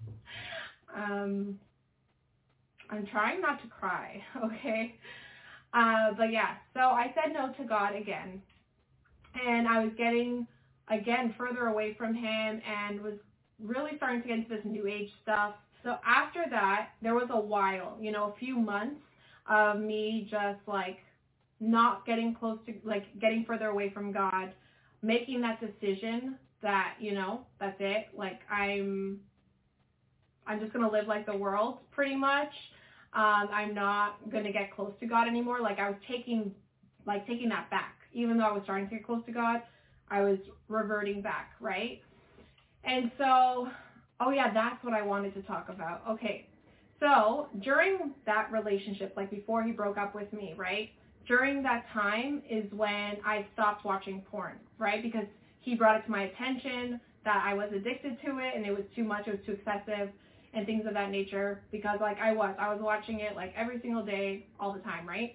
I'm trying not to cry, okay? But yeah, so I said no to God again. And I was getting, again, further away from him and was really starting to get into this new age stuff. So after that, there was a while, you know, a few months of me just like not getting close to, like getting further away from God, making that decision that, you know, that's it. Like I'm just going to live like the world pretty much. I'm not going to get close to God anymore. Like I was taking that back. Even though I was starting to get close to God, I was reverting back, right? And so, oh yeah, that's what I wanted to talk about. Okay. So during that relationship, like before he broke up with me, right? During that time is when I stopped watching porn, right? Because he brought it to my attention that I was addicted to it and it was too much, it was too excessive. And things of that nature, because like I was watching it like every single day, all the time, right?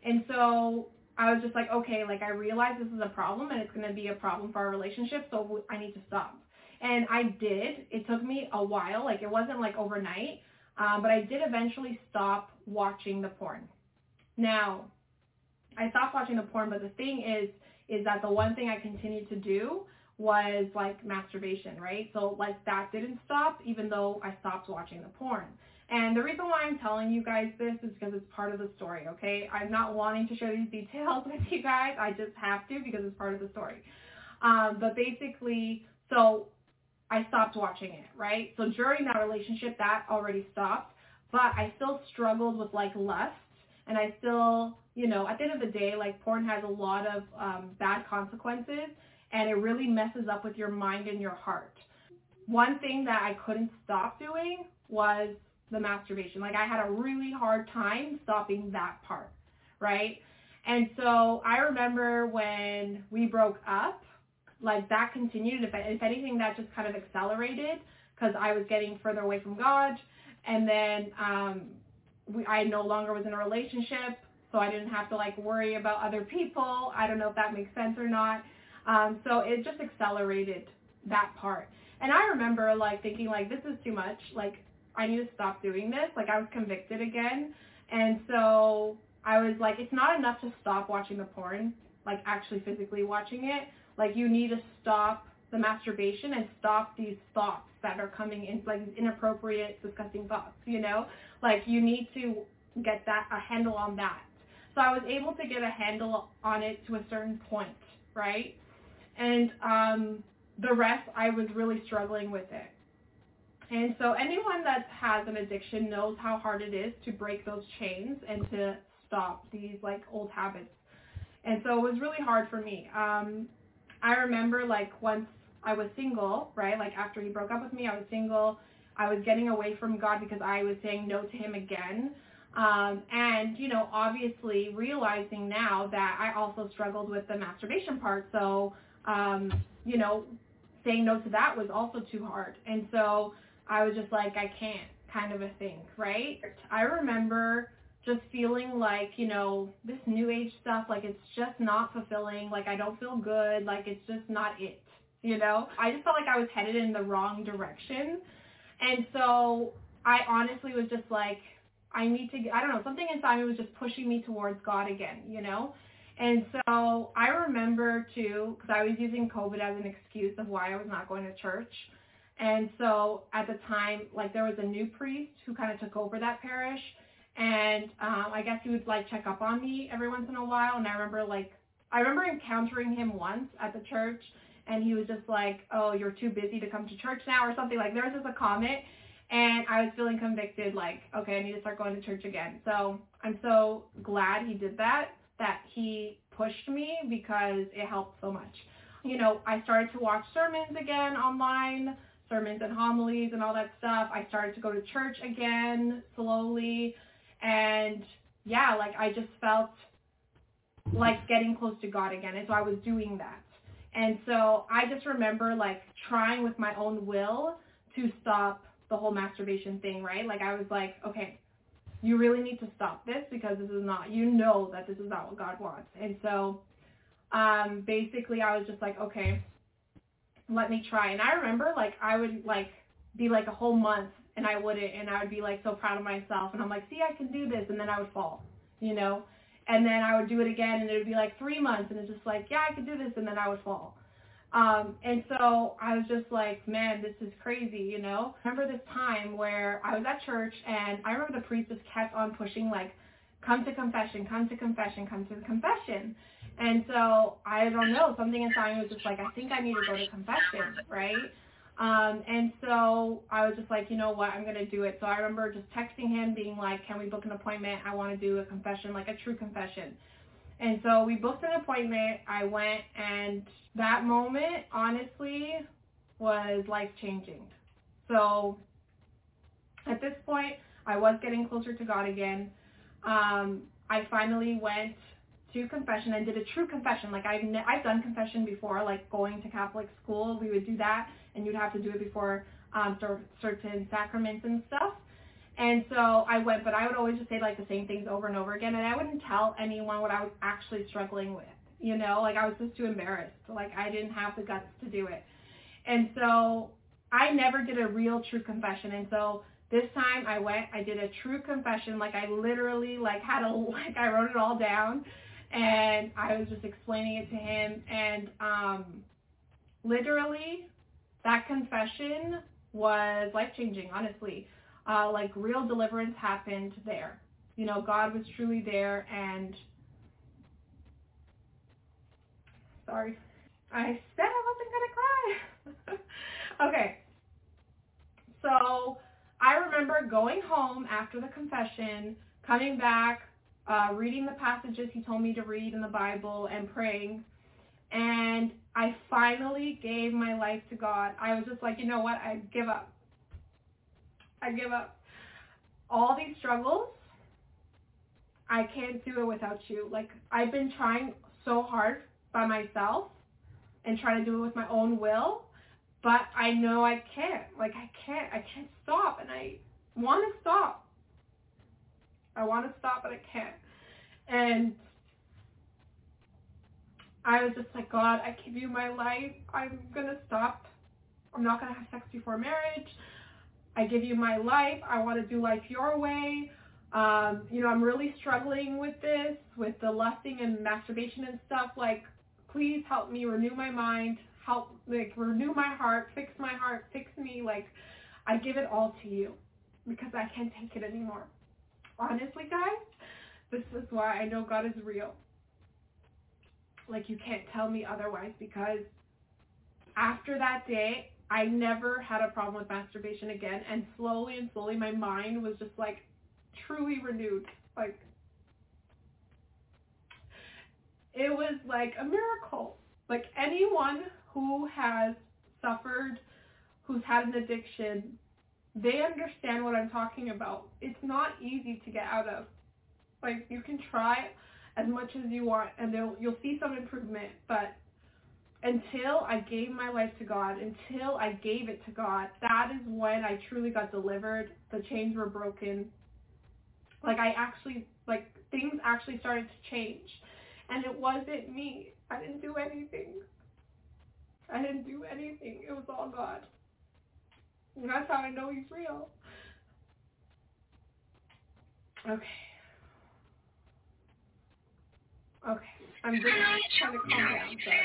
And so I was just like, okay, like I realize this is a problem and it's going to be a problem for our relationship, so I need to stop. And I did. It took me a while. Like it wasn't like overnight, but I did eventually stop watching the porn. Now, I stopped watching the porn, but the thing is that the one thing I continued to do was like masturbation, right? So like that didn't stop even though I stopped watching the porn. And the reason why I'm telling you guys this is because it's part of the story, okay? I'm not wanting to share these details with you guys. I just have to because it's part of the story. But basically, so I stopped watching it, right? So during that relationship, that already stopped. But I still struggled with like lust. And I still, you know, at the end of the day, like porn has a lot of bad consequences. And it really messes up with your mind and your heart. One thing that I couldn't stop doing was the masturbation. Like I had a really hard time stopping that part, right? And so I remember when we broke up, like that continued. If anything, that just kind of accelerated because I was getting further away from God. And then I no longer was in a relationship, so I didn't have to like worry about other people. I don't know if that makes sense or not. So it just accelerated that part. And I remember like thinking like, this is too much. Like I need to stop doing this. Like I was convicted again. And so I was like, it's not enough to stop watching the porn, like actually physically watching it. Like you need to stop the masturbation and stop these thoughts that are coming in, like inappropriate, disgusting thoughts, you know? Like you need to get a handle on that. So I was able to get a handle on it to a certain point, right? And the rest, I was really struggling with it. And so anyone that has an addiction knows how hard it is to break those chains and to stop these like old habits. And so it was really hard for me. I remember like once I was single, right? Like after he broke up with me, I was single. I was getting away from God because I was saying no to him again. And, you know, obviously realizing now that I also struggled with the masturbation part. So, you know, saying no to that was also too hard. And so I was just like, I can't, kind of a thing, right? I remember just feeling like, you know, this new age stuff, like it's just not fulfilling. Like I don't feel good. Like it's just not it, you know? I just felt like I was headed in the wrong direction. And so I honestly was just like, I don't know, something inside me was just pushing me towards God again, you know? And so I remember too, because I was using COVID as an excuse of why I was not going to church. And so at the time, like there was a new priest who kind of took over that parish. And I guess he would like check up on me every once in a while. And I remember encountering him once at the church. And he was just like, oh, you're too busy to come to church now or something. Like there was just a comment. And I was feeling convicted, like, okay, I need to start going to church again. So I'm so glad he did that he pushed me because it helped so much. You know, I started to watch sermons again online, sermons and homilies and all that stuff. I started to go to church again slowly. And yeah, like I just felt like getting close to God again. And so I was doing that. And so I just remember like trying with my own will to stop the whole masturbation thing, right? Like I was like, okay, you really need to stop this because this is not, you know that this is not what God wants. And so basically I was just like, okay, let me try. And I remember like I would like be like a whole month and I wouldn't, and I would be like so proud of myself and I'm like, see, I can do this, and then I would fall, you know? And then I would do it again and it would be like 3 months and it's just like, yeah, I can do this, and then I would fall. And so I was just like, man, this is crazy, you know? I remember this time where I was at church and I remember the priest just kept on pushing like, come to confession, come to confession, come to confession. And so I don't know, something inside me was just like, I think I need to go to confession, right? And so I was just like, you know what, I'm going to do it. So I remember just texting him being like, can we book an appointment? I want to do a confession, like a true confession. And so we booked an appointment. I went, and that moment, honestly, was life-changing. So at this point, I was getting closer to God again. I finally went to confession and did a true confession. Like I've done confession before, like going to Catholic school, we would do that, and you'd have to do it before certain sacraments and stuff. And so I went, but I would always just say like the same things over and over again, and I wouldn't tell anyone what I was actually struggling with, you know, like I was just too embarrassed, like I didn't have the guts to do it. And so I never did a real true confession, and so this time I went, I did a true confession, like I literally like I wrote it all down, and I was just explaining it to him, and literally that confession was life-changing, honestly. Like real deliverance happened there. You know, God was truly there, and sorry, I said I wasn't gonna cry. Okay, so I remember going home after the confession, coming back, reading the passages he told me to read in the Bible and praying, and I finally gave my life to God. I was just like, you know what, I give up. I give up. All these struggles, I can't do it without you. Like, I've been trying so hard by myself and trying to do it with my own will, but I know I can't. Like, I can't stop, and I want to stop. I want to stop, but I can't. And I was just like, God, I give you my life. I'm going to stop. I'm not going to have sex before marriage. I give you my life. I want to do life your way. You know, I'm really struggling with this, with the lusting and masturbation and stuff. Like, please help me renew my mind, help, like, renew my heart, fix me. Like, I give it all to you because I can't take it anymore. Honestly, guys, this is why I know God is real. Like, you can't tell me otherwise, because after that day, I never had a problem with masturbation again, and slowly my mind was just like truly renewed. Like, it was like a miracle. Like, anyone who has suffered, who's had an addiction, they understand what I'm talking about. It's not easy to get out of. Like, you can try as much as you want, and you'll see some improvement, but until I gave my life to God, until I gave it to God, that is when I truly got delivered. The chains were broken. Like, things actually started to change. And it wasn't me. I didn't do anything. It was all God. And that's how I know He's real. Okay. I'm just trying to calm down, sorry.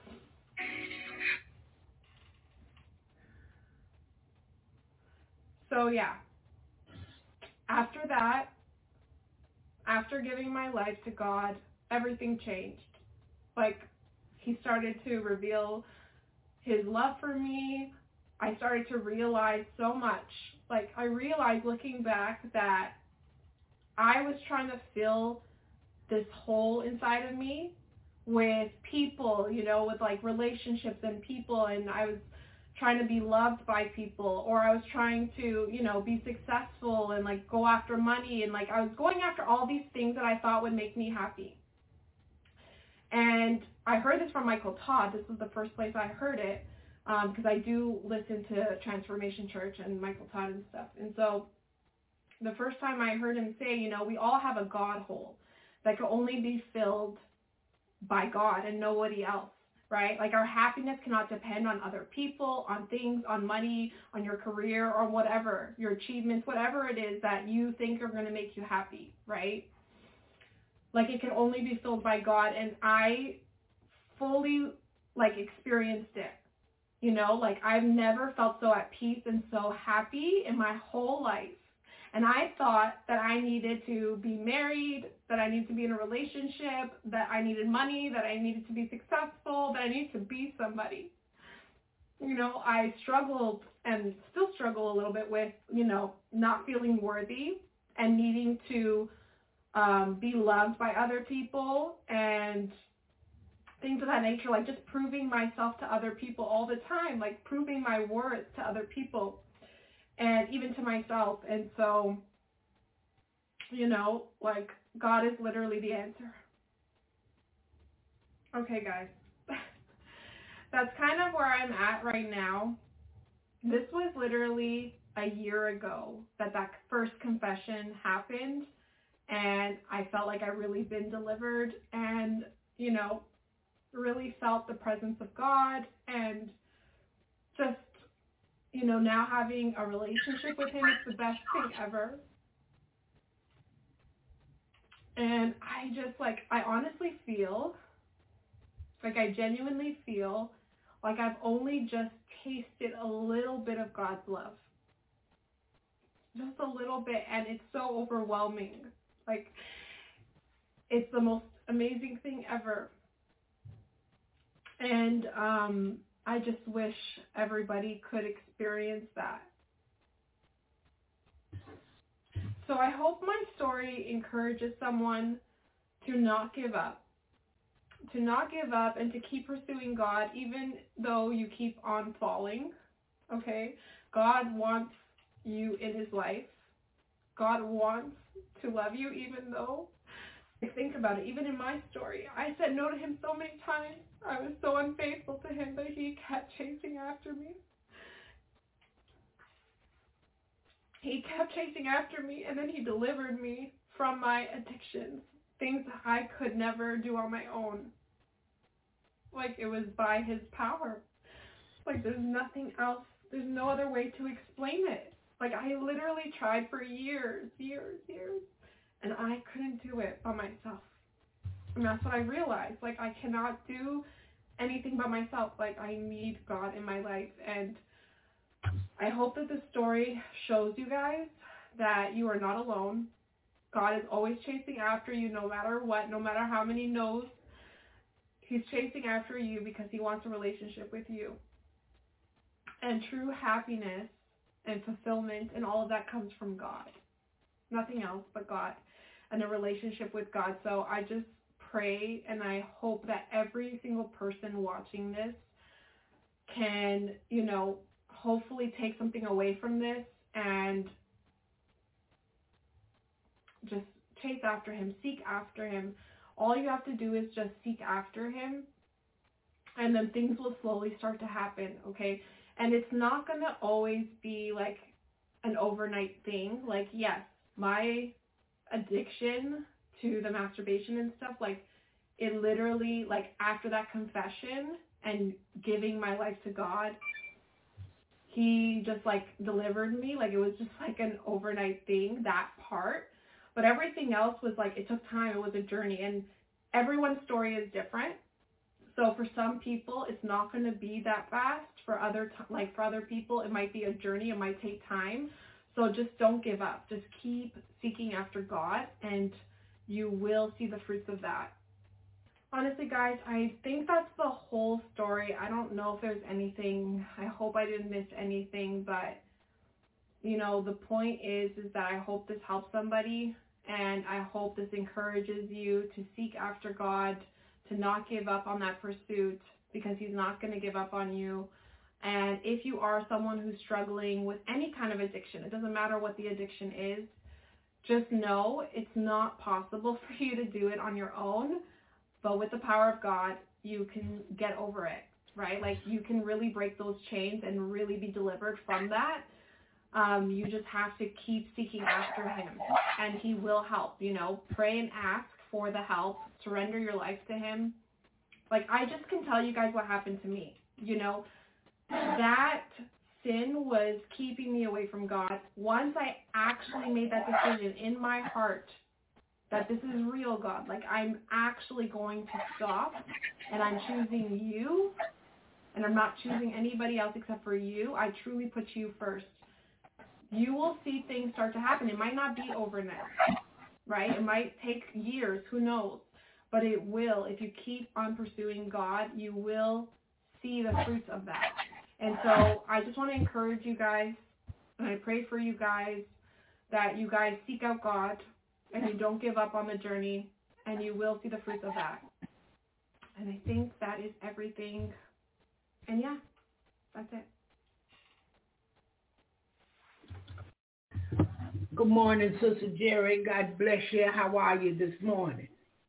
So yeah, after that, after giving my life to God, everything changed. Like, He started to reveal His love for me. I started to realize so much. Like, I realized looking back that I was trying to fill this hole inside of me with people, you know, with like relationships and people, and I was trying to be loved by people, or I was trying to, you know, be successful and like go after money, and like I was going after all these things that I thought would make me happy. And I heard this from Michael Todd. This was the first place I heard it, because I do listen to Transformation Church and Michael Todd and stuff. And so the first time I heard him say, you know, we all have a God hole that can only be filled by God and nobody else, right? Like, our happiness cannot depend on other people, on things, on money, on your career, or whatever, your achievements, whatever it is that you think are going to make you happy, right? Like, it can only be filled by God, and I fully, like, experienced it. You know, like, I've never felt so at peace and so happy in my whole life. And I thought that I needed to be married, that I needed to be in a relationship, that I needed money, that I needed to be successful, that I needed to be somebody. You know, I struggled and still struggle a little bit with, you know, not feeling worthy and needing to be loved by other people and things of that nature, like just proving myself to other people all the time, like proving my worth to other people. And even to myself. And so, you know, like, God is literally the answer. Okay, guys. That's kind of where I'm at right now. This was literally a year ago that first confession happened, and I felt like I really been delivered and, really felt the presence of God, and just, now having a relationship with him is the best thing ever. And I honestly feel, I genuinely feel like I've only just tasted a little bit of God's love. Just a little bit, and it's so overwhelming. It's the most amazing thing ever. And I just wish everybody could experience that. So I hope my story encourages someone to not give up. To not give up and to keep pursuing God even though you keep on falling. Okay? God wants you in his life. God wants to love you even though, think about it, even in my story, I said no to him so many times. I was so unfaithful to him, but he kept chasing after me. He kept chasing after me, and then he delivered me from my addictions, things I could never do on my own. It was by his power. There's nothing else. There's no other way to explain it. I literally tried for years, and I couldn't do it by myself. And that's what I realized. I cannot do anything by myself. I need God in my life. And I hope that this story shows you guys that you are not alone. God is always chasing after you no matter what, no matter how many no's. He's chasing after you because he wants a relationship with you. And true happiness and fulfillment and all of that comes from God. Nothing else but God and a relationship with God. So I just pray and I hope that every single person watching this can, hopefully take something away from this and just chase after him, seek after him. All you have to do is just seek after him, and then things will slowly start to happen, okay? And it's not going to always be an overnight thing. Yes, my addiction to the masturbation and stuff, it literally, after that confession and giving my life to God, he just delivered me. It was just an overnight thing, that part. But everything else was it took time. It was a journey, and everyone's story is different. So for some people, it's not going to be that fast. For other people, it might be a journey. It might take time. So just don't give up. Just keep seeking after God, and you will see the fruits of that. Honestly, guys, I think that's the whole story. I don't know if there's anything. I hope I didn't miss anything, but the point is that I hope this helps somebody, and I hope this encourages you to seek after God, to not give up on that pursuit, because he's not going to give up on you. And if you are someone who's struggling with any kind of addiction, it doesn't matter what the addiction is, just know it's not possible for you to do it on your own, but with the power of God, you can get over it, right? You can really break those chains and really be delivered from that. You just have to keep seeking after him, and he will help. Pray and ask for the help. Surrender your life to him. I just can tell you guys what happened to me. That sin was keeping me away from God. Once I actually made that decision in my heart that this is real, God, I'm actually going to stop, and I'm choosing you, and I'm not choosing anybody else except for you. I truly put you first. You will see things start to happen. It might not be overnight, right? It might take years, who knows? But it will. If you keep on pursuing God, you will see the fruits of that. And so I just want to encourage you guys, and I pray for you guys, that you guys seek out God, and you don't give up on the journey, and you will see the fruits of that. And I think that is everything. And yeah, that's it. Good morning, Sister Jerry. God bless you. How are you this morning?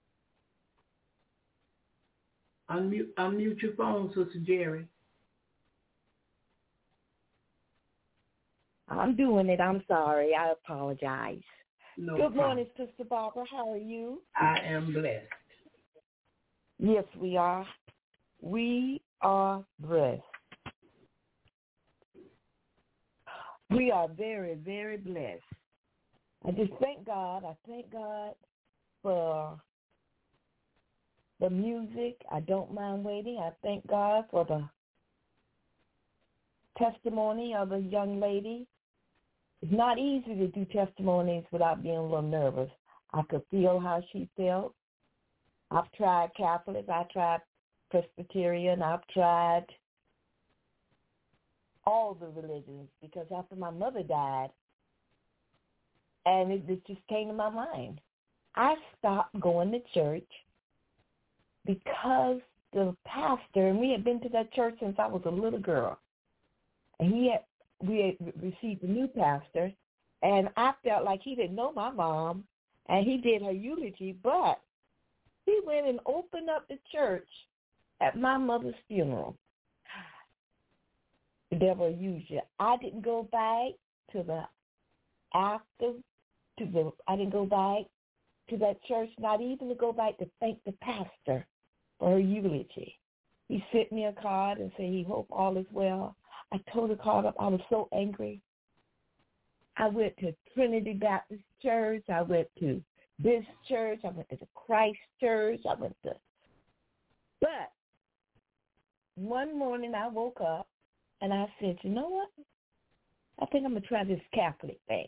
Unmute your phone, Sister Jerry. I'm doing it. I'm sorry. I apologize. No Good problem. morning, Sister Barbara. How are you? I am blessed. Yes, we are. We are blessed. We are very, very blessed. I just thank God. I thank God for the music. I don't mind waiting. I thank God for the testimony of a young lady. It's not easy to do testimonies without being a little nervous. I could feel how she felt. I've tried Catholic. I tried Presbyterian. I've tried all the religions because after my mother died, and it just came to my mind, I stopped going to church because the pastor, and we had been to that church since I was a little girl, and we had received a new pastor, and I felt like he didn't know my mom, and he did her eulogy, but he went and opened up the church at my mother's funeral. The devil used you. I didn't go back I didn't go back to that church, not even to go back to thank the pastor for her eulogy. He sent me a card and said he hoped all is well. I tore the card up. I was so angry. I went to Trinity Baptist Church. I went to this church. I went to the Christ Church. But one morning I woke up and I said, you know what? I think I'm going to try this Catholic thing.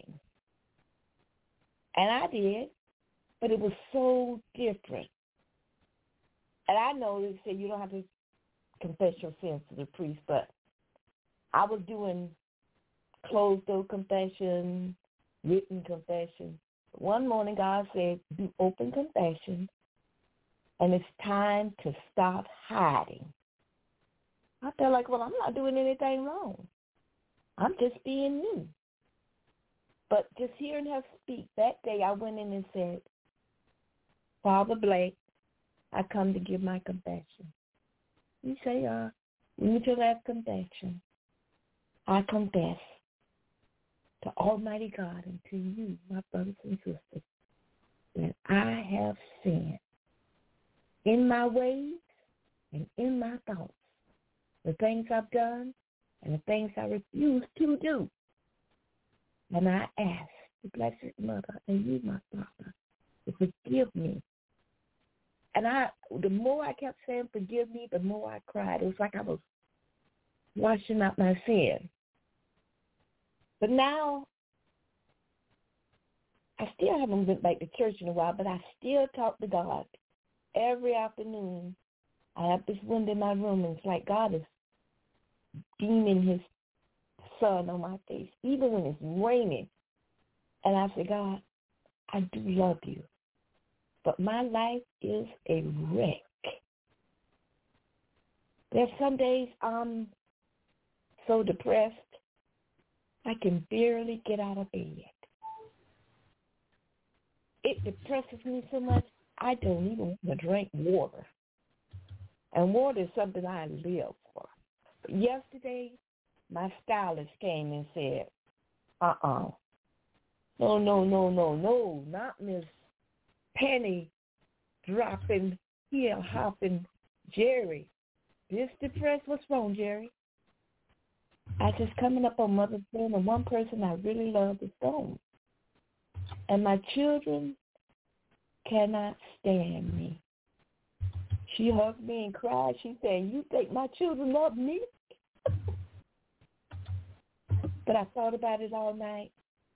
And I did, but it was so different. And I know they say you don't have to confess your sins to the priest, but I was doing closed-door confession, written confession. One morning God said, do open confession, and it's time to stop hiding. I felt like, well, I'm not doing anything wrong. I'm just being me. But just hearing her speak, that day I went in and said, Father Blake, I come to give my confession. You say, when you do that confession, I confess to Almighty God and to you, my brothers and sisters, that I have sinned in my ways and in my thoughts, the things I've done and the things I refuse to do. And I ask the Blessed Mother and you, my Father, to forgive me. And the more I kept saying forgive me, the more I cried. It was like I was washing out my sin. But now, I still haven't been back to church in a while, but I still talk to God. Every afternoon, I have this window in my room, and it's like God is beaming his sun on my face, even when it's raining. And I say, God, I do love you, but my life is a wreck. There's some days I'm so depressed, I can barely get out of bed. It depresses me so much, I don't even want to drink water. And water is something I live for. But yesterday, my stylist came and said, no, not Miss Penny dropping, heel hopping Jerry. This depressed, what's wrong, Jerry? I just coming up on Mother's Day, and one person I really love is gone. And my children cannot stand me. She hugged me and cried. She said, you think my children love me? But I thought about it all night.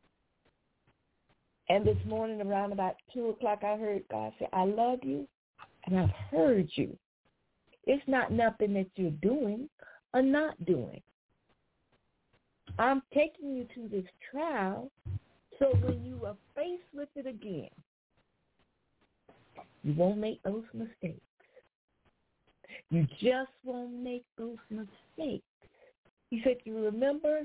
And this morning around about 2 o'clock, I heard God say, I love you, and I've heard you. It's not nothing that you're doing or not doing. I'm taking you to this trial so when you are faced with it again, you won't make those mistakes. You just won't make those mistakes. He said, you remember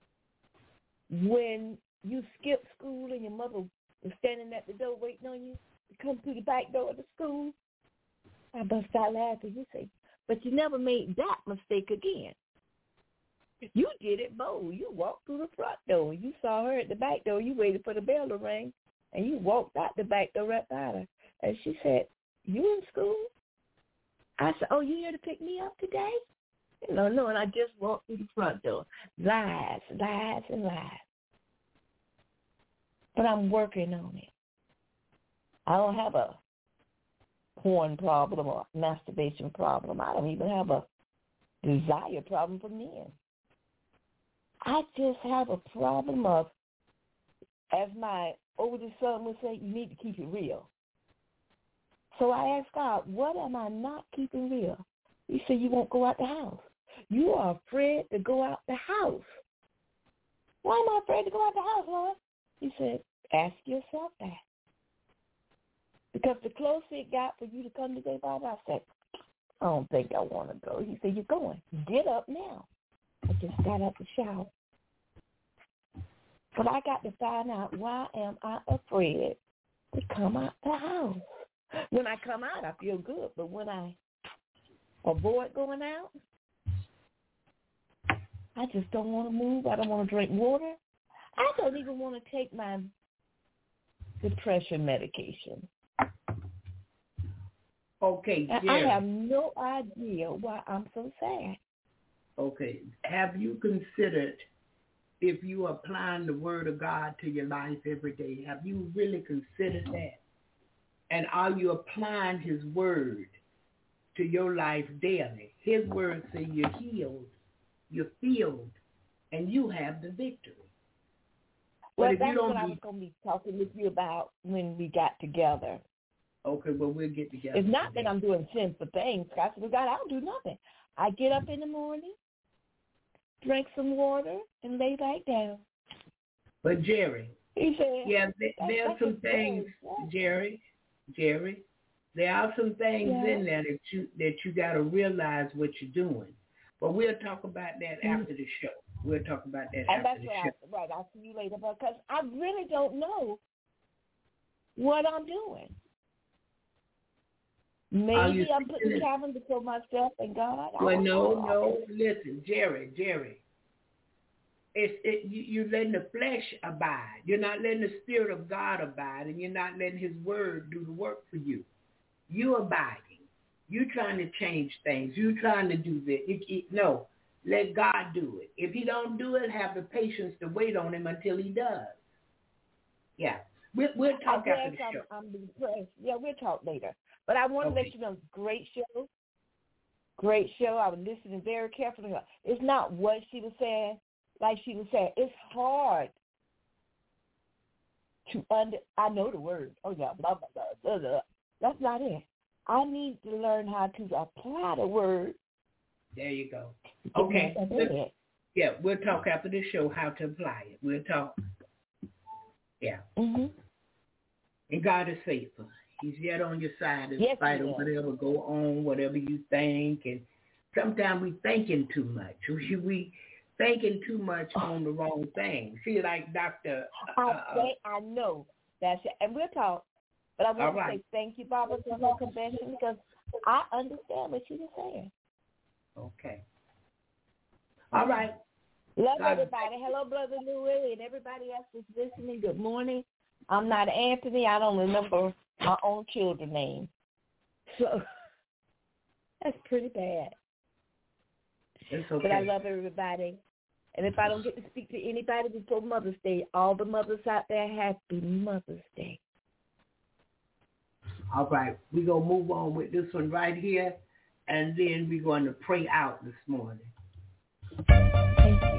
when you skipped school and your mother was standing at the door waiting on you to come through the back door of the school? I bust out laughing. He said, but you never made that mistake again. You did it bold. You walked through the front door. You saw her at the back door. You waited for the bell to ring, and you walked out the back door right by her. And she said, you in school? I said, oh, you here to pick me up today? No, and I just walked through the front door. Lies, lies, and lies. But I'm working on it. I don't have a porn problem or masturbation problem. I don't even have a desire problem for men. I just have a problem of, as my oldest son would say, you need to keep it real. So I asked God, what am I not keeping real? He said, you won't go out the house. You are afraid to go out the house. Why am I afraid to go out the house, Lord? He said, ask yourself that. Because the closer it got for you to come today, Bobby, I said, I don't think I want to go. He said, you're going. Get up now. I just got up to shower. But I got to find out, why am I afraid to come out the house? When I come out, I feel good. But when I avoid going out, I just don't want to move. I don't want to drink water. I don't even want to take my depression medication. Okay, Jerry. I have no idea why I'm so sad. Okay. Have you considered, if you are applying the word of God to your life every day, have you really considered that? And are you applying his word to your life daily? His word says you're healed, you're filled, and you have the victory. Well, that's what I was going to be talking with you about when we got together. Okay, well, we'll get together. It's not that I'm doing sinful things. I said, God, I don't do nothing. I get up in the morning, drink some water, and lay back down. But, Jerry, he said, yeah, there are some things, Jerry, there are some things in there that you got to realize what you're doing. But we'll talk about that after the show. We'll talk about that after the show. Right, I'll see you later, because I really don't know what I'm doing. Maybe I'm putting Calvin before myself and God. Well, no. Listen, Jerry. You're letting the flesh abide. You're not letting the Spirit of God abide, and you're not letting his word do the work for you. You're abiding. You're trying to change things. You're trying to do this. No, let God do it. If he don't do it, have the patience to wait on him until he does. Yeah. We'll talk after the show. I'm depressed. Yeah, we'll talk later. But I want to let you know, great show. Great show. I was listening very carefully. It's not what she was saying. Like she was saying, it's hard to I know the word. Oh, yeah, blah, blah, blah, blah. That's not it. I need to learn how to apply the word. There you go. Okay. Yeah, we'll talk after the show how to apply it. We'll talk. Yeah. Mm-hmm. And God is faithful. He's yet on your side in spite of whatever go on, whatever you think. And sometimes we thinking too much. We thinking too much on the wrong thing. See, like Dr. I know. That's it. And we'll talk. But I want to say thank you, Barbara, for her confession, because I understand what she was saying. Okay. All right. Love everybody. Hello, Brother Louis, and everybody else that's listening. Good morning. I'm not Anthony. I don't remember my own children's name. So that's pretty bad. It's okay. But I love everybody. And if I don't get to speak to anybody before Mother's Day, all the mothers out there, happy Mother's Day. All right. We're going to move on with this one right here, and then we're going to pray out this morning. Thank you.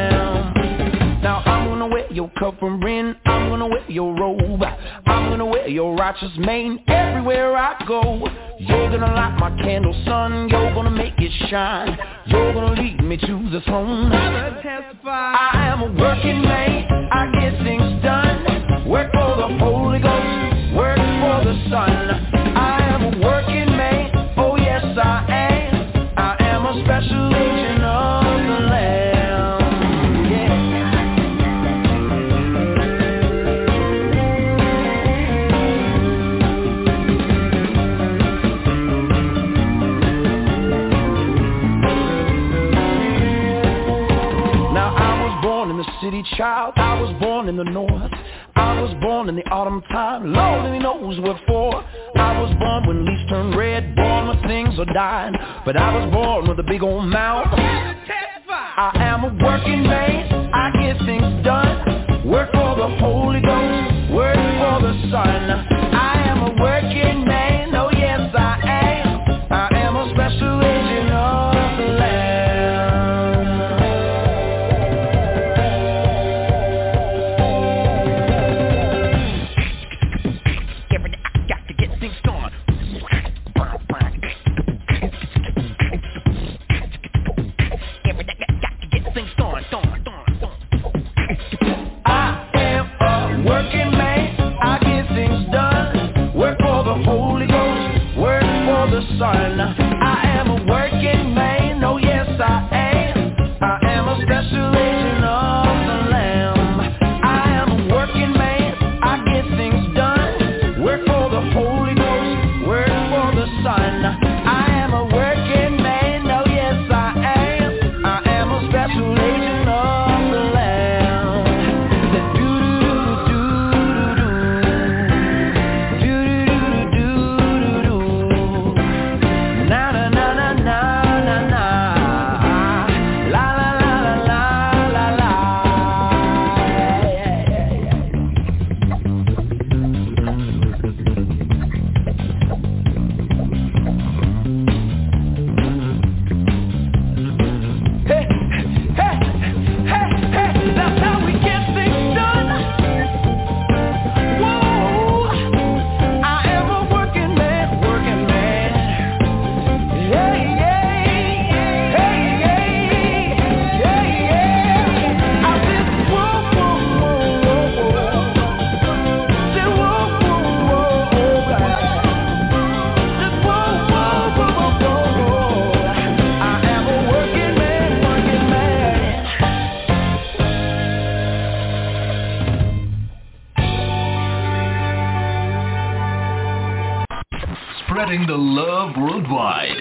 Covering, I'm gonna wear your robe. I'm gonna wear your righteous mane everywhere I go. You're gonna light my candle, son, you're gonna make it shine. You're gonna lead me to the throne. I am a working man, I get things done. Work for the Holy Ghost, work for the Son. I am a working man, oh yes I am. I am a special agent of the Lamb. City child, I was born in the north. I was born in the autumn time, Lord only knows what for. I was born when leaves turn red, born when things are dying. But I was born with a big old mouth. I am a working man, I get things done. Work for the Holy Ghost, work for the Son. I am a working man, oh yes I am. I am a special agent of the Lamb. Son. I am a working man, oh yes I am. I am a special agent of the Lamb. I am a working man, I get things done. Work for the Holy Ghost, work for the Son. I am a working man, oh yes I am. I am a special agent of the Lamb. Spreading the love worldwide.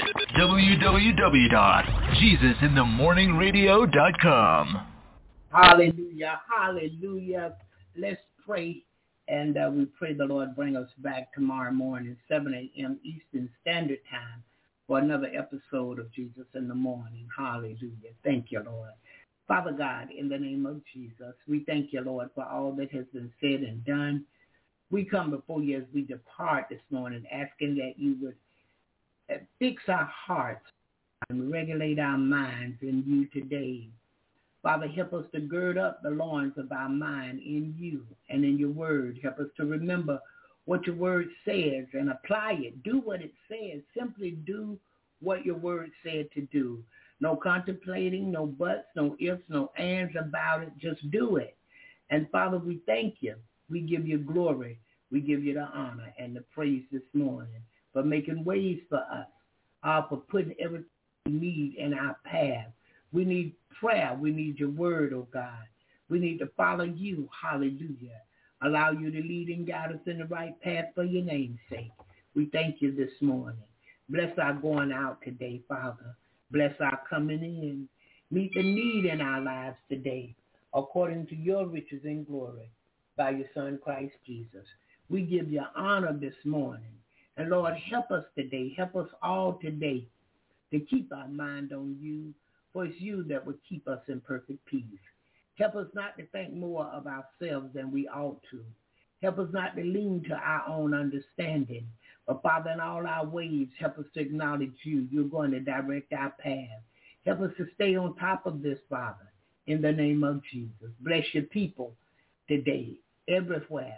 www.jesusinthemorningradio.com. Hallelujah, hallelujah. Let's pray, and we pray the Lord bring us back tomorrow morning, 7 a.m. Eastern Standard Time, for another episode of Jesus in the Morning. Hallelujah. Thank you, Lord. Father God, in the name of Jesus, we thank you, Lord, for all that has been said and done. We come before you as we depart this morning, asking that you would fix our hearts and regulate our minds in you today. Father, help us to gird up the loins of our mind in you and in your word. Help us to remember what your word says and apply it. Do what it says. Simply do what your word said to do. No contemplating, no buts, no ifs, no ands about it. Just do it. And Father, we thank you. We give you glory. We give you the honor and the praise this morning for making ways for us, for putting everything we need in our path. We need prayer. We need your word, oh God. We need to follow you. Hallelujah. Allow you to lead and guide us in the right path for your name's sake. We thank you this morning. Bless our going out today, Father. Bless our coming in. Meet the need in our lives today according to your riches and glory by your Son, Christ Jesus. We give you honor this morning. And Lord, help us today. Help us all today to keep our mind on you, for it's you that will keep us in perfect peace. Help us not to think more of ourselves than we ought to. Help us not to lean to our own understanding. But Father, in all our ways, help us to acknowledge you. You're going to direct our path. Help us to stay on top of this, Father, in the name of Jesus. Bless your people today, everywhere.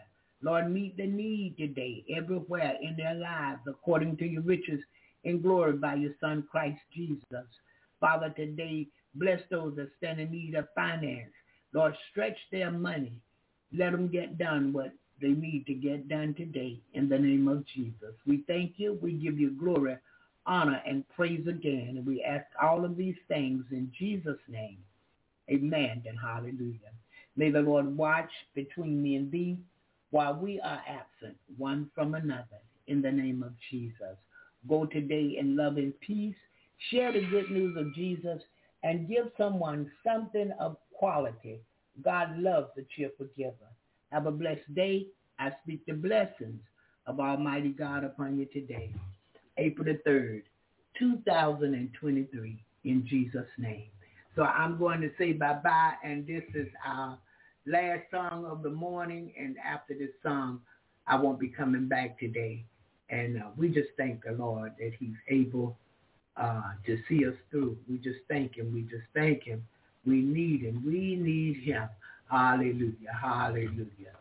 Lord, meet the need today, everywhere in their lives, according to your riches and glory by your Son, Christ Jesus. Father, today, bless those that stand in need of finance. Lord, stretch their money. Let them get done what they need to get done today in the name of Jesus. We thank you. We give you glory, honor, and praise again. And we ask all of these things in Jesus' name. Amen and hallelujah. May the Lord watch between me and thee while we are absent one from another in the name of Jesus. Go today in love and peace. Share the good news of Jesus and give someone something of quality. God loves a cheerful giver. Have a blessed day. I speak the blessings of Almighty God upon you today. April the 3rd, 2023, in Jesus' name. So I'm going to say bye-bye, and this is our last song of the morning, and after this song, I won't be coming back today. And we just thank the Lord that he's able to see us through. We just thank him. We just thank him. We need him. We need him. Hallelujah. Hallelujah.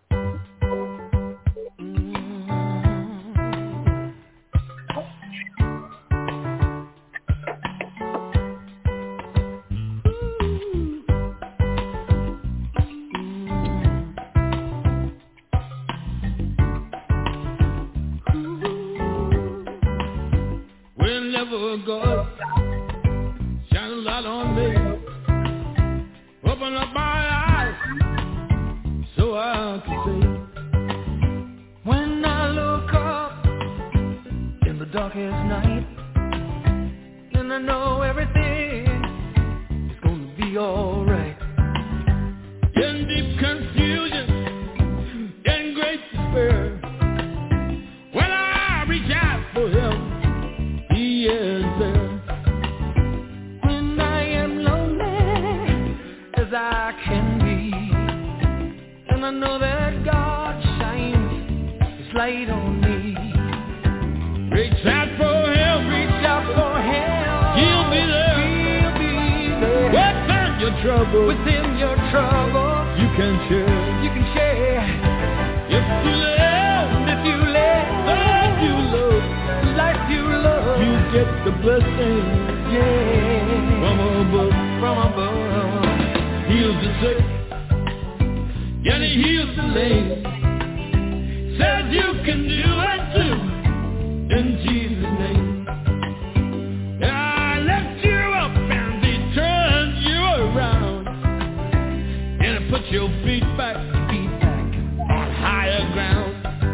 God, shine a light on me. Open up my eyes so I can see. When I look up in the darkest night, and I know everything is gonna be alright. In deep confusion, in great despair, when I reach out for him, he is there. When I am lonely as I can be, and I know that God shines his light on me. Reach out for him, reach out for him. He'll be there, he'll be there. Within your trouble, within your trouble, you can share, you can share. If you live, if you live, life you love, life you love, you get the blessing, yeah, from above, from above. Heals the sick, and he heals the lame. Says you can do it too, in Jesus' name. I lift you up and he turns you around, and it puts your feet back on higher ground.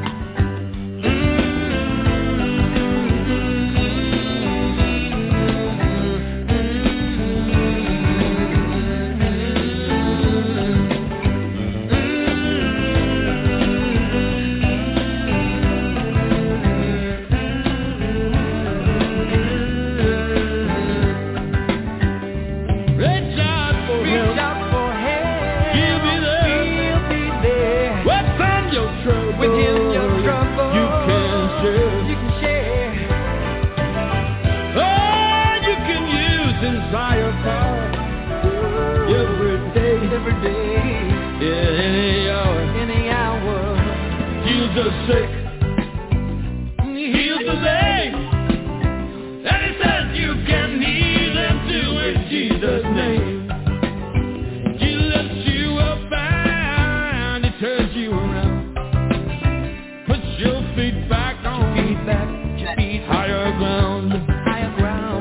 Every day, yeah, any hour, heals the sick, he heals the lame, and he says you can heal them too in Jesus' name. He lifts you up and he turns you around, puts your feet back on higher ground, higher ground.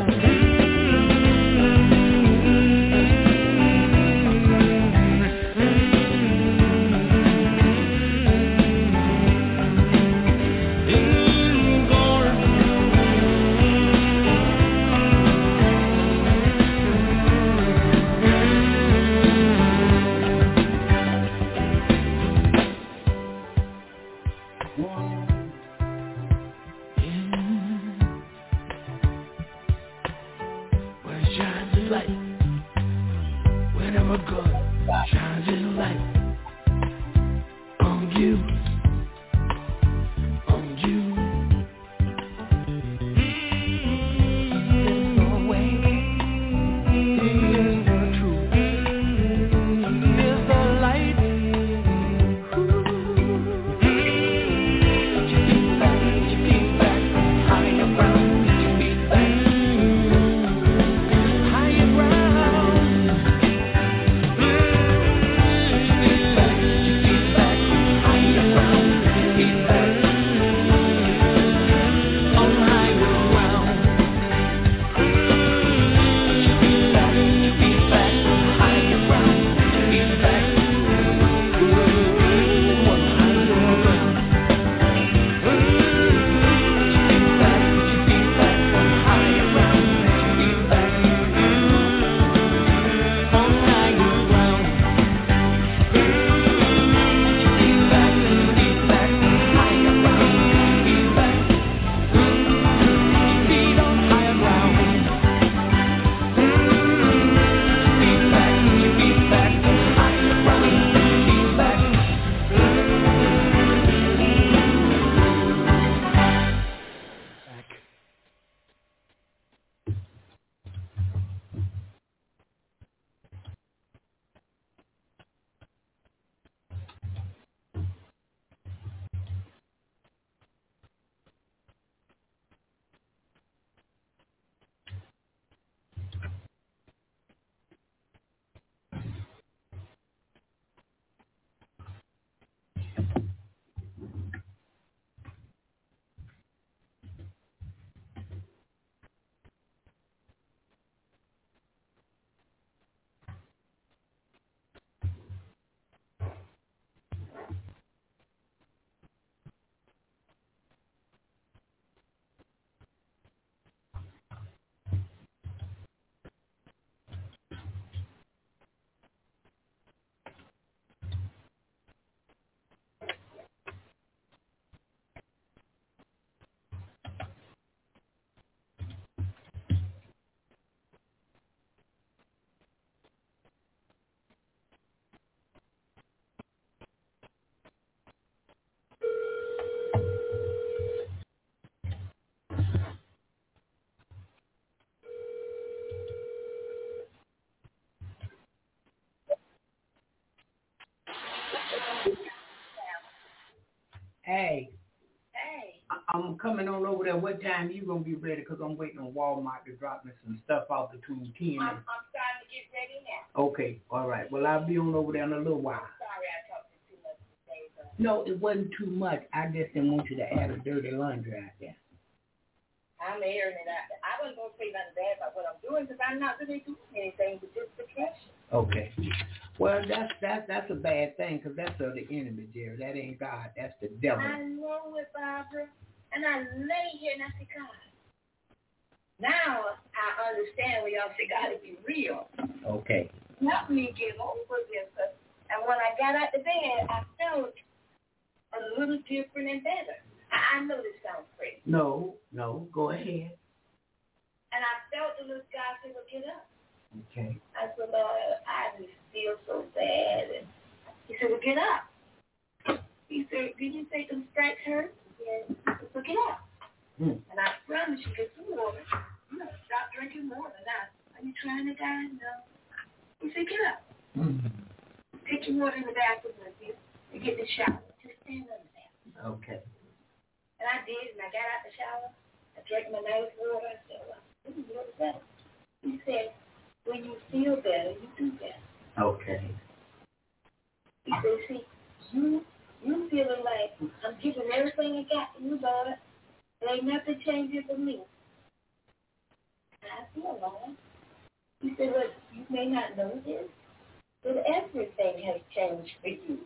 Hey. Hey. I'm coming on over there. What time you going to be ready? Because I'm waiting on Walmart to drop me some stuff off between 10 and... I'm starting to get ready now. Okay, all right. Well, I'll be on over there in a little while. I'm sorry I talked to you too much today, but... No, it wasn't too much. I just didn't want you to add a dirty laundry out there. I'm airing it out there. I wasn't going to say nothing bad about what I'm doing because I'm not really doing anything but just depression. Okay. Well, that's a bad thing because that's of the enemy, Jerry. That ain't God. That's the devil. I know it, Barbara. And I lay here and I say, God. Now I understand when y'all say God to be real. Okay. Help me get over this. And when I got out the bed, I felt a little different and better. I know this sounds crazy. No, go ahead. And I felt the little guy say, well, get up. Okay. I said, Lord, I just feel so bad. And he said, well, get up. He said, did you say them strikes hurt? Yes. So get up. And I promise you, get some water. You know, stop drinking water now. Are you trying to die? No. He said, get up. Take your water in the bathroom with you and get the shower. Just stand under there. Okay. And I did, and I got out the shower. I drank my nice water. I said, well, this is really better. He said, when you feel better, you do better. Okay. He said, see, you feeling like I'm giving everything I got to you, Lord. There ain't nothing changing for me. And I feel like he said, well, you may not know this, but everything has changed for you.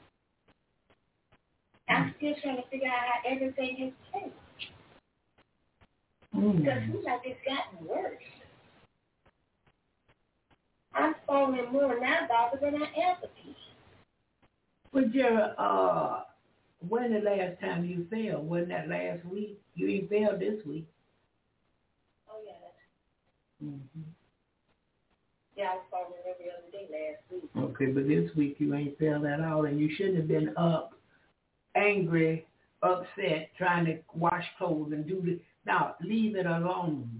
I'm still trying to figure out how everything has changed. Because it seems like it's gotten worse. I'm falling more now, Barbara, than I ever did. Well, Jerry, when the last time you fell? Wasn't that last week? You ain't failed this week. Oh, yeah. Yeah, I was falling every other day last week. Okay, but this week you ain't failed at all, and you shouldn't have been up, angry, upset, trying to wash clothes and do this. Now, leave it alone.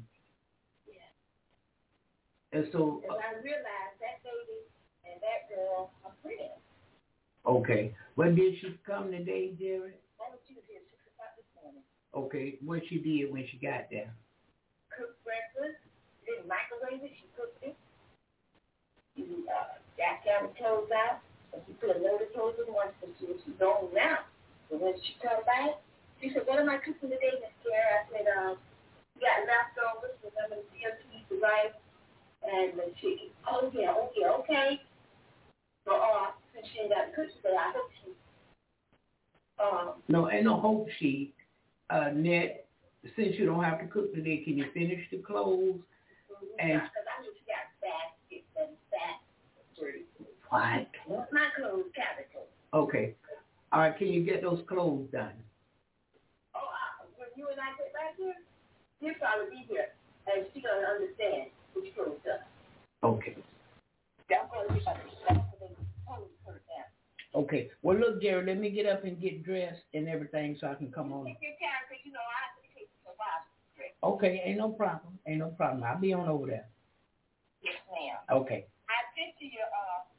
Yeah. And so... and I realized that baby and that girl are friends. Okay. Well, did she come today, Jerry? Why don't you hear 6 o'clock this morning? Okay. What she did when she got there? Cooked breakfast. Didn't microwave it. She cooked it. She got the clothes out. And she put a load of clothes in once, but she's gone now. So when she come back, she said, what am I cooking today, Miss Kara? I said, you got leftovers, so I'm going to see her to eat the rice and the chicken. Oh, yeah, okay. So, since she ain't got to cook today, I hope she... No, ain't no hope she, Ned, since you don't have to cook today, can you finish the clothes? And because I know she got baskets and factories. What? Not clothes, cabbage clothes. Okay. All right, can you get those clothes done? When you and I get back here, she'll probably be here, and she's going to understand which clothes done. Okay. I'm going to be her down. Okay. Well, look, Jerry, let me get up and get dressed and everything so I can come on. Take your time, because, you know, I have to take a while to dress. Okay, ain't no problem. I'll be on over there. Yes, ma'am. Okay. I sent you your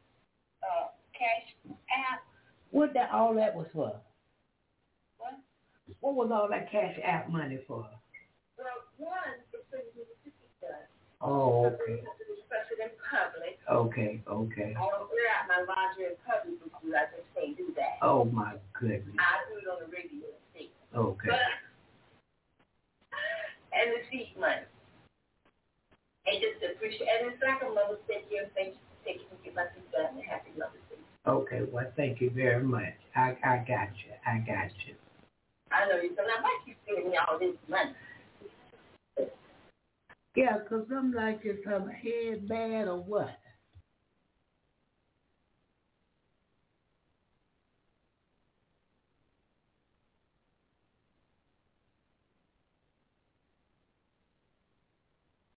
cash app. What all that was for? What? What was all that cash app money for? Well, one is for you to get done. Oh, okay. Express it in public. Okay. I don't clear out my laundry in public with you. I just can't do that. Oh, my goodness. I do it on the radio station. Okay. And the seat money. And just appreciate. And it's like a mother said, you and thank you for taking me to get my seat done and happy Mother's Day. Okay, well, thank you very much. I got you. I know you, but I might keep giving me all this money. Yeah, because I'm like, is her head bad or what?